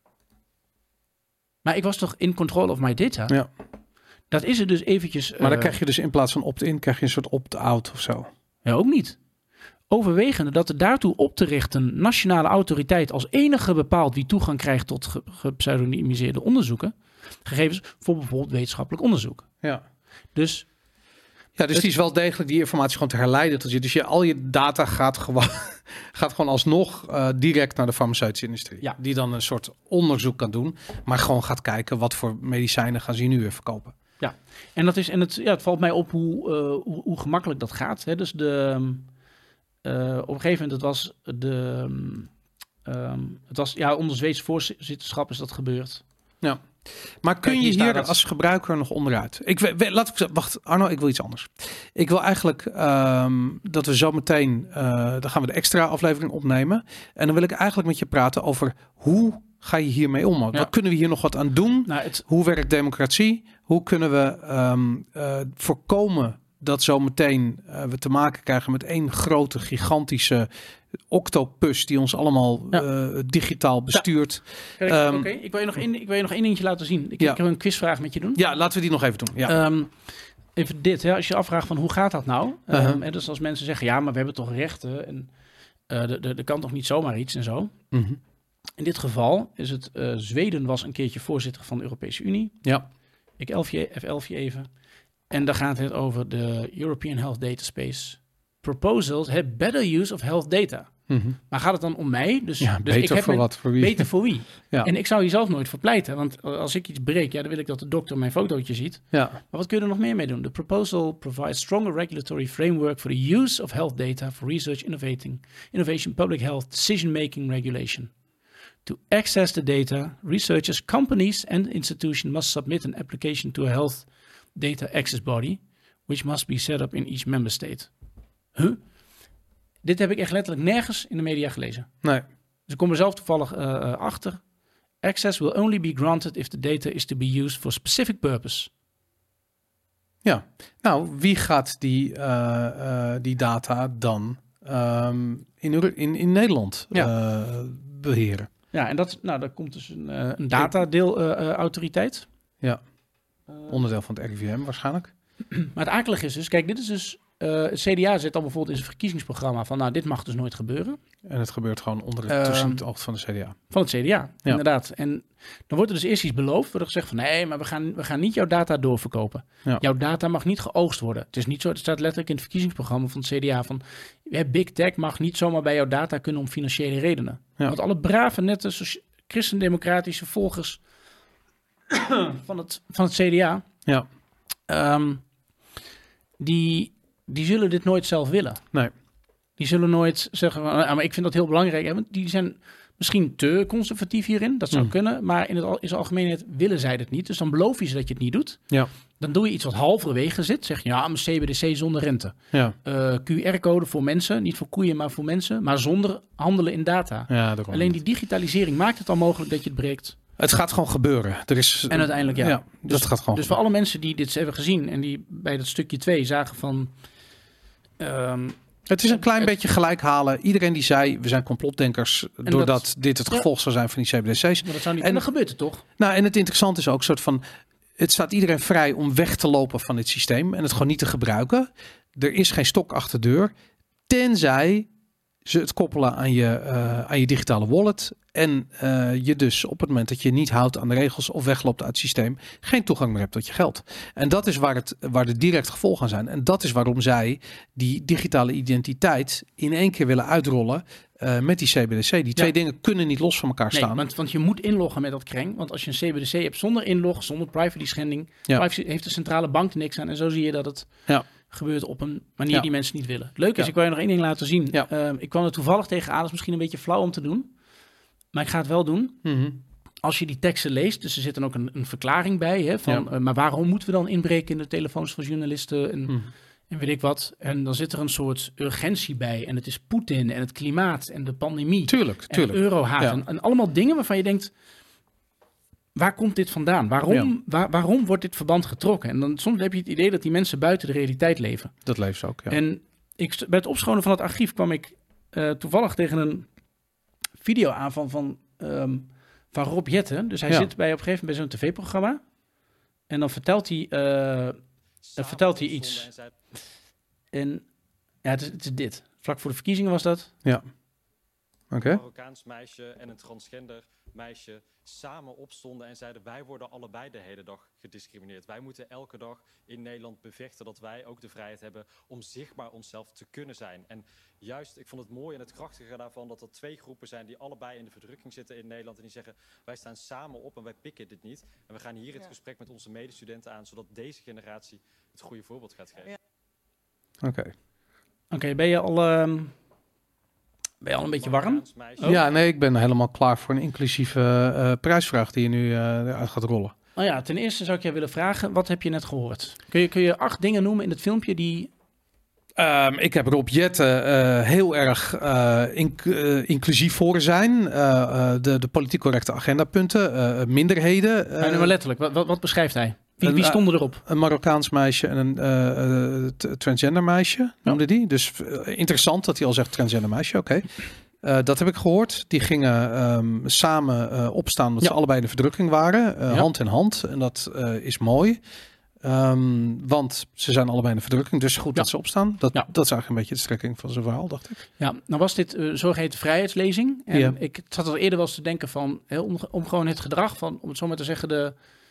Maar ik was toch in control of my data? Ja. Dat is er dus eventjes... Maar dan krijg je dus in plaats van opt-in, krijg je een soort opt-out of zo. Ja, ook niet. Overwegende dat de daartoe op te richten nationale autoriteit als enige bepaalt wie toegang krijgt tot gepseudonymiseerde onderzoeken, gegevens voor bijvoorbeeld wetenschappelijk onderzoek. Ja. Dus die is wel degelijk die informatie gewoon te herleiden tot je. Dus al je data gaat gewoon alsnog direct naar de farmaceutische industrie. Ja. Die dan een soort onderzoek kan doen, maar gewoon gaat kijken wat voor medicijnen gaan ze nu weer verkopen. Ja, en het valt mij op hoe gemakkelijk dat gaat. Hè? Dus op een gegeven moment, het was onder Zweeds voorzitterschap is dat gebeurd. Ja. Maar kun je hier als gebruiker nog onderuit? Wacht, Arno, ik wil iets anders. Ik wil eigenlijk dat we zo meteen, dan gaan we de extra aflevering opnemen. En dan wil ik eigenlijk met je praten over hoe ga je hiermee om? Ja. Wat kunnen we hier nog wat aan doen? Hoe werkt democratie? Hoe kunnen we voorkomen dat zo meteen we te maken krijgen met één grote, gigantische octopus die ons allemaal digitaal bestuurt. Ja. Oké. Ik wil je nog één dingetje laten zien. Ik heb een quizvraag met je doen. Ja, laten we die nog even doen. Ja. Even dit, als je afvraagt van hoe gaat dat nou? Dus als mensen zeggen, ja, maar we hebben toch rechten en er kan toch niet zomaar iets en zo. In dit geval is het, Zweden was een keertje voorzitter van de Europese Unie. Ja. Ik F11 je even. En daar gaat het over de European Health Data Space. Proposals have better use of health data. Maar gaat het dan om mij? Dus beter ik heb voor wat? Voor wie? Beter voor wie? Ja. En ik zou hier zelf nooit voor pleiten. Want als ik iets breek, dan wil ik dat de dokter mijn fotootje ziet. Ja. Maar wat kun je er nog meer mee doen? The proposal provides stronger regulatory framework for the use of health data for research, innovation, public health, decision-making regulation. To access the data, researchers, companies and institutions must submit an application to a health data access body, which must be set up in each member state. Dit heb ik echt letterlijk nergens in de media gelezen. Nee. Dus ik kom er zelf toevallig achter. Access will only be granted if the data is to be used for a specific purpose. Ja. Nou, wie gaat die data dan in Nederland beheren? Ja, en daar komt dus een datadeelautoriteit. Ja. Onderdeel van het RIVM waarschijnlijk. Maar het akelige is dus, kijk, dit is dus... het CDA zit dan bijvoorbeeld in zijn verkiezingsprogramma van... nou, dit mag dus nooit gebeuren. En het gebeurt gewoon tussen het oog van de CDA. Van het CDA, inderdaad. En dan wordt er dus eerst iets beloofd. Wordt er gezegd van, nee, maar we gaan niet jouw data doorverkopen. Ja. Jouw data mag niet geoogst worden. Het is niet zo, het staat letterlijk in het verkiezingsprogramma van het CDA... van Big Tech mag niet zomaar bij jouw data kunnen om financiële redenen. Ja. Want alle brave, nette, christendemocratische volgers van het CDA... Ja. Die zullen dit nooit zelf willen. Nee. Die zullen nooit zeggen, maar ik vind dat heel belangrijk. Want die zijn misschien te conservatief hierin. Dat zou kunnen. Maar in het algemeenheid willen zij het niet. Dus dan beloof je ze dat je het niet doet. Ja. Dan doe je iets wat halverwege zit. Zeg je, ja, een CBDC zonder rente. Ja. QR-code voor mensen. Niet voor koeien, maar voor mensen. Maar zonder handelen in data. Ja, alleen die digitalisering maakt het al mogelijk dat je het breekt. Het gaat gewoon gebeuren. En uiteindelijk, dat gaat gewoon dus voor alle mensen die dit hebben gezien... en die bij dat stukje 2 zagen van... het is een klein beetje gelijk halen. Iedereen die zei, we zijn complotdenkers... doordat dit het gevolg zou zijn van die CBDC's. Maar dat zou niet, en dan gebeurt het toch? Nou, en het interessante is ook soort van... het staat iedereen vrij om weg te lopen van dit systeem... en het gewoon niet te gebruiken. Er is geen stok achter de deur. Tenzij ze het koppelen aan je digitale wallet... en je dus op het moment dat je niet houdt aan de regels... of wegloopt uit het systeem... geen toegang meer hebt tot je geld. En dat is waar de direct gevolgen aan zijn. En dat is waarom zij die digitale identiteit... in één keer willen uitrollen met die CBDC. Die twee dingen kunnen niet los van elkaar staan. Want je moet inloggen met dat kreng. Want als je een CBDC hebt zonder inlog, zonder privacy schending... privacy heeft de centrale bank er niks aan. En zo zie je dat het... gebeurt op een manier die mensen niet willen. Het leuke is, ik wil je nog één ding laten zien. Ja. Ik kwam er toevallig tegenaan, dat is misschien een beetje flauw om te doen. Maar ik ga het wel doen. Als je die teksten leest, dus er zit dan ook een verklaring bij. Hè, van, maar waarom moeten we dan inbreken in de telefoons van journalisten en weet ik wat. En dan zit er een soort urgentie bij. En het is Poetin en het klimaat en de pandemie. Tuurlijk. En eurohaat. En allemaal dingen waarvan je denkt... Waar komt dit vandaan? Waarom wordt dit verband getrokken? En dan soms heb je het idee dat die mensen buiten de realiteit leven. Dat leeft ze ook, ja. En bij het opschonen van het archief kwam ik toevallig tegen een video aan van Rob Jetten. Dus hij zit op een gegeven moment bij zo'n tv-programma. En dan vertelt hij iets. En ja, het is dit. Vlak voor de verkiezingen was dat. Ja. Oké. Een Marokkaans meisje en een transgender meisje samen opstonden en zeiden: wij worden allebei de hele dag gediscrimineerd. Wij moeten elke dag in Nederland bevechten dat wij ook de vrijheid hebben om zichtbaar onszelf te kunnen zijn. En juist, ik vond het mooi en het krachtige daarvan dat er twee groepen zijn die allebei in de verdrukking zitten in Nederland en die zeggen: wij staan samen op en wij pikken dit niet. En we gaan hier het gesprek met onze medestudenten aan, zodat deze generatie het goede voorbeeld gaat geven. Oké, ben je al een beetje warm? Ja, nee, ik ben helemaal klaar voor een inclusieve prijsvraag die je nu uit gaat rollen. Nou ja, ten eerste zou ik je willen vragen, wat heb je net gehoord? Kun je 8 dingen noemen in het filmpje die... Ik heb Rob Jetten heel erg inclusief voor zijn. De politiek correcte agendapunten, minderheden. Maar letterlijk, wat beschrijft hij? Wie stonden erop? Een Marokkaans meisje en een transgender meisje, noemde die. Dus interessant dat hij al zegt transgender meisje, oké. Dat heb ik gehoord. Die gingen samen opstaan omdat ze allebei in de verdrukking waren. Hand in hand. En dat is mooi. Want ze zijn allebei in de verdrukking. Dus goed dat ze opstaan. Dat is eigenlijk een beetje de strekking van zijn verhaal, dacht ik. Ja, nou was dit zogeheten vrijheidslezing. En ik zat al eerder wel eens te denken van... om gewoon het gedrag van, om het zo maar te zeggen...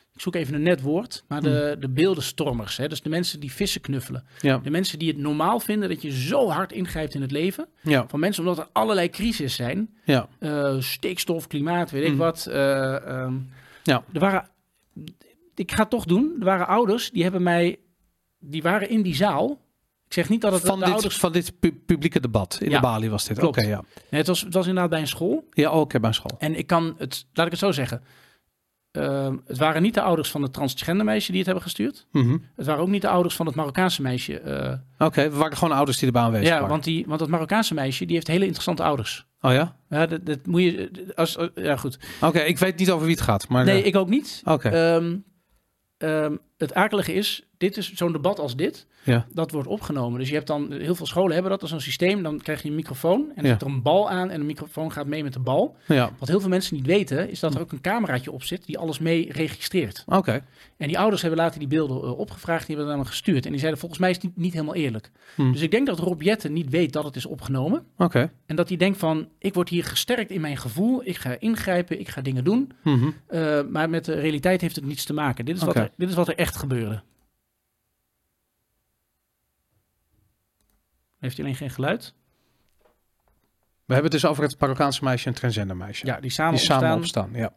ik zoek even een net woord, maar de beeldenstormers. Hè? Dus de mensen die vissen knuffelen. Ja. De mensen die het normaal vinden dat je zo hard ingrijpt in het leven. Ja. Van mensen omdat er allerlei crises zijn. Ja. Stikstof, klimaat, weet ik wat. Ja. Ik ga het toch doen. Er waren ouders die waren in die zaal. Ik zeg niet dat het van dit publieke debat in de Bali was dit. Klopt. Oké, ja. Nee, het was inderdaad bij een school. Ja, oké, bij een school. En laat ik het zo zeggen. Het waren niet de ouders van het transgender meisje die het hebben gestuurd. Het waren ook niet de ouders van het Marokkaanse meisje. Oké, we waren gewoon ouders die erbij aanwezig waren. Want het Marokkaanse meisje die heeft hele interessante ouders. Oh ja? Ja, dat moet je... ja, goed. Oké, ik weet niet over wie het gaat. Maar, nee, ik ook niet. Oké. Het akelige is, dit is zo'n debat als dit. Ja. Dat wordt opgenomen. Dus je hebt dan, heel veel scholen hebben dat als een systeem. Dan krijg je een microfoon en dan zit er een bal aan en de microfoon gaat mee met de bal. Ja. Wat heel veel mensen niet weten, is dat er ook een cameraatje op zit die alles mee registreert. Oké. En die ouders hebben later die beelden opgevraagd, die hebben dan gestuurd. En die zeiden, volgens mij is het niet helemaal eerlijk. Dus ik denk dat Rob Jetten niet weet dat het is opgenomen. Oké. En dat hij denkt van, ik word hier gesterkt in mijn gevoel. Ik ga ingrijpen, ik ga dingen doen. Maar met de realiteit heeft het niets te maken. Dit is wat er echt gebeurde. Heeft hij alleen geen geluid? We hebben het dus over het Marokkaanse meisje en het transgender meisje. Ja, die samen opstaan. Ja.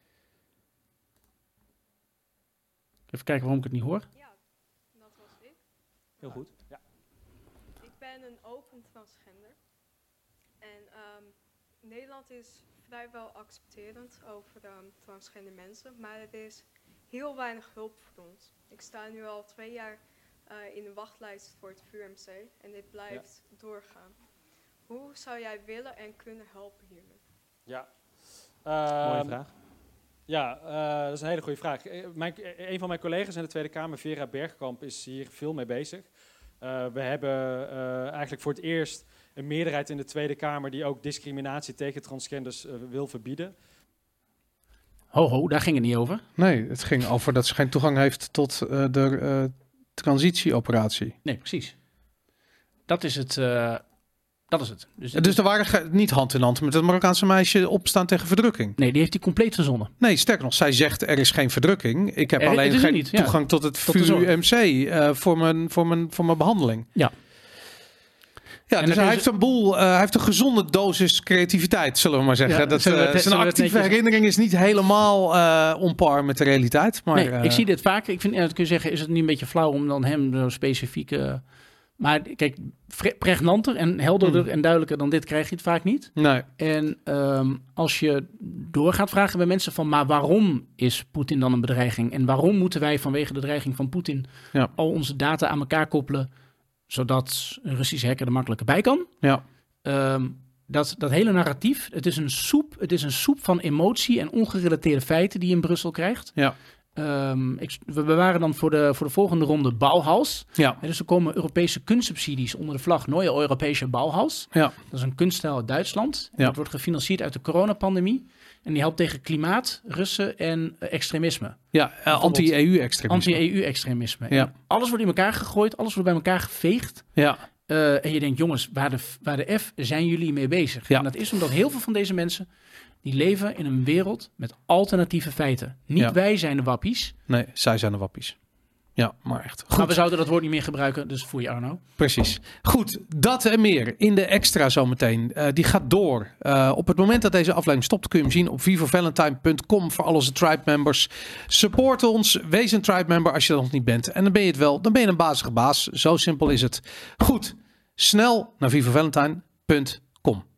Even kijken waarom ik het niet hoor. Ja, dat was ik. Heel goed. Ja. Ik ben een open transgender. En Nederland is vrijwel accepterend over transgender mensen. Maar er is heel weinig hulp voor ons. Ik sta nu al 2 jaar in de wachtlijst voor het VUMC. En dit blijft doorgaan. Hoe zou jij willen en kunnen helpen hiermee? Ja. Mooie vraag. Ja, dat is een hele goede vraag. Een van mijn collega's in de Tweede Kamer, Vera Bergkamp, is hier veel mee bezig. We hebben eigenlijk voor het eerst een meerderheid in de Tweede Kamer die ook discriminatie tegen transgenders wil verbieden. Ho, daar ging het niet over. Nee, het ging over dat ze geen toegang heeft tot de transitieoperatie. Nee, precies. Dat is het. Dus er waren niet hand in hand met het Marokkaanse meisje opstaan tegen verdrukking? Nee, die heeft hij compleet verzonnen. Nee, sterker nog, zij zegt er is geen verdrukking. Ik heb alleen geen toegang tot het VUMC voor mijn behandeling. Ja. Ja, dus hij heeft een gezonde dosis creativiteit, zullen we maar zeggen. Ja, zijn actieve herinnering is niet helemaal on par met de realiteit. Maar, nee, ik zie dit vaak. Ik vind, dat kun je zeggen, is het niet een beetje flauw om dan hem zo specifiek... maar kijk, pregnanter en helderder en duidelijker dan dit krijg je het vaak niet. Nee. En als je door gaat vragen bij mensen van... maar waarom is Poetin dan een bedreiging? En waarom moeten wij vanwege de dreiging van Poetin... al onze data aan elkaar koppelen... zodat een Russische hacker er makkelijker bij kan? Ja. Dat hele narratief, het is een soep van emotie... en ongerelateerde feiten die je in Brussel krijgt. Ja. We waren dan voor de volgende ronde Bauhaus. Ja. Dus er komen Europese kunstsubsidies onder de vlag Neue Europäische Bauhaus. Ja. Dat is een kunststijl uit Duitsland. Ja. Dat wordt gefinancierd uit de coronapandemie. En die helpt tegen klimaat, Russen en extremisme. Ja, anti-EU-extremisme. Anti-EU-extremisme. Ja. Alles wordt in elkaar gegooid, alles wordt bij elkaar geveegd. Ja. En je denkt, jongens, waar de F zijn jullie mee bezig? Ja. En dat is omdat heel veel van deze mensen... die leven in een wereld met alternatieve feiten. Niet wij zijn de wappies. Nee, zij zijn de wappies. Ja, maar echt. Goed. Maar we zouden dat woord niet meer gebruiken, dus voor je Arno. Precies. Goed, dat en meer in de extra zometeen. Die gaat door. Op het moment dat deze aflevering stopt kun je hem zien op vivovalentine.com voor al onze tribe-members. Support ons, wees een tribe-member als je dat nog niet bent. En dan ben je het wel, dan ben je een bazige baas. Zo simpel is het. Goed, snel naar vivovalentine.com.